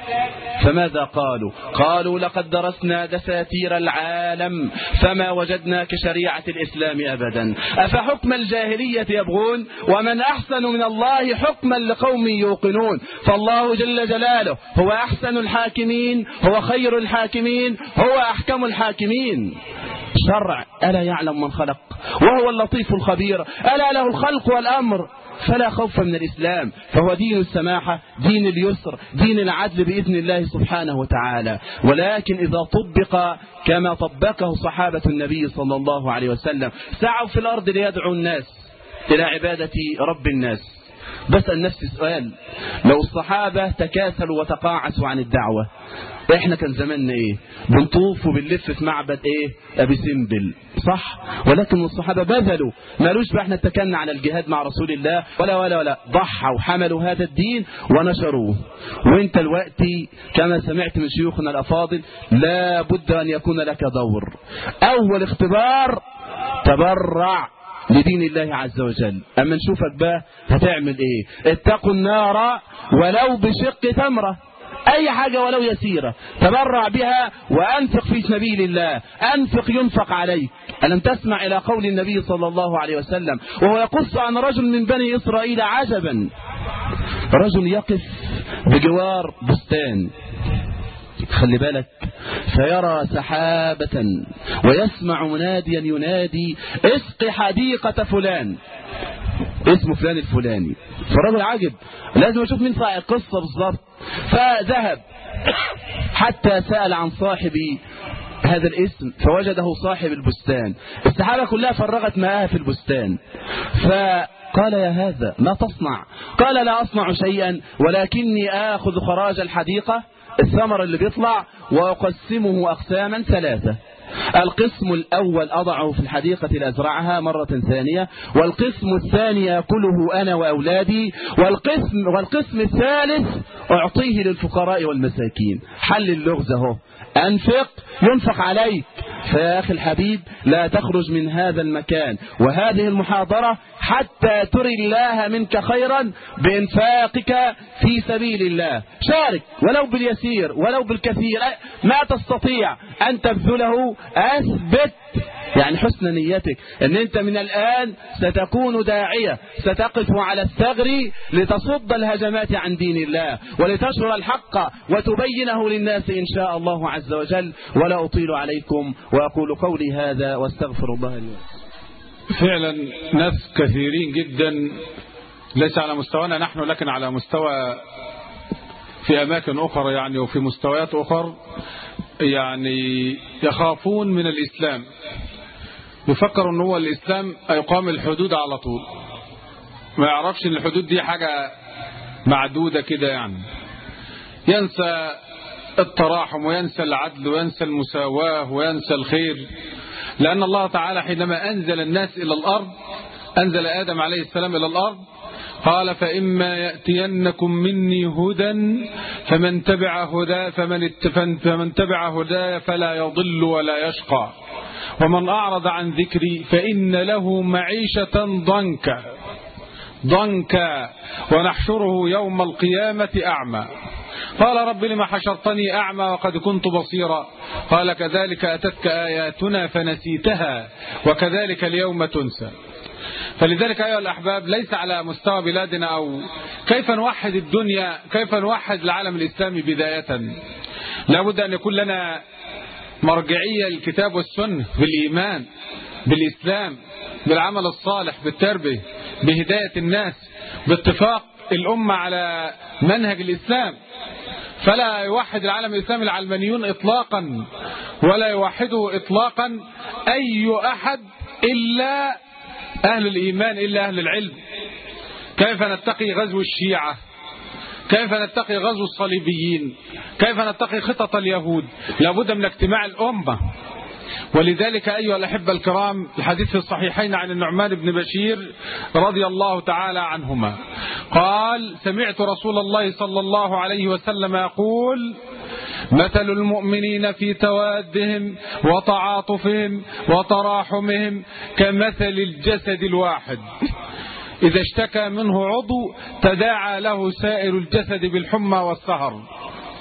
Speaker 6: فماذا قالوا؟ قالوا لقد درسنا دساتير العالم فما وجدنا كشريعة الإسلام أبدا، أفحكم الجاهلية يبغون ومن أحسن من الله حكما لقوم يوقنون. فالله جل جلاله هو أحسن الحاكمين، هو خير الحاكمين، هو أحكم الحاكمين. شرع ألا يعلم من خلق وهو اللطيف الخبير، ألا له الخلق والأمر، فلا خوف من الإسلام، فهو دين السماحة، دين اليسر، دين العدل بإذن الله سبحانه وتعالى. ولكن إذا طبق كما طبقه صحابة النبي صلى الله عليه وسلم، سعوا في الأرض ليدعوا الناس إلى عبادة رب الناس. بسأل نفسي سؤال، لو الصحابة تكاسلوا وتقاعسوا عن الدعوة، احنا كان زماننا ايه؟ بنطوف وبنلف في معبد ايه؟ ابي سمبل، صح؟ ولكن الصحابة بذلوا، مالوش بقى احنا اتكلنا على الجهاد مع رسول الله ولا ضحوا وحملوا هذا الدين ونشروه. وانت الوقت كما سمعت من شيوخنا الافاضل لا بد ان يكون لك دور. اول اختبار تبرع لدين الله عز وجل، اما نشوفك بقى هتعمل ايه. اتقوا النار ولو بشق تمره، اي حاجة ولو يسيرة تبرع بها وانفق في سبيل الله، انفق ينفق عليك. ألم تسمع إلى قول النبي صلى الله عليه وسلم وهو يقص عن رجل من بني إسرائيل عجبا، رجل يقف بجوار بستان، خلي بالك، فيرى سحابة ويسمع مناديا ينادي اسق حديقة فلان، اسمه فلان الفلاني. فالرجل عجب، لازم اشوف مين صاحب القصة بالضبط. فذهب حتى سأل عن صاحب هذا الاسم فوجده صاحب البستان. السحابة كلها فرغت ماءها في البستان، فقال يا هذا ما تصنع؟ قال لا أصنع شيئا ولكني آخذ خراج الحديقة، الثمر اللي بيطلع، وأقسمه أقساما ثلاثة. القسم الأول أضعه في الحديقة لأزرعها مرة ثانية، والقسم الثاني أكله أنا وأولادي، والقسم الثالث أعطيه للفقراء والمساكين. حل اللغز اهو، أنفق ينفق عليك. فيا أخي الحبيب لا تخرج من هذا المكان وهذه المحاضرة حتى تري الله منك خيرا بإنفاقك في سبيل الله. شارك ولو باليسير ولو بالكثير، ما تستطيع أن تبذله أثبت يعني حسن نيتك أن أنت من الآن ستكون داعية، ستقف على الثغر لتصد الهجمات عن دين الله ولتشر الحق وتبينه للناس إن شاء الله عز وجل. ولا أطيل عليكم وأقول قولي هذا واستغفر الله لي.
Speaker 3: فعلا ناس كثيرين جدا ليس على مستوانا نحن لكن على مستوى في أماكن أخرى يعني وفي مستويات أخرى يعني يخافون من الإسلام، يفكروا أنه هو الإسلام يقام الحدود على طول، ما يعرفش أن الحدود دي حاجة معدودة كده، يعني ينسى التراحم وينسى العدل وينسى المساواة وينسى الخير. لأن الله تعالى حينما أنزل الناس إلى الأرض، أنزل آدم عليه السلام إلى الأرض، قال فإما يأتينكم مني هدى فمن تبع هداي فلا يضل ولا يشقى ومن أعرض عن ذكري فإن له معيشة ضنكا ونحشره يوم القيامة أعمى. قال رب لما حشرتني أعمى وقد كنت بصيرا؟ قال كذلك أتتك آياتنا فنسيتها وكذلك اليوم تنسى. فلذلك أيها الأحباب ليس على مستوى بلادنا أو كيف نوحد الدنيا، كيف نوحد العالم الإسلامي بداية، لابد أن يكون لنا مرجعية للكتاب والسنة، بالإيمان بالإسلام، بالعمل الصالح، بالتربية، بهداية الناس، باتفاق الأمة على منهج الإسلام. فلا يوحد العالم الإسلامي العلمانيون إطلاقا، ولا يوحده إطلاقا أي أحد إلا أهل الإيمان، إلا أهل العلم. كيف نتقي غزو الشيعة؟ كيف نتقي غزو الصليبيين؟ كيف نتقي خطط اليهود؟ لابد من اجتماع الأمة. ولذلك أيها الأحبة الكرام الحديث في الصحيحين عن النعمان بن بشير رضي الله تعالى عنهما قال سمعت رسول الله صلى الله عليه وسلم يقول مثل المؤمنين في توادهم وتعاطفهم وتراحمهم كمثل الجسد الواحد إذا اشتكى منه عضو تداعى له سائر الجسد بالحمى والسهر.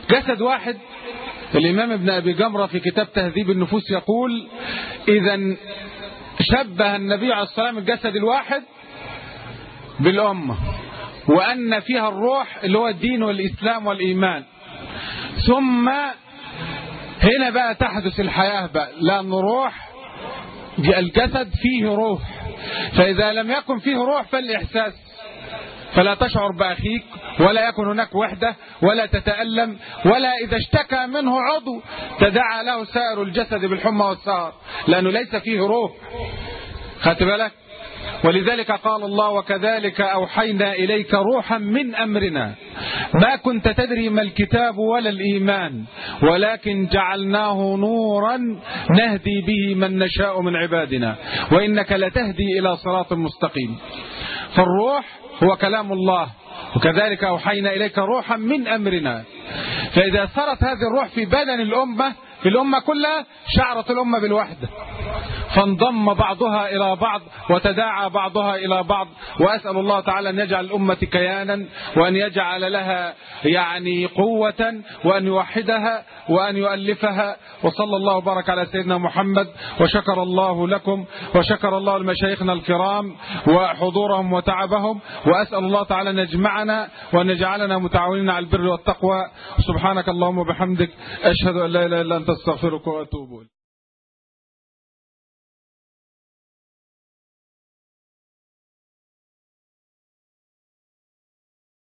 Speaker 3: جسد واحد. الإمام ابن أبي جمرة في كتاب تهذيب النفوس يقول: إذا شبه النبي عليه الصلاة والسلام الجسد الواحد بالأمة، وأن فيها الروح اللي هو الدين والإسلام والإيمان. ثم هنا بقى تحدث الحياة بقى، لأن روح الجسد فيه روح، فإذا لم يكن فيه روح فالإحساس، فلا تشعر بأخيك، ولا يكون هناك وحدة، ولا تتألم، ولا إذا اشتكى منه عضو تداعى له سائر الجسد بالحمى والسهر، لأنه ليس فيه روح. خدت بالك؟ ولذلك قال الله: وكذلك أوحينا إليك روحا من أمرنا ما كنت تدري ما الكتاب ولا الإيمان ولكن جعلناه نورا نهدي به من نشاء من عبادنا وإنك لتهدي إلى صراط مستقيم. فالروح هو كلام الله، وكذلك أوحينا إليك روحا من أمرنا. فإذا صارت هذه الروح في بدن الأمة، في الأمة كلها، شعرت الأمة بالوحدة، فانضم بعضها إلى بعض وتداعى بعضها إلى بعض. وأسأل الله تعالى أن يجعل الأمة كيانا، وأن يجعل لها قوة، وأن يوحدها وأن يؤلفها. وصلى الله وبارك على سيدنا محمد. وشكر الله لكم، وشكر الله لمشايخنا الكرام وحضورهم وتعبهم. وأسأل الله تعالى أن يجمعنا وأن يجعلنا متعاونين على البر والتقوى. سبحانك اللهم وبحمدك، أشهد أن لا إله إلا أنت، أستغفرك وأتوب إليك.